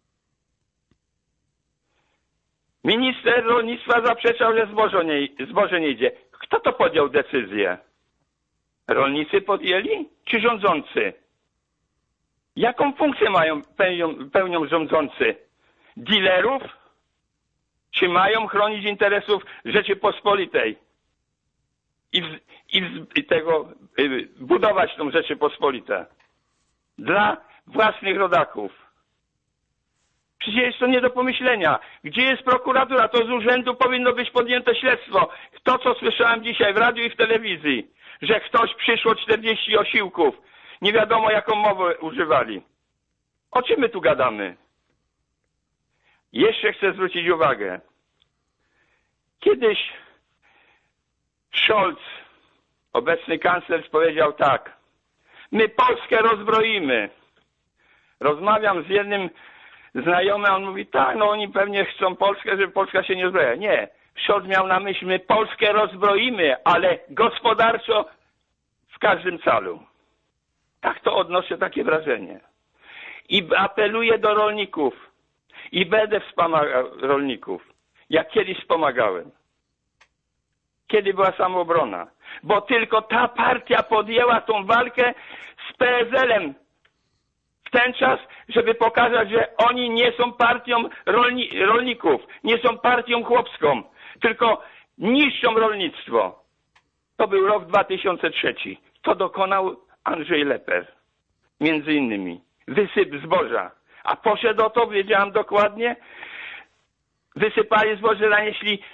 Minister rolnictwa zaprzeczał, że zboże nie, zboże nie idzie. Kto to podjął decyzję? Rolnicy podjęli, czy rządzący? Jaką funkcję mają, pełnią, pełnią rządzący? Dealerów? Czy mają chronić interesów Rzeczypospolitej? I, w, i, w, i tego y, budować tą Rzeczypospolitę dla własnych rodaków. Przecież jest to nie do pomyślenia. Gdzie jest prokuratura? To z urzędu powinno być podjęte śledztwo. To, co słyszałem dzisiaj w radiu i w telewizji, że ktoś przyszło czterdzieści osiłków. Nie wiadomo, jaką mowę używali. O czym my tu gadamy? Jeszcze chcę zwrócić uwagę. Kiedyś Scholz, obecny kanclerz, powiedział tak. My Polskę rozbroimy. Rozmawiam z jednym znajomym, a on mówi, tak, no oni pewnie chcą Polskę, żeby Polska się nie zbroiła. Nie. Scholz miał na myśli, my Polskę rozbroimy, ale gospodarczo w każdym calu. Tak to odnoszę takie wrażenie. I apeluję do rolników. I będę wspomagał rolników. Jak kiedyś wspomagałem. Kiedy była samoobrona. Bo tylko ta partia podjęła tą walkę z P S L-em w ten czas, żeby pokazać, że oni nie są partią rolni rolników. Nie są partią chłopską. Tylko niszczą rolnictwo. To był rok dwa tysiące trzeci. To dokonał Andrzej Leper. Między innymi. Wysyp zboża. A poszedł o to, wiedziałem dokładnie, wysypali zboże, nanieśli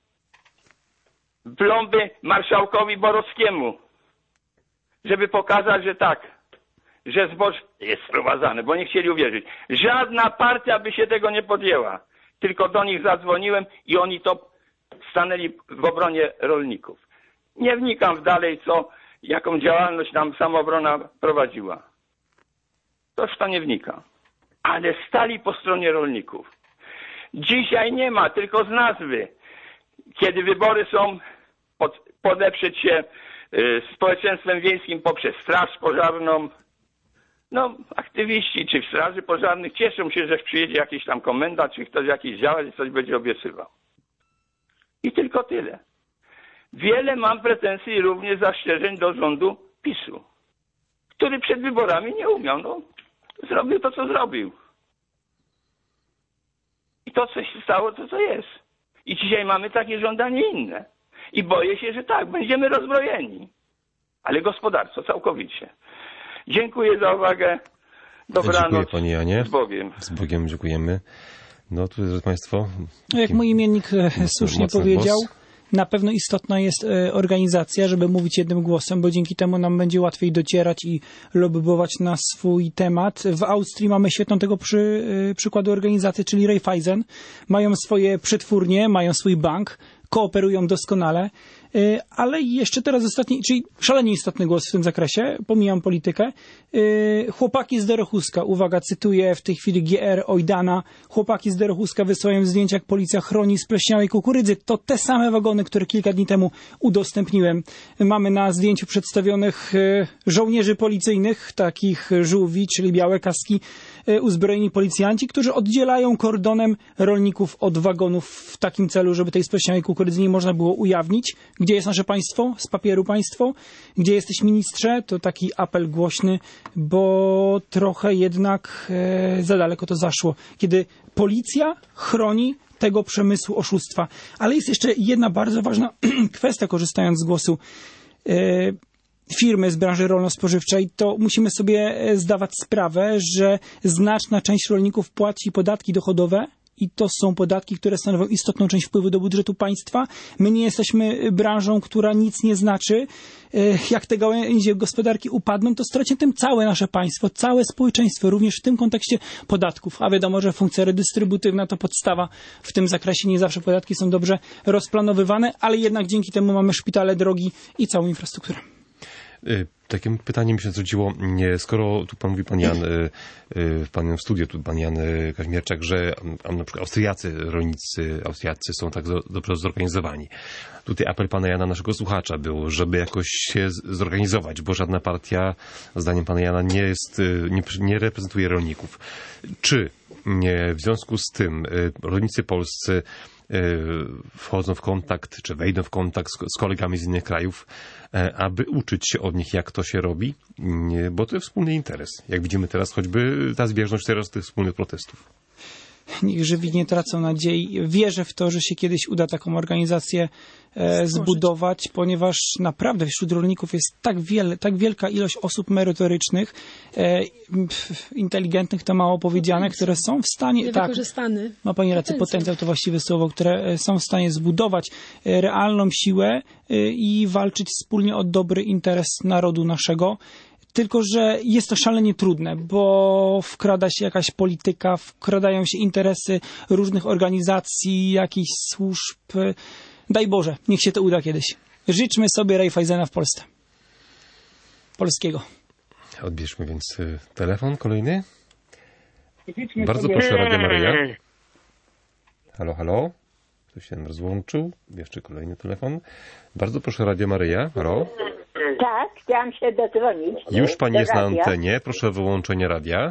plomby marszałkowi Borowskiemu, żeby pokazać, że tak, że zboże jest sprowadzane, bo nie chcieli uwierzyć. Żadna partia by się tego nie podjęła. Tylko do nich zadzwoniłem i oni to stanęli w obronie rolników. Nie wnikam w dalej, co, jaką działalność nam samoobrona prowadziła. Toż to nie wnika. Ale stali po stronie rolników. Dzisiaj nie ma, tylko z nazwy. Kiedy wybory są, pod, podeprzeć się y, społeczeństwem wiejskim poprzez straż pożarną. No, aktywiści czy w straży pożarnych cieszą się, że przyjedzie jakiś tam komendant, czy ktoś jakiś działacz i coś będzie obiecywał. I tylko tyle. Wiele mam pretensji i również zastrzeżeń do rządu PiSu, który przed wyborami nie umiał, no. Zrobił to, co zrobił. I to, co się stało, to co jest. I dzisiaj mamy takie żądanie inne. I boję się, że tak, będziemy rozbrojeni. Ale gospodarczo, całkowicie. Dziękuję za uwagę. Dobranoc. Dziękuję panie Janie. Z Bogiem. Z Bogiem dziękujemy. No tu, drodzy państwo... Jak mój imiennik słusznie powiedział, głos. Na pewno istotna jest organizacja, żeby mówić jednym głosem, bo dzięki temu nam będzie łatwiej docierać i lobbować na swój temat. W Austrii mamy świetną tego przy, przykładu organizacji, czyli Raiffeisen. Mają swoje przetwórnie, mają swój bank, kooperują doskonale, ale jeszcze teraz ostatni, czyli szalenie istotny głos w tym zakresie, pomijam politykę. Chłopaki z Dorochuska, uwaga, cytuję w tej chwili G R Ojdana, chłopaki z Dorochuska wysyłają zdjęcia, jak policja chroni spleśniałej kukurydzy. To te same wagony, które kilka dni temu udostępniłem. Mamy na zdjęciu przedstawionych żołnierzy policyjnych, takich żółwi, czyli białe kaski, uzbrojeni policjanci, którzy oddzielają kordonem rolników od wagonów w takim celu, żeby tej spleśniałej kukurydzy nie można było ujawnić. Gdzie jest nasze państwo? Z papieru państwo? Gdzie jesteś, ministrze? To taki apel głośny, bo trochę jednak e, za daleko to zaszło. Kiedy policja chroni tego przemysłu oszustwa. Ale jest jeszcze jedna bardzo ważna kwestia, korzystając z głosu e, firmy z branży rolno-spożywczej, to musimy sobie zdawać sprawę, że znaczna część rolników płaci podatki dochodowe i to są podatki, które stanowią istotną część wpływu do budżetu państwa. My nie jesteśmy branżą, która nic nie znaczy. Jak te gałęzie gospodarki upadną, to straci tym całe nasze państwo, całe społeczeństwo, również w tym kontekście podatków. A wiadomo, że funkcja redystrybucyjna to podstawa w tym zakresie. Nie zawsze podatki są dobrze rozplanowywane, ale jednak dzięki temu mamy szpitale, drogi i całą infrastrukturę. Takim pytaniem się zwróciło, skoro tu pan mówi, pan Jan, w panem studiu, tu pan Jan Kaźmierczak, że na przykład Austriacy, rolnicy austriaccy są tak dobrze zorganizowani. Tutaj apel pana Jana, naszego słuchacza, był, żeby jakoś się zorganizować, bo żadna partia, zdaniem pana Jana, nie jest, nie, nie reprezentuje rolników. Czy nie, w związku z tym rolnicy polscy wchodzą w kontakt, czy wejdą w kontakt z, z kolegami z innych krajów, aby uczyć się od nich, jak to się robi, bo to jest wspólny interes. Jak widzimy teraz, choćby ta zbieżność teraz tych wspólnych protestów. Niech żywi nie tracą nadziei. Wierzę w to, że się kiedyś uda taką organizację e, zbudować, ponieważ naprawdę wśród rolników jest tak wiele, tak wielka ilość osób merytorycznych, e, pf, inteligentnych, to mało powiedziane, które są w stanie... Niewykorzystany. Tak, ma pani rację, potencjał. potencjał to właściwe słowo, które są w stanie zbudować e, realną siłę e, i walczyć wspólnie o dobry interes narodu naszego. Tylko że jest to szalenie trudne, bo wkrada się jakaś polityka, wkradają się interesy różnych organizacji, jakichś służb. Daj Boże, niech się to uda kiedyś. Życzmy sobie Raiffeisena w Polsce. Polskiego. Odbierzmy więc telefon kolejny. Bardzo proszę, Radio Maryja. Halo, halo. Ktoś się nam rozłączył. Jeszcze kolejny telefon. Bardzo proszę, Radio Maryja. Halo. Tak, chciałam się dodzwonić. Już pani jest na antenie. Proszę o wyłączenie radia.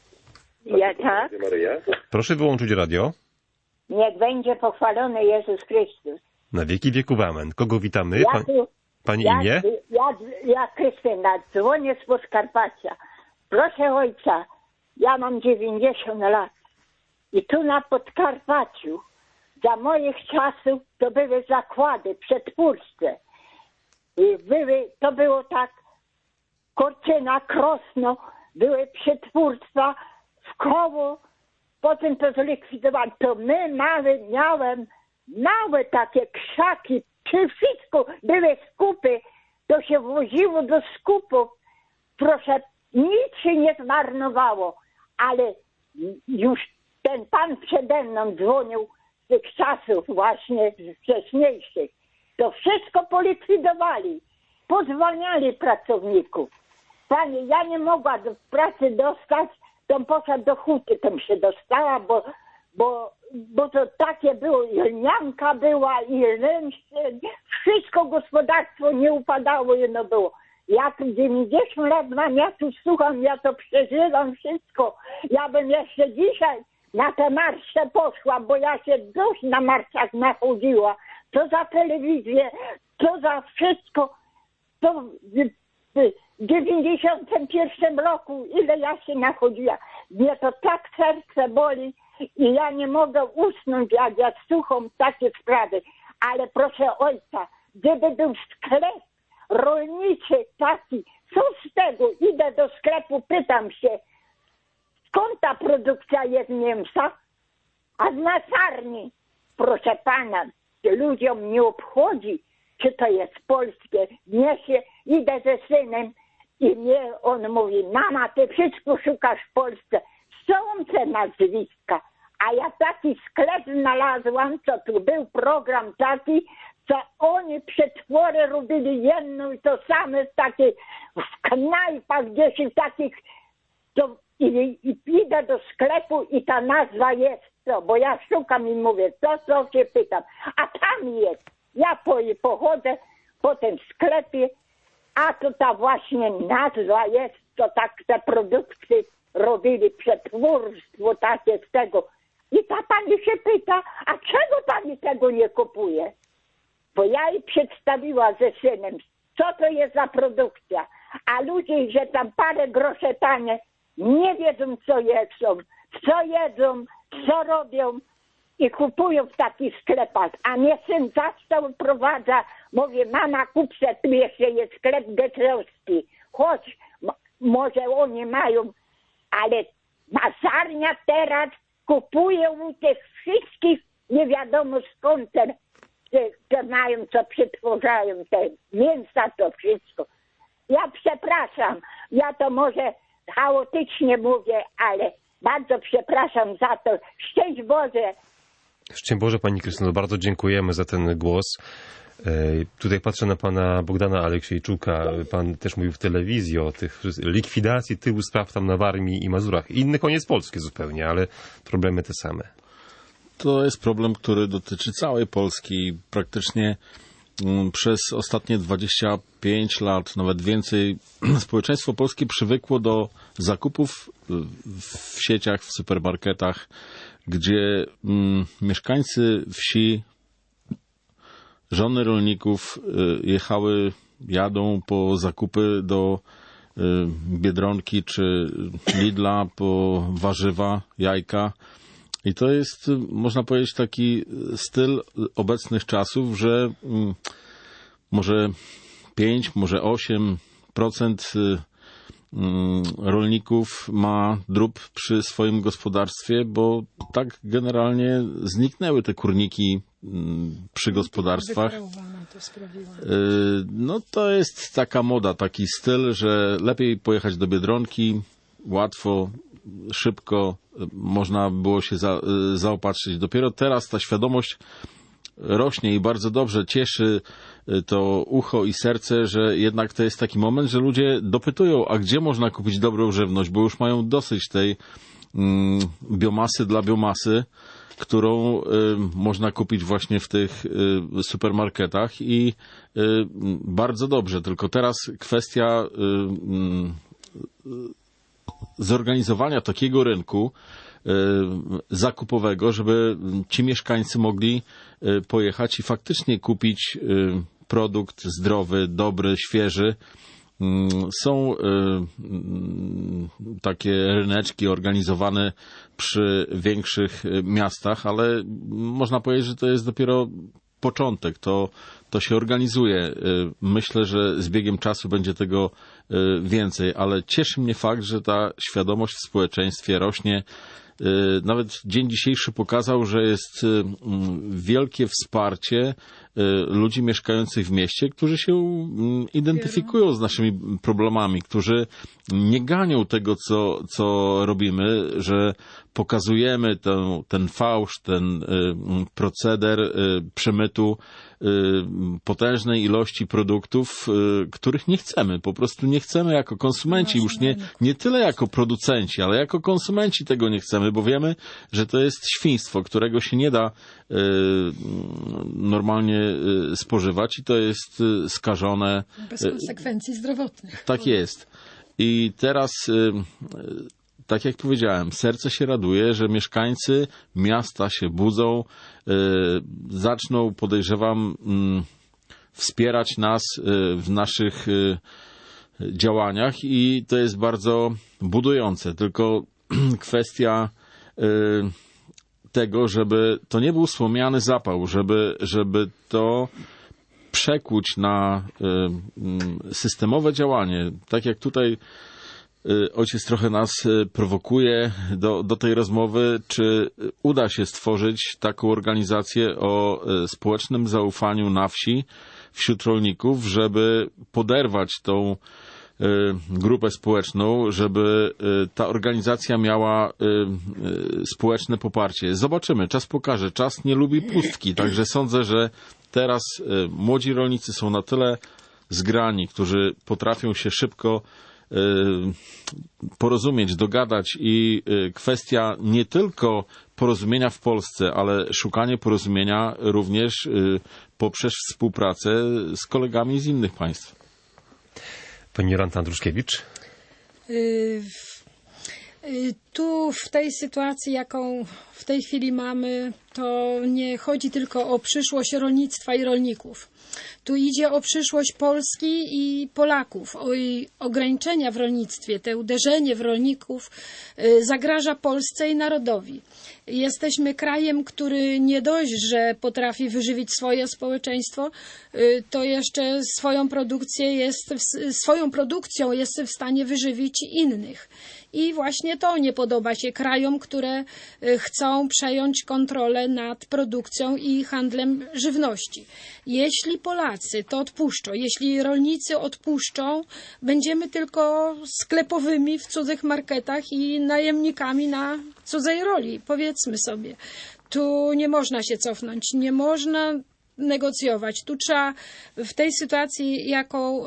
Ja tak. Proszę wyłączyć radio. Niech będzie pochwalony Jezus Chrystus. Na wieki wieków amen. Kogo witamy? Ja Pan, tu, pani ja, imię? Ja, ja Krystyna, dzwonię z Podkarpacia. Proszę ojca, ja mam dziewięćdziesiąt lat. I tu na Podkarpaciu za moich czasów to były zakłady, przetwórcze. Były, to było tak, Korczyna, Krosno, były przetwórstwa w koło, potem to zlikwidowano. To my małe, miałem małe takie krzaki, przy wszystko były skupy, to się woziło do skupów. Proszę, nic się nie zmarnowało, ale już ten pan przede mną dzwonił z tych czasów właśnie wcześniejszych. To wszystko polikwidowali. Pozwalniali pracowników. Panie, ja nie mogła do pracy dostać, to poszedł do huty, tam się dostała, bo, bo, bo to takie było, i lnianka była, i ręczne, wszystko gospodarstwo nie upadało, jedno było. Ja tu dziewięćdziesiąt lat mam, ja tu słucham, ja to przeżywam wszystko. Ja bym jeszcze dzisiaj na te marsze poszła, bo ja się dość na marszach nachodziła. Co za telewizję, co za wszystko. To w dziewięćdziesiątym pierwszym roku, ile ja się nachodziła. Mnie to tak serce boli i ja nie mogę usnąć, jak ja słucham takie sprawy. Ale proszę ojca, gdyby był sklep rolniczy taki, co z tego? Idę do sklepu, pytam się, skąd ta produkcja jest mięsa? A z masarni, proszę pana, ludziom nie obchodzi, czy to jest polskie. Mnie się, idę ze synem i mnie on mówi, mama, ty wszystko szukasz w Polsce. Są te nazwiska. A ja taki sklep znalazłam, co tu był program taki, co oni przetwory robili jedno i to same w takich, w knajpach gdzieś i takich, to i, i idę do sklepu i ta nazwa jest to, bo ja szukam i mówię, co, co się pytam, a tam jest. Ja po, pochodzę po tym sklepie, a to ta właśnie nazwa jest, to tak te produkty robili, przetwórstwo takie z tego. I ta pani się pyta, a czego pani tego nie kupuje? Bo ja jej przedstawiła ze synem, co to jest za produkcja. A ludzie, że tam parę groszy tanie, nie wiedzą, co jedzą, co jedzą, co robią i kupują w takich sklepach. A mnie syn zastał, prowadza, mówię, mama, kup se, tu jeszcze jest sklep getrowski. Chodź, m- może oni mają, ale masarnia teraz kupuje u tych wszystkich, nie wiadomo skąd te, te, te mają, co przetwarzają, te mięsa, to wszystko. Ja przepraszam, ja to może chaotycznie mówię, ale bardzo przepraszam za to. Szczęść Boże. Szczęść Boże, Pani Krystyno, bardzo dziękujemy za ten głos. Tutaj patrzę na pana Bogdana Aleksiejczuka. Pan też mówił w telewizji o tych likwidacji tyłu spraw tam na Warmii i Mazurach. Inny koniec Polski zupełnie, ale problemy te same. To jest problem, który dotyczy całej Polski. Praktycznie przez ostatnie dwadzieścia pięć lat, nawet więcej, społeczeństwo polskie przywykło do zakupów w sieciach, w supermarketach, gdzie mm, mieszkańcy wsi, żony rolników jechały, jadą po zakupy do Biedronki czy Lidla, po warzywa, jajka. I to jest, można powiedzieć, taki styl obecnych czasów, że może pięć, może osiem procent rolników ma drób przy swoim gospodarstwie, bo tak generalnie zniknęły te kurniki przy gospodarstwach. No to jest taka moda, taki styl, że lepiej pojechać do Biedronki, łatwo, szybko można było się za, zaopatrzyć. Dopiero teraz ta świadomość rośnie i bardzo dobrze cieszy to ucho i serce, że jednak to jest taki moment, że ludzie dopytują, a gdzie można kupić dobrą żywność, bo już mają dosyć tej mm, biomasy dla biomasy, którą y, można kupić właśnie w tych y, supermarketach i y, bardzo dobrze, tylko teraz kwestia y, y, zorganizowania takiego rynku zakupowego, żeby ci mieszkańcy mogli pojechać i faktycznie kupić produkt zdrowy, dobry, świeży. Są takie ryneczki organizowane przy większych miastach, ale można powiedzieć, że to jest dopiero początek, to, to się organizuje. Myślę, że z biegiem czasu będzie tego więcej, ale cieszy mnie fakt, że ta świadomość w społeczeństwie rośnie. Nawet dzień dzisiejszy pokazał, że jest wielkie wsparcie ludzi mieszkających w mieście, którzy się identyfikują z naszymi problemami, którzy nie ganią tego, co, co robimy, że pokazujemy ten, ten fałsz, ten proceder przemytu potężnej ilości produktów, których nie chcemy. Po prostu nie chcemy jako konsumenci, już nie, nie tyle jako producenci, ale jako konsumenci tego nie chcemy, bo wiemy, że to jest świństwo, którego się nie da normalnie spożywać i to jest skażone. Bez konsekwencji zdrowotnych. Tak jest. I teraz, tak jak powiedziałem, serce się raduje, że mieszkańcy miasta się budzą, zaczną, podejrzewam, wspierać nas w naszych działaniach i to jest bardzo budujące. Tylko kwestia tego, żeby to nie był wspomniany zapał, żeby, żeby to przekuć na systemowe działanie. Tak jak tutaj ojciec trochę nas prowokuje do, do tej rozmowy, czy uda się stworzyć taką organizację o społecznym zaufaniu na wsi wśród rolników, żeby poderwać tą grupę społeczną, żeby ta organizacja miała społeczne poparcie. Zobaczymy, czas pokaże. Czas nie lubi pustki, także sądzę, że teraz młodzi rolnicy są na tyle zgrani, którzy potrafią się szybko porozumieć, dogadać i kwestia nie tylko porozumienia w Polsce, ale szukanie porozumienia również poprzez współpracę z kolegami z innych państw. Pani Jolanta Andruszkiewicz. Tu w tej sytuacji, jaką w tej chwili mamy, to nie chodzi tylko o przyszłość rolnictwa i rolników. Tu idzie o przyszłość Polski i Polaków. O ograniczenia w rolnictwie, te uderzenie w rolników zagraża Polsce i narodowi. Jesteśmy krajem, który nie dość, że potrafi wyżywić swoje społeczeństwo, to jeszcze swoją produkcję jest, swoją produkcją jest w stanie wyżywić innych. I właśnie to nie podoba się krajom, które chcą przejąć kontrolę nad produkcją i handlem żywności. Jeśli Polacy to odpuszczą, jeśli rolnicy odpuszczą, będziemy tylko sklepowymi w cudzych marketach i najemnikami na cudzej roli, powiedzmy sobie. Tu nie można się cofnąć, nie można negocjować. Tu trzeba w tej sytuacji, jaką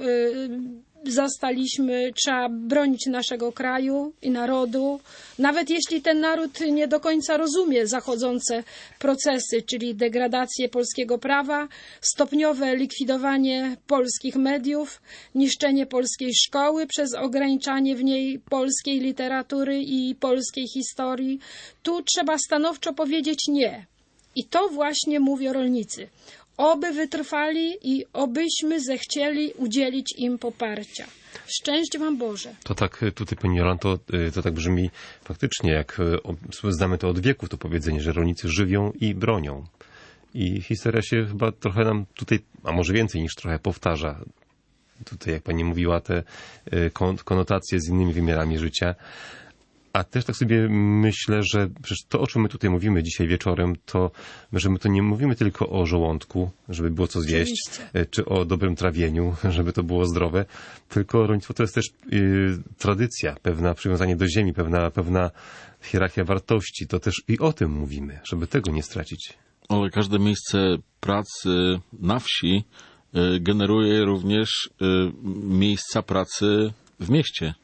zastaliśmy, trzeba bronić naszego kraju i narodu. Nawet jeśli ten naród nie do końca rozumie zachodzące procesy, czyli degradację polskiego prawa, stopniowe likwidowanie polskich mediów, niszczenie polskiej szkoły przez ograniczanie w niej polskiej literatury i polskiej historii. Tu trzeba stanowczo powiedzieć nie. I to właśnie mówią rolnicy. Oby wytrwali i obyśmy zechcieli udzielić im poparcia. Szczęść wam Boże. To tak tutaj, Pani Jolanto, to tak brzmi faktycznie, jak znamy to od wieków, to powiedzenie, że rolnicy żywią i bronią. I historia się chyba trochę nam tutaj, a może więcej niż trochę powtarza. Tutaj, jak Pani mówiła, te konotacje z innymi wymiarami życia. A też tak sobie myślę, że przecież to, o czym my tutaj mówimy dzisiaj wieczorem, to że my to nie mówimy tylko o żołądku, żeby było co zjeść, Oczywiście. czy o dobrym trawieniu, żeby to było zdrowe, tylko rolnictwo to jest też y, tradycja, pewne przywiązanie do ziemi, pewna, pewna hierarchia wartości. To też i o tym mówimy, żeby tego nie stracić. Ale każde miejsce pracy na wsi y, generuje również y, miejsca pracy w mieście.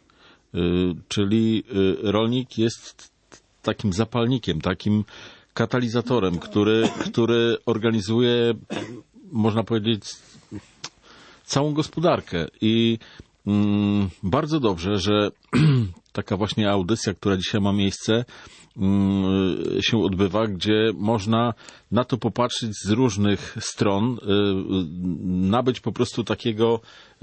Czyli rolnik jest takim zapalnikiem, takim katalizatorem, który, który organizuje, można powiedzieć, całą gospodarkę. I mm, bardzo dobrze, że taka właśnie audycja, która dzisiaj ma miejsce, mm, się odbywa, gdzie można na to popatrzeć z różnych stron, y, nabyć po prostu takiego y,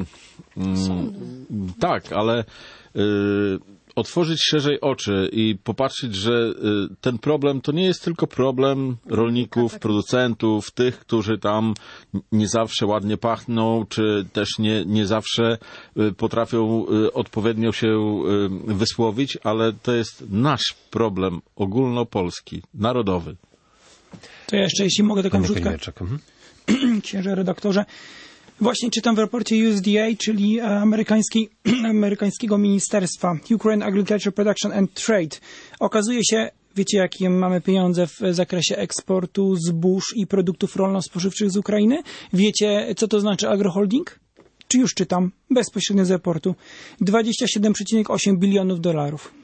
y, tak, ale y, otworzyć szerzej oczy i popatrzeć, że ten problem to nie jest tylko problem rolników, producentów, tych, którzy tam nie zawsze ładnie pachną, czy też nie, nie zawsze potrafią odpowiednio się wysłowić, ale to jest nasz problem ogólnopolski, narodowy. To ja jeszcze, jeśli mogę, taką wrzutkę. Księże redaktorze. Właśnie czytam w raporcie U S D A, czyli amerykański, amerykańskiego Ministerstwa Ukraine Agriculture Production and Trade. Okazuje się, wiecie, jakie mamy pieniądze w zakresie eksportu zbóż i produktów rolno-spożywczych z Ukrainy? Wiecie, co to znaczy agroholding? Czy już czytam? Bezpośrednio z raportu. dwadzieścia siedem przecinek osiem bilionów dolarów.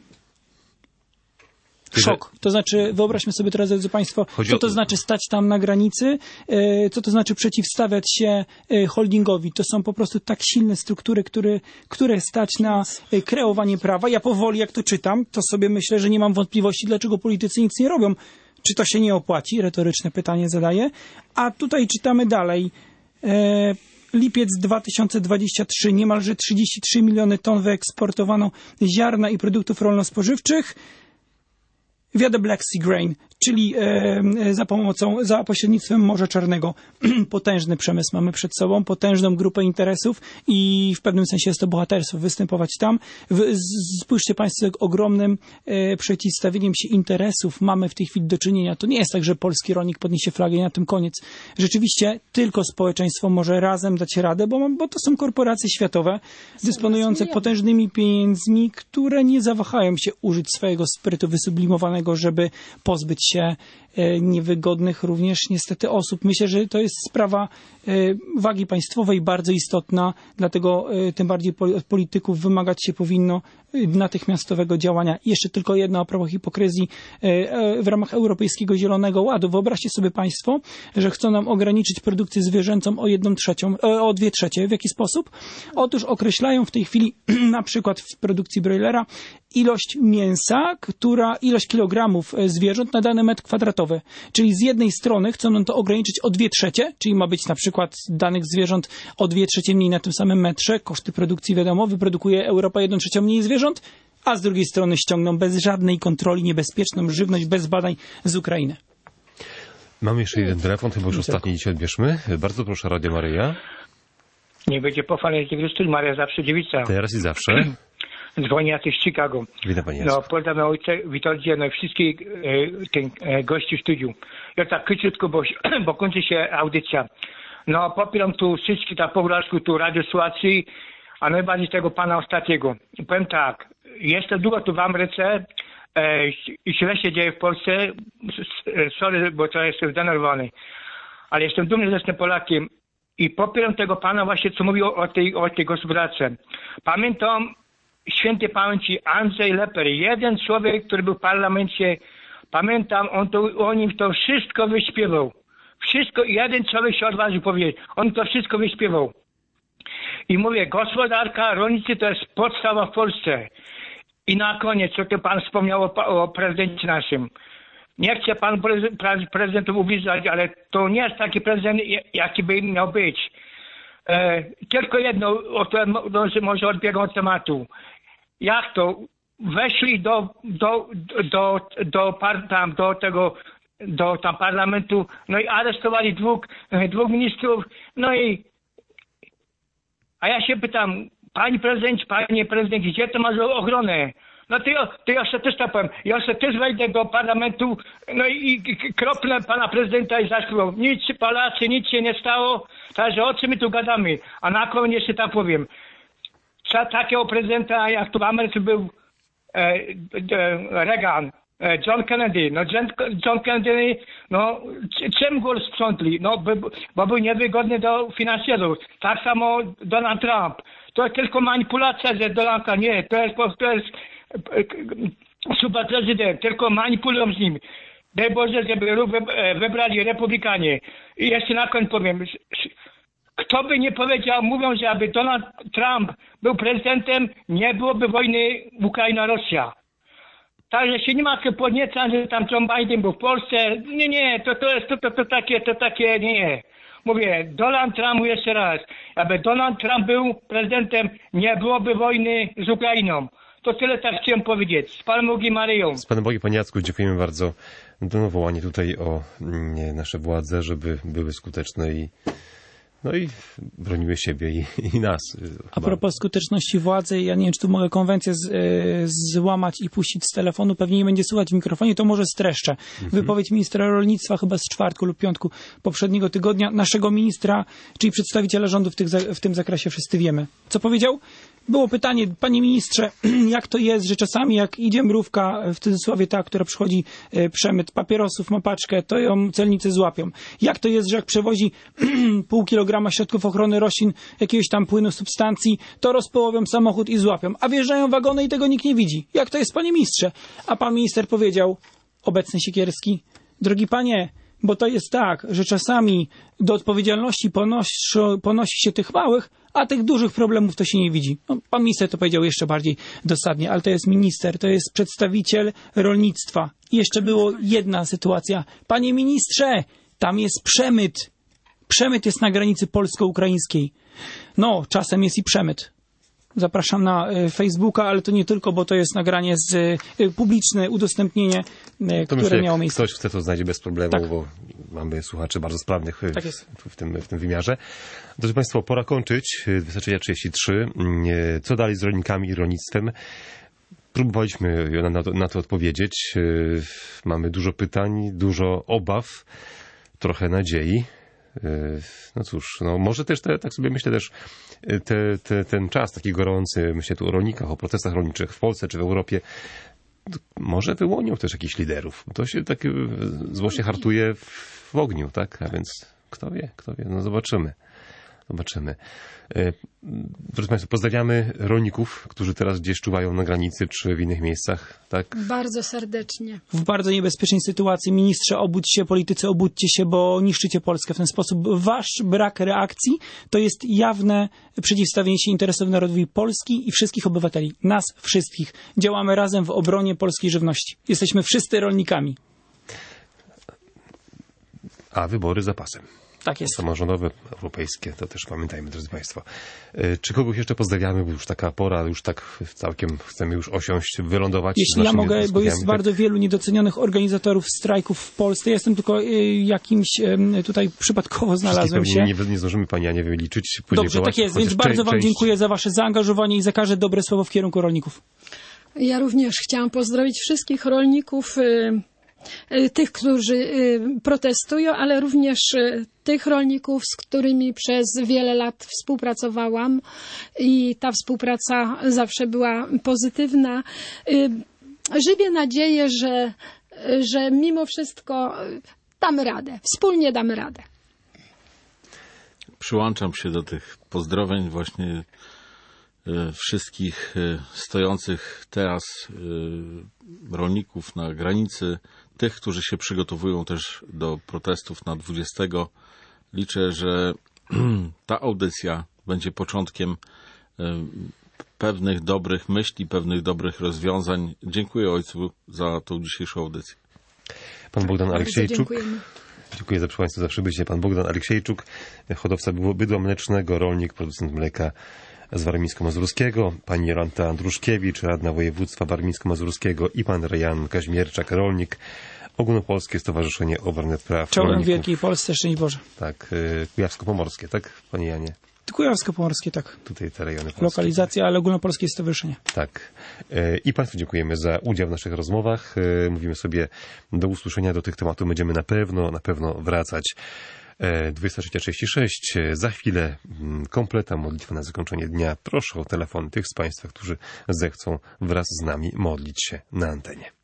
Szok. To znaczy, wyobraźmy sobie teraz, drodzy Państwo, co to znaczy stać tam na granicy, co to znaczy przeciwstawiać się holdingowi. To są po prostu tak silne struktury, które, które stać na kreowanie prawa. Ja powoli, jak to czytam, to sobie myślę, że nie mam wątpliwości, dlaczego politycy nic nie robią. Czy to się nie opłaci? Retoryczne pytanie zadaję. A tutaj czytamy dalej. Lipiec dwa tysiące dwudziesty trzeci, niemalże trzydzieści trzy miliony ton wyeksportowano ziarna i produktów rolno-spożywczych. Via the Black Sea Grain, czyli za pomocą, za pośrednictwem Morza Czarnego. Potężny przemysł mamy przed sobą, potężną grupę interesów i w pewnym sensie jest to bohaterstwo występować tam. Spójrzcie Państwo, jak ogromnym przeciwstawieniem się interesów mamy w tej chwili do czynienia. To nie jest tak, że polski rolnik podniesie flagę i na tym koniec. Rzeczywiście tylko społeczeństwo może razem dać radę, bo, bo to są korporacje światowe dysponujące potężnymi pieniędzmi, które nie zawahają się użyć swojego sprytu wysublimowanego, żeby pozbyć się niewygodnych również niestety osób. Myślę, że to jest sprawa wagi państwowej bardzo istotna, dlatego tym bardziej od polityków wymagać się powinno natychmiastowego działania. I jeszcze tylko jedno a propos hipokryzji w ramach Europejskiego Zielonego Ładu. Wyobraźcie sobie Państwo, że chcą nam ograniczyć produkcję zwierzęcą o jedną trzecią, o dwie trzecie. W jaki sposób? Otóż określają w tej chwili na przykład w produkcji broilera ilość mięsa, która, ilość kilogramów zwierząt na dany metr kwadratowy. Czyli z jednej strony chcą nam to ograniczyć o dwie trzecie, czyli ma być na przykład danych zwierząt o dwie trzecie mniej na tym samym metrze. Koszty produkcji wiadomo, wyprodukuje Europa jedną trzecią mniej zwierząt, a z drugiej strony ściągną bez żadnej kontroli niebezpieczną żywność, bez badań z Ukrainy. Mamy jeszcze jeden telefon, chyba już ostatni dzisiaj odbierzmy. Bardzo proszę, Radio Maryja. Nie będzie pochwalony Chrystus, Maria zawsze dziewica. Teraz i zawsze. Dzwonię z Chicago. Witam Panie. No, pozdrawiam ojca Witoldzie, no i wszystkich e, tych e, gości w studiu. Ja tak króciutko, bo, bo kończy się audycja. No, popieram tu wszystkich, tak po wrażku, tu radiosłuchaczy, a najbardziej tego pana ostatniego. Powiem tak, jestem długo tu w Ameryce e, i źle się dzieje w Polsce. Sorry, bo to jestem zdenerwowany. Ale jestem dumny, że jestem Polakiem i popieram tego pana właśnie, co mówił o tej, o tej gospodarce. Pamiętam świętej pamięci Andrzej Leper, jeden człowiek, który był w parlamencie, pamiętam, on, to, on im to wszystko wyśpiewał. Wszystko, jeden człowiek się odważył powiedzieć, on to wszystko wyśpiewał. I mówię, gospodarka, rolnicy to jest podstawa w Polsce. I na koniec, co tu pan wspomniał o, o prezydencie naszym. Nie chcę pan prezydentów ubliżać, ale to nie jest taki prezydent, jaki by miał być. E, tylko jedno, o to może odbiegam od tematu. Jak to? Weszli do, do, do, do, par, tam, do tego, do tam parlamentu, no i aresztowali dwóch, dwóch ministrów, no i a ja się pytam, pani prezydent, panie prezydent, gdzie to masz ochronę? No to ja, to ja się też tak powiem, ja się też wejdę do parlamentu, no i kropnę pana prezydenta i zaśpiewał. Nic, Polacy, nic się nie stało, także o czym my tu gadamy? A na koniec jeszcze tak powiem, za takiego prezydenta, jak tu w Ameryce był e, e, Reagan, e, John Kennedy, no John, John Kennedy, no czym go sprzątli? No by, bo był niewygodny do finansjerów. Tak samo Donald Trump. To jest tylko manipulacja, że Donald Trump, nie, to jest, to jest super prezydent, tylko manipulują z nim. Daj Boże, żeby wybrali republikanie. I jeszcze na koniec powiem, kto by nie powiedział, mówią, że aby Donald Trump był prezydentem, nie byłoby wojny Ukraina-Rosja. Także się nie ma co podniecać, że tam John Biden był w Polsce. Nie, nie, to, to jest to, to, to takie, to takie, nie, nie. Mówię, Donald Trump jeszcze raz, aby Donald Trump był prezydentem, nie byłoby wojny z Ukrainą. To tyle tak chciałem powiedzieć. Z Panem Bogiem Maryją. Z Panem Bogiem, Panie Jacku, dziękujemy bardzo za nawołanie tutaj o nie, nasze władze, żeby były skuteczne i no i broniły siebie i, i nas. A propos skuteczności władzy, ja nie wiem, czy tu mogę konwencję z, y, złamać i puścić z telefonu, pewnie nie będzie słuchać w mikrofonie, to może streszczę. Mhm. Wypowiedź ministra rolnictwa chyba z czwartku lub piątku poprzedniego tygodnia, naszego ministra, czyli przedstawiciela rządu w, tych, w tym zakresie, wszyscy wiemy. Co powiedział? Było pytanie, panie ministrze, jak to jest, że czasami jak idzie mrówka, w cudzysłowie ta, która przychodzi e, przemyt papierosów, ma paczkę, to ją celnicy złapią. Jak to jest, że jak przewozi pół kilograma środków ochrony roślin, jakiegoś tam płynu, substancji, to rozpołowią samochód i złapią. A wjeżdżają wagony i tego nikt nie widzi. Jak to jest, panie ministrze? A pan minister powiedział, obecny Siekierski, drogi panie, bo to jest tak, że czasami do odpowiedzialności ponosi, ponosi się tych małych, a tych dużych problemów to się nie widzi. No, pan minister to powiedział jeszcze bardziej dosadnie, ale to jest minister, to jest przedstawiciel rolnictwa. I jeszcze było jedna sytuacja. Panie ministrze, tam jest przemyt. Przemyt jest na granicy polsko-ukraińskiej. No, czasem jest i przemyt. Zapraszam na e, Facebooka, ale to nie tylko, bo to jest nagranie z e, publiczne udostępnienie, e, to które myślę, miało jak miejsce. ktoś chce, to znajdzie bez problemu, Tak. bo mamy słuchaczy bardzo sprawnych Tak jest. w, w, tym, w tym wymiarze. Drodzy Państwo, pora kończyć. dwadzieścia trzydzieści trzy. Co dalej z rolnikami i rolnictwem? Próbowaliśmy na to, na to odpowiedzieć. Mamy dużo pytań, dużo obaw, trochę nadziei. No cóż, no może też, te, tak sobie myślę też, te, te, ten czas taki gorący, myślę tu o rolnikach, o protestach rolniczych w Polsce czy w Europie, może wyłonią też jakichś liderów. To się tak zło się hartuje w ogniu, tak? A więc kto wie, kto wie, no zobaczymy. Zobaczymy. Drodzy Państwo, pozdrawiamy rolników, którzy teraz gdzieś czuwają na granicy czy w innych miejscach, tak? Bardzo serdecznie. W bardzo niebezpiecznej sytuacji. Ministrze, obudź się, politycy, obudźcie się, bo niszczycie Polskę w ten sposób. Wasz brak reakcji to jest jawne przeciwstawienie się interesowi narodowi Polski i wszystkich obywateli. Nas wszystkich. Działamy razem w obronie polskiej żywności. Jesteśmy wszyscy rolnikami. A wybory za pasem. Tak jest. Samorządowe, europejskie, to też pamiętajmy, drodzy Państwo. Czy kogoś jeszcze pozdrawiamy, bo już taka pora, już tak całkiem chcemy już osiąść, wylądować. Jeśli ja mogę, bo jest bardzo wielu niedocenionych organizatorów strajków w Polsce. Ja jestem tylko y, jakimś y, tutaj przypadkowo znalazłem się. Nie, nie zdążymy Pani Anie wyliczyć. Dobrze, tak jest, więc bardzo Wam dziękuję za Wasze zaangażowanie i za każde dobre słowo w kierunku rolników. Ja również chciałam pozdrowić wszystkich rolników, y, tych, którzy protestują, ale również tych rolników, z którymi przez wiele lat współpracowałam i ta współpraca zawsze była pozytywna. Żywię nadzieję, że, że mimo wszystko damy radę, wspólnie damy radę. Przyłączam się do tych pozdrowień właśnie wszystkich stojących teraz rolników na granicy, tych, którzy się przygotowują też do protestów na dwudziestego. Liczę, że ta audycja będzie początkiem pewnych dobrych myśli, pewnych dobrych rozwiązań. Dziękuję Ojcu za tą dzisiejszą audycję. Pan Bogdan Aleksiejczuk. Dziękuję za Państwu za przybycie. Pan Bogdan Aleksiejczuk, hodowca bydła mlecznego, rolnik, producent mleka z warmińsko-mazurskiego, pani Jolanta Andruszkiewicz, radna województwa warmińsko-mazurskiego i pan Rejan Kaźmierczak, rolnik, Ogólnopolskie Stowarzyszenie Obrony Praw Czołem Rolników. Wielkiej Polsce, szczęść Boże. Tak, Kujawsko-Pomorskie, tak, panie Janie? Kujawsko-Pomorskie, tak. Tutaj te rejony polskie. Lokalizacja, ale Ogólnopolskie Stowarzyszenie. Tak. I Państwu dziękujemy za udział w naszych rozmowach. Mówimy sobie do usłyszenia, do tych tematów będziemy na pewno, na pewno wracać. dwadzieścia trzy trzydzieści sześć. Za chwilę kompleta modlitwa na zakończenie dnia. Proszę o telefon tych z Państwa, którzy zechcą wraz z nami modlić się na antenie.